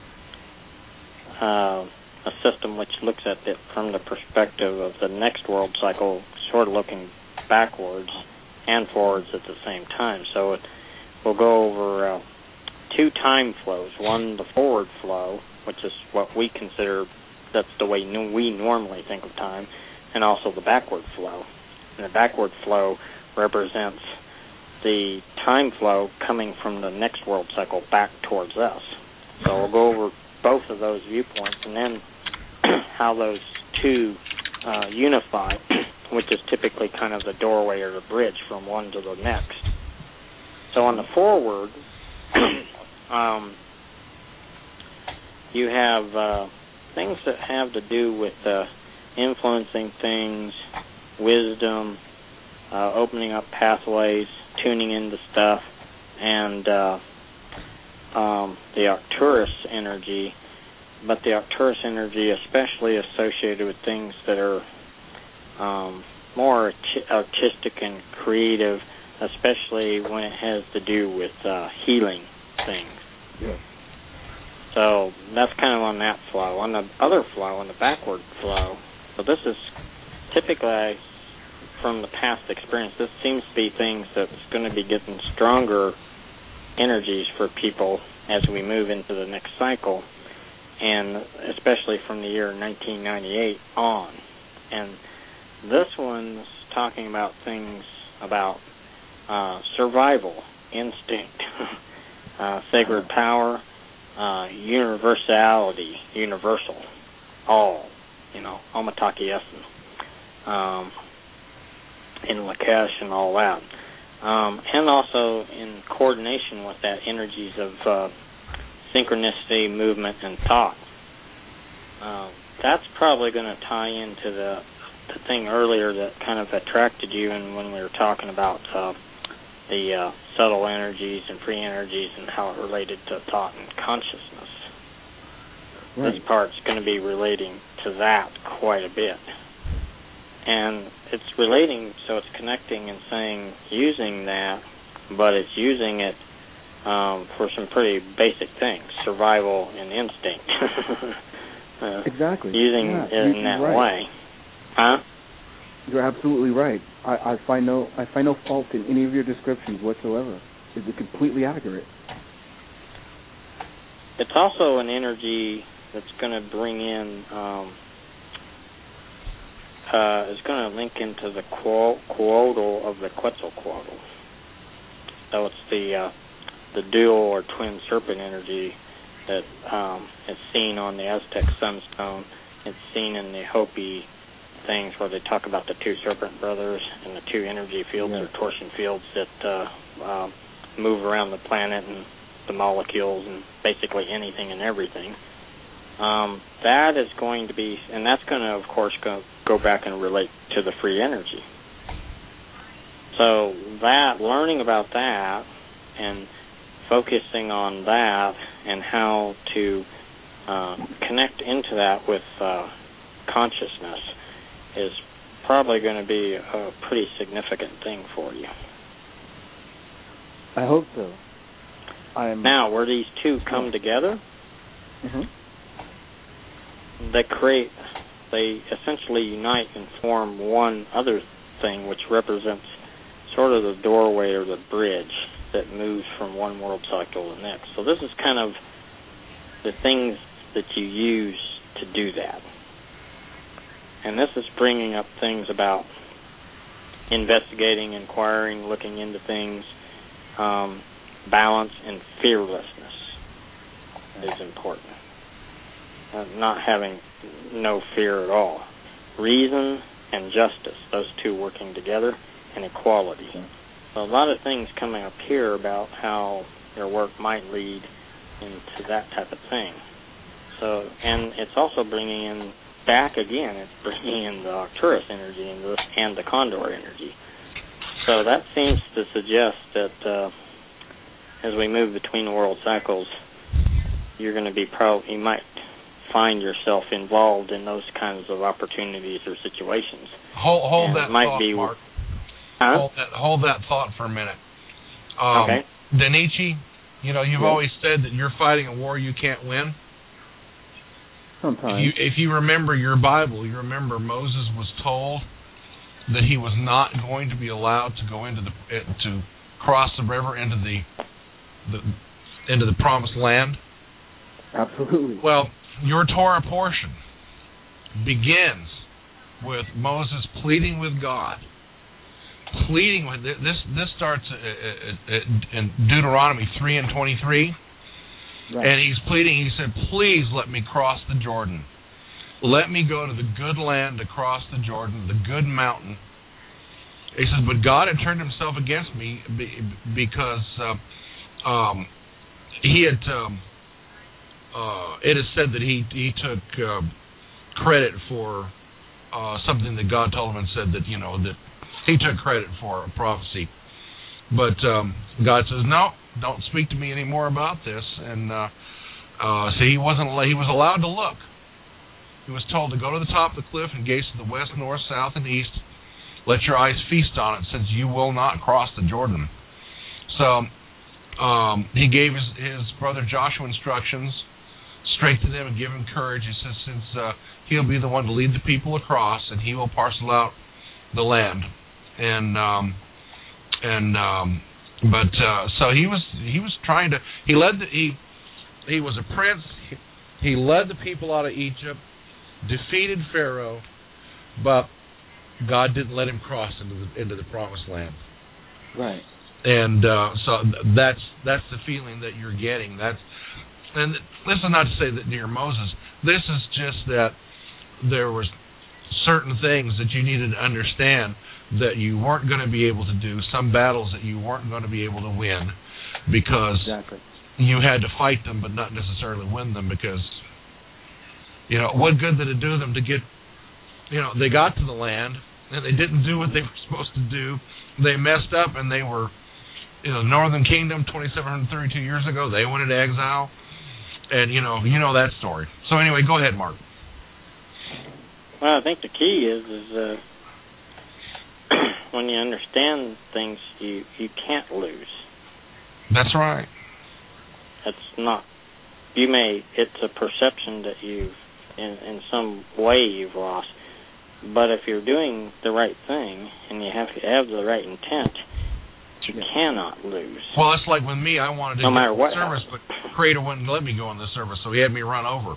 uh, a system which looks at it from the perspective of the next world cycle, sort of looking backwards and forwards at the same time. So it, we'll go over uh, two time flows. One, the forward flow, which is what we consider, that's the way we normally think of time, and also the backward flow. And the backward flow represents the time flow coming from the next world cycle back towards us. So we'll go over both of those viewpoints, and then how those two uh, unify, which is typically kind of the doorway or the bridge from one to the next. So on the forward, um, you have uh, things that have to do with uh, influencing things, wisdom, uh, opening up pathways, tuning into stuff, and uh, Um, the Arcturus energy, but the Arcturus energy especially associated with things that are um, more art- artistic and creative, especially when it has to do with uh, healing things. Yeah. So that's kind of on that flow. On the other flow, on the backward flow, so this is typically from the past experience, this seems to be things that's going to be getting stronger energies for people as we move into the next cycle, and especially from the year nineteen ninety-eight on. And this one's talking about things about uh, survival, instinct, uh, sacred power, uh, universality, universal, all, you know, Omataki Essen, um, in Lakesh and all that. Um, and also in coordination with that, energies of uh, synchronicity, movement, and thought. Uh, that's probably going to tie into the, the thing earlier that kind of attracted you, and when we were talking about uh, the uh, subtle energies and free energies and how it related to thought and consciousness. Right. This part's going to be relating to that quite a bit. And it's relating, so it's connecting and saying, using that, but it's using it um, for some pretty basic things, survival and instinct. uh, exactly. Using yeah, it in that right. way. Huh? You're absolutely right. I, I find no I find no fault in any of your descriptions whatsoever. It's completely accurate. It's also an energy that's going to bring in... Um, Uh, is going to link into the Quetzal of the Quetzalcoatl. So it's the uh, the dual or twin serpent energy that um, is seen on the Aztec sunstone. It's seen in the Hopi things where they talk about the two serpent brothers and the two energy fields yeah. or torsion fields that uh, uh, move around the planet and the molecules and basically anything and everything. Um, that is going to be, and that's going to, of course, go, go back and relate to the free energy. So that, learning about that and focusing on that and how to uh, connect into that with uh, consciousness is probably going to be a pretty significant thing for you. I hope so. I'm now, where these two come together, mm-hmm. they create, they essentially unite and form one other thing, which represents sort of the doorway or the bridge that moves from one world cycle to the next. So this is kind of the things that you use to do that. And this is bringing up things about investigating, inquiring, looking into things. Um, balance and fearlessness is important. Uh, not having no fear at all, reason and justice, those two working together, and equality. So a lot of things coming up here about how their work might lead into that type of thing. So, and it's also bringing in, back again, it's bringing in the Arcturus energy and the, and the Condor energy. So that seems to suggest that uh, as we move between the world cycles, you're going to be pro. You might find yourself involved in those kinds of opportunities or situations. Hold, hold and that might thought, be, Mark. Huh? Hold that, hold that thought for a minute. Um, okay. Denichi, you know, you've yeah. always said that you're fighting a war you can't win. Sometimes. If you, if you remember your Bible, you remember Moses was told that he was not going to be allowed to go into the to cross the river into the, the into the promised land. Absolutely. Well, your Torah portion begins with Moses pleading with God, pleading with this. This starts in Deuteronomy three and twenty-three. Right. And he's pleading, he said, please let me cross the Jordan. Let me go to the good land across the Jordan, the good mountain. He says, but God had turned himself against me because uh, um, he had, um, uh, it is said that he, he took uh, credit for uh, something that God told him and said that, you know, that he took credit for a prophecy. But um, God says, no, don't speak to me anymore about this. And uh, uh, so he wasn't. He was allowed to look. He was told to go to the top of the cliff and gaze to the west, north, south, and east. Let your eyes feast on it, since you will not cross the Jordan. So um, he gave his, his brother Joshua instructions, strengthen him and give him courage. He says, since uh, he'll be the one to lead the people across, and he will parcel out the land. And um, and um, but uh, so he was he was trying to he led the, he he was a prince. He led the people out of Egypt, defeated Pharaoh, but God didn't let him cross into the into the promised land. Right. And uh, so that's that's the feeling that you're getting. That's and this is not to say that near Moses. This is just that there was certain things that you needed to understand that you weren't going to be able to do, some battles that you weren't going to be able to win because exactly. you had to fight them but not necessarily win them because, you know, what good did it do them to get, you know, they got to the land and they didn't do what they were supposed to do. They messed up and they were, you know, Northern Kingdom twenty-seven thirty-two years ago, they went into exile. And, you know, you know that story. So anyway, go ahead, Mark. Well, I think the key is, is uh, when you understand things, you, you can't lose. That's right. It's not. You may. It's a perception that you've, in, in some way, you've lost. But if you're doing the right thing and you have to have the right intent, you yeah. cannot lose. Well, it's like with me. I wanted to no get matter in what the service, but Creator wouldn't let me go in the service, so he had me run over.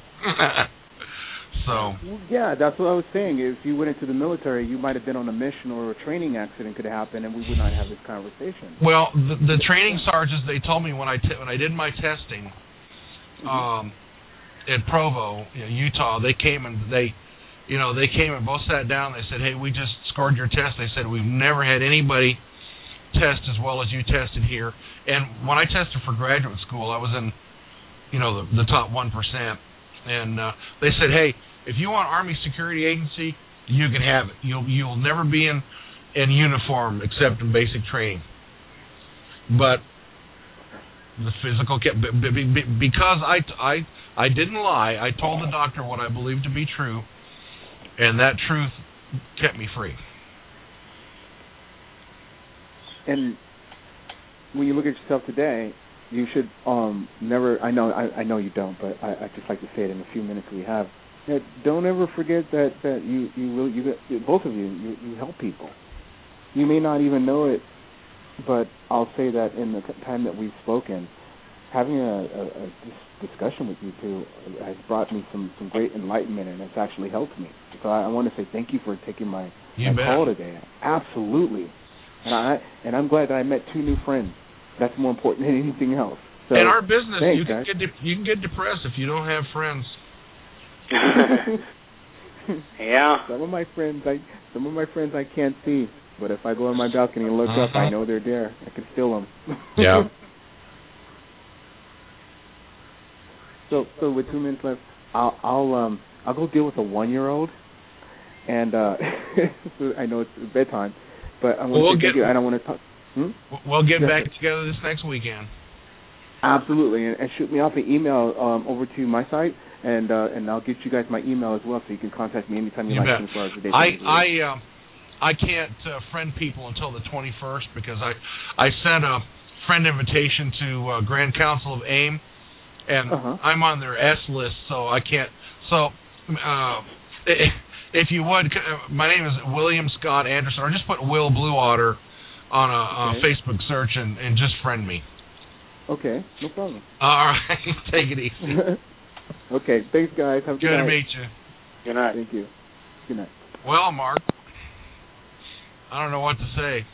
So yeah, that's what I was saying. If you went into the military, you might have been on a mission or a training accident could happen, and we would not have this conversation. Well, the, the training sergeants, they told me when I t- when I did my testing um, at Provo, you know, Utah, they came and they, you know, they came and both sat down. They said, "Hey, we just scored your test." They said, "We've never had anybody test as well as you tested here." And when I tested for graduate school, I was in, you know, the, the top one percent. And uh, they said, "Hey, if you want Army Security Agency, you can have it. You'll you'll never be in, in uniform except in basic training." But the physical kept because I, I, I didn't lie. I told the doctor what I believed to be true, and that truth kept me free. And when you look at yourself today, you should um, never. I know, I, I know you don't, but I, I just like to say it in the few minutes we have. That don't ever forget that, that you you really you both of you, you you help people. You may not even know it, but I'll say that in the time that we've spoken, having a, a, a discussion with you two has brought me some, some great enlightenment, and it's actually helped me. So I, I want to say thank you for taking my, my call today. Absolutely, and I and I'm glad that I met two new friends. That's more important than anything else. So, in our business, thanks, you can guys. get de- you can get depressed if you don't have friends. Yeah. Some of my friends, I some of my friends I can't see, but if I go on my balcony and look uh-huh. up, I know they're there. I can steal them. Yeah. so, so with two minutes left, I'll I'll um I'll go deal with a one-year-old, and uh, I know it's bedtime, but I want well, to we'll get, I don't want to talk. Hmm? We'll get Yes, back sir. together this next weekend. Absolutely, and, and shoot me off an email um, over to my site, and uh, and I'll get you guys my email as well, so you can contact me anytime you, you like. Bet. As far as the day I I uh, I can't uh, friend people until the twenty-first because I I sent a friend invitation to uh, Grand Council of AIM, and uh-huh. I'm on their S list, so I can't. So uh, if you would, my name is William Scott Anderson, or just put Will Blue Otter on a, okay. a Facebook search and, and just friend me. Okay, no problem. All right, take it easy. Okay, thanks, guys. Have a good, good night. to meet you. Good night. Thank you. Good night. Well, Mark, I don't know what to say.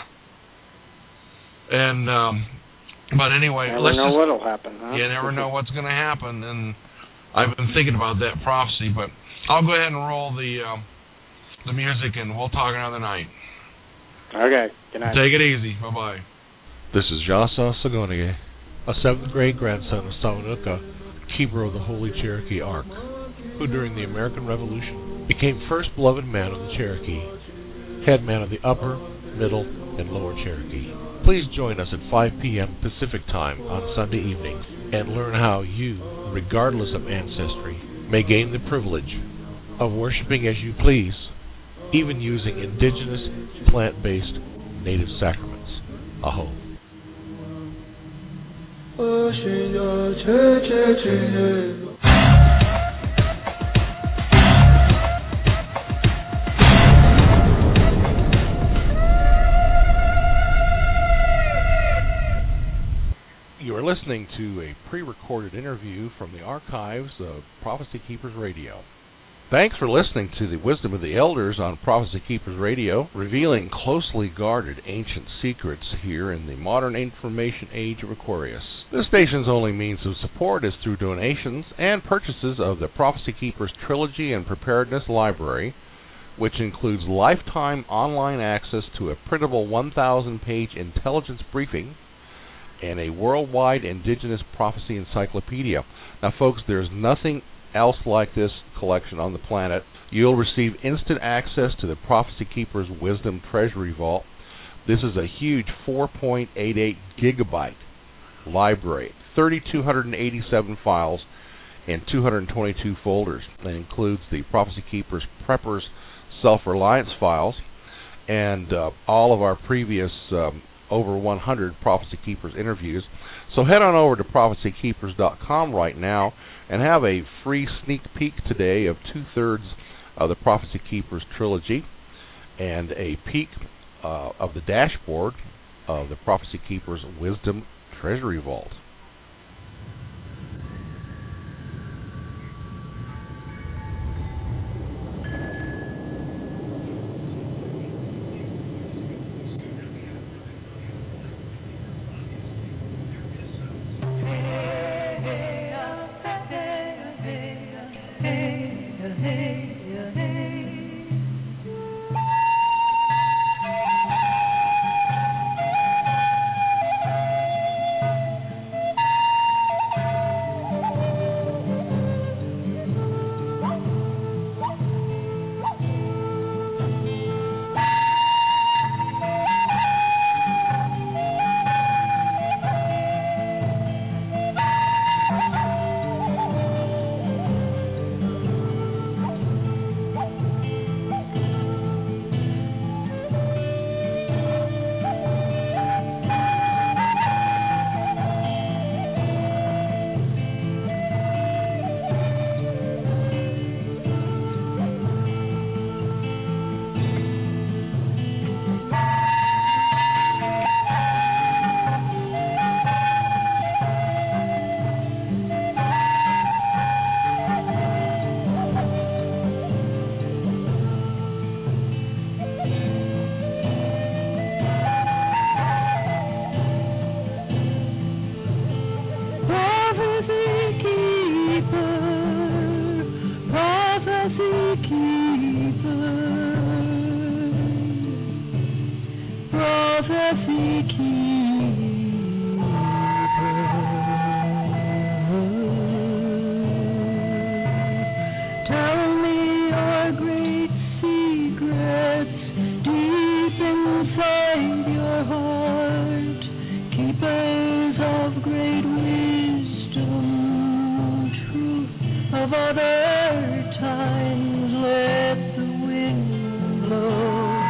and um, but anyway, never let's know just, what'll happen. Huh? You never know what's going to happen, and I've been thinking about that prophecy. But I'll go ahead and roll the um, the music, and we'll talk another night. Okay. Good night. Take it easy. Bye bye. This is Jasa Sagonige, a seventh grade grandson of Samanuka, keeper of the Holy Cherokee Ark, who during the American Revolution became first beloved man of the Cherokee, head man of the Upper, Middle, and Lower Cherokee. Please join us at five p.m. Pacific Time on Sunday evenings and learn how you, regardless of ancestry, may gain the privilege of worshiping as you please, even using indigenous, plant-based, native sacraments. Aho. You are listening to a pre-recorded interview from the archives of Prophecy Keepers Radio. Thanks for listening to the Wisdom of the Elders on Prophecy Keepers Radio, revealing closely guarded ancient secrets here in the modern information age of Aquarius. This station's only means of support is through donations and purchases of the Prophecy Keepers Trilogy and Preparedness Library, which includes lifetime online access to a printable one thousand page intelligence briefing and a worldwide indigenous prophecy encyclopedia. Now, folks, there's nothing else like this collection on the planet. You'll receive instant access to the Prophecy Keepers Wisdom Treasury Vault. This is a huge four point eight eight gigabyte library, three thousand two hundred eighty-seven files and two hundred twenty-two folders. That includes the Prophecy Keepers Preppers Self-Reliance files and uh, all of our previous um, over one hundred Prophecy Keepers interviews. So head on over to prophecy keepers dot com right now and have a free sneak peek today of two-thirds of the Prophecy Keepers trilogy and a peek uh, of the dashboard of the Prophecy Keepers Wisdom Treasury Vault. prophecy keeper. Tell me your great secrets deep inside your heart, keepers of great wisdom, truth of other times. Let the wind blow.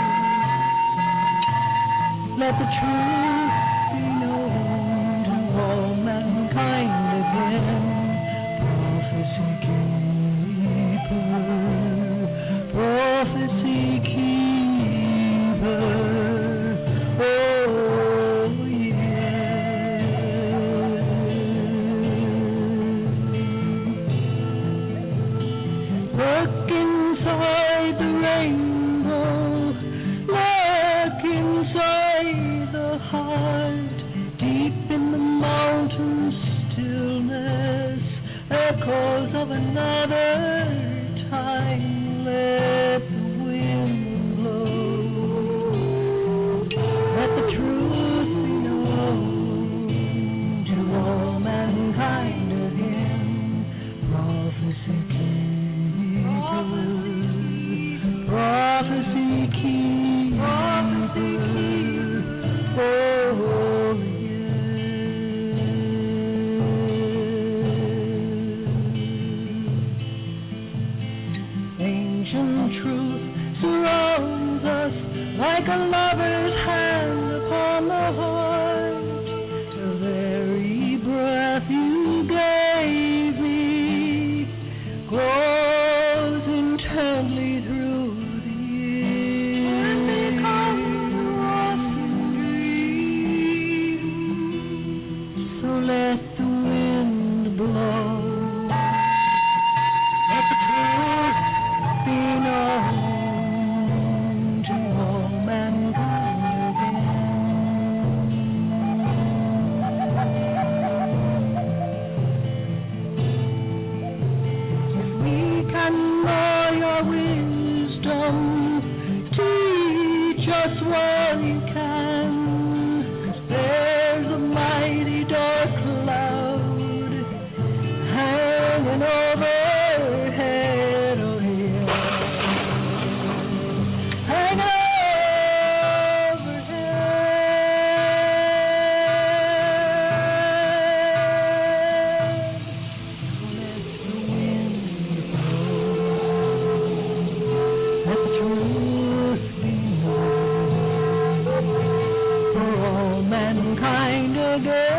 Let the truth be known to all mankind again. Prophecy keeper, prophecy keeper. Oh yeah. Look inside the rainbow. Look inside the heart, deep in the mountain stillness, echoes of another time. Let the wind blow. Let the truth be known to all mankind again. Prophecy keeper, prophecy keeper. Oh, yeah. Ancient truth surrounds us like a lover's hand upon the heart. The very breath you gave me glows intently through the years. So let the wind blow. Let the truth be known to all mankind again. If we can know your wisdom, teach us what you can. 'Cause there's a mighty dark cloud hanging overhead, oh yeah, hanging overhead. Let the wind blow. Let the truth be known for all mankind again.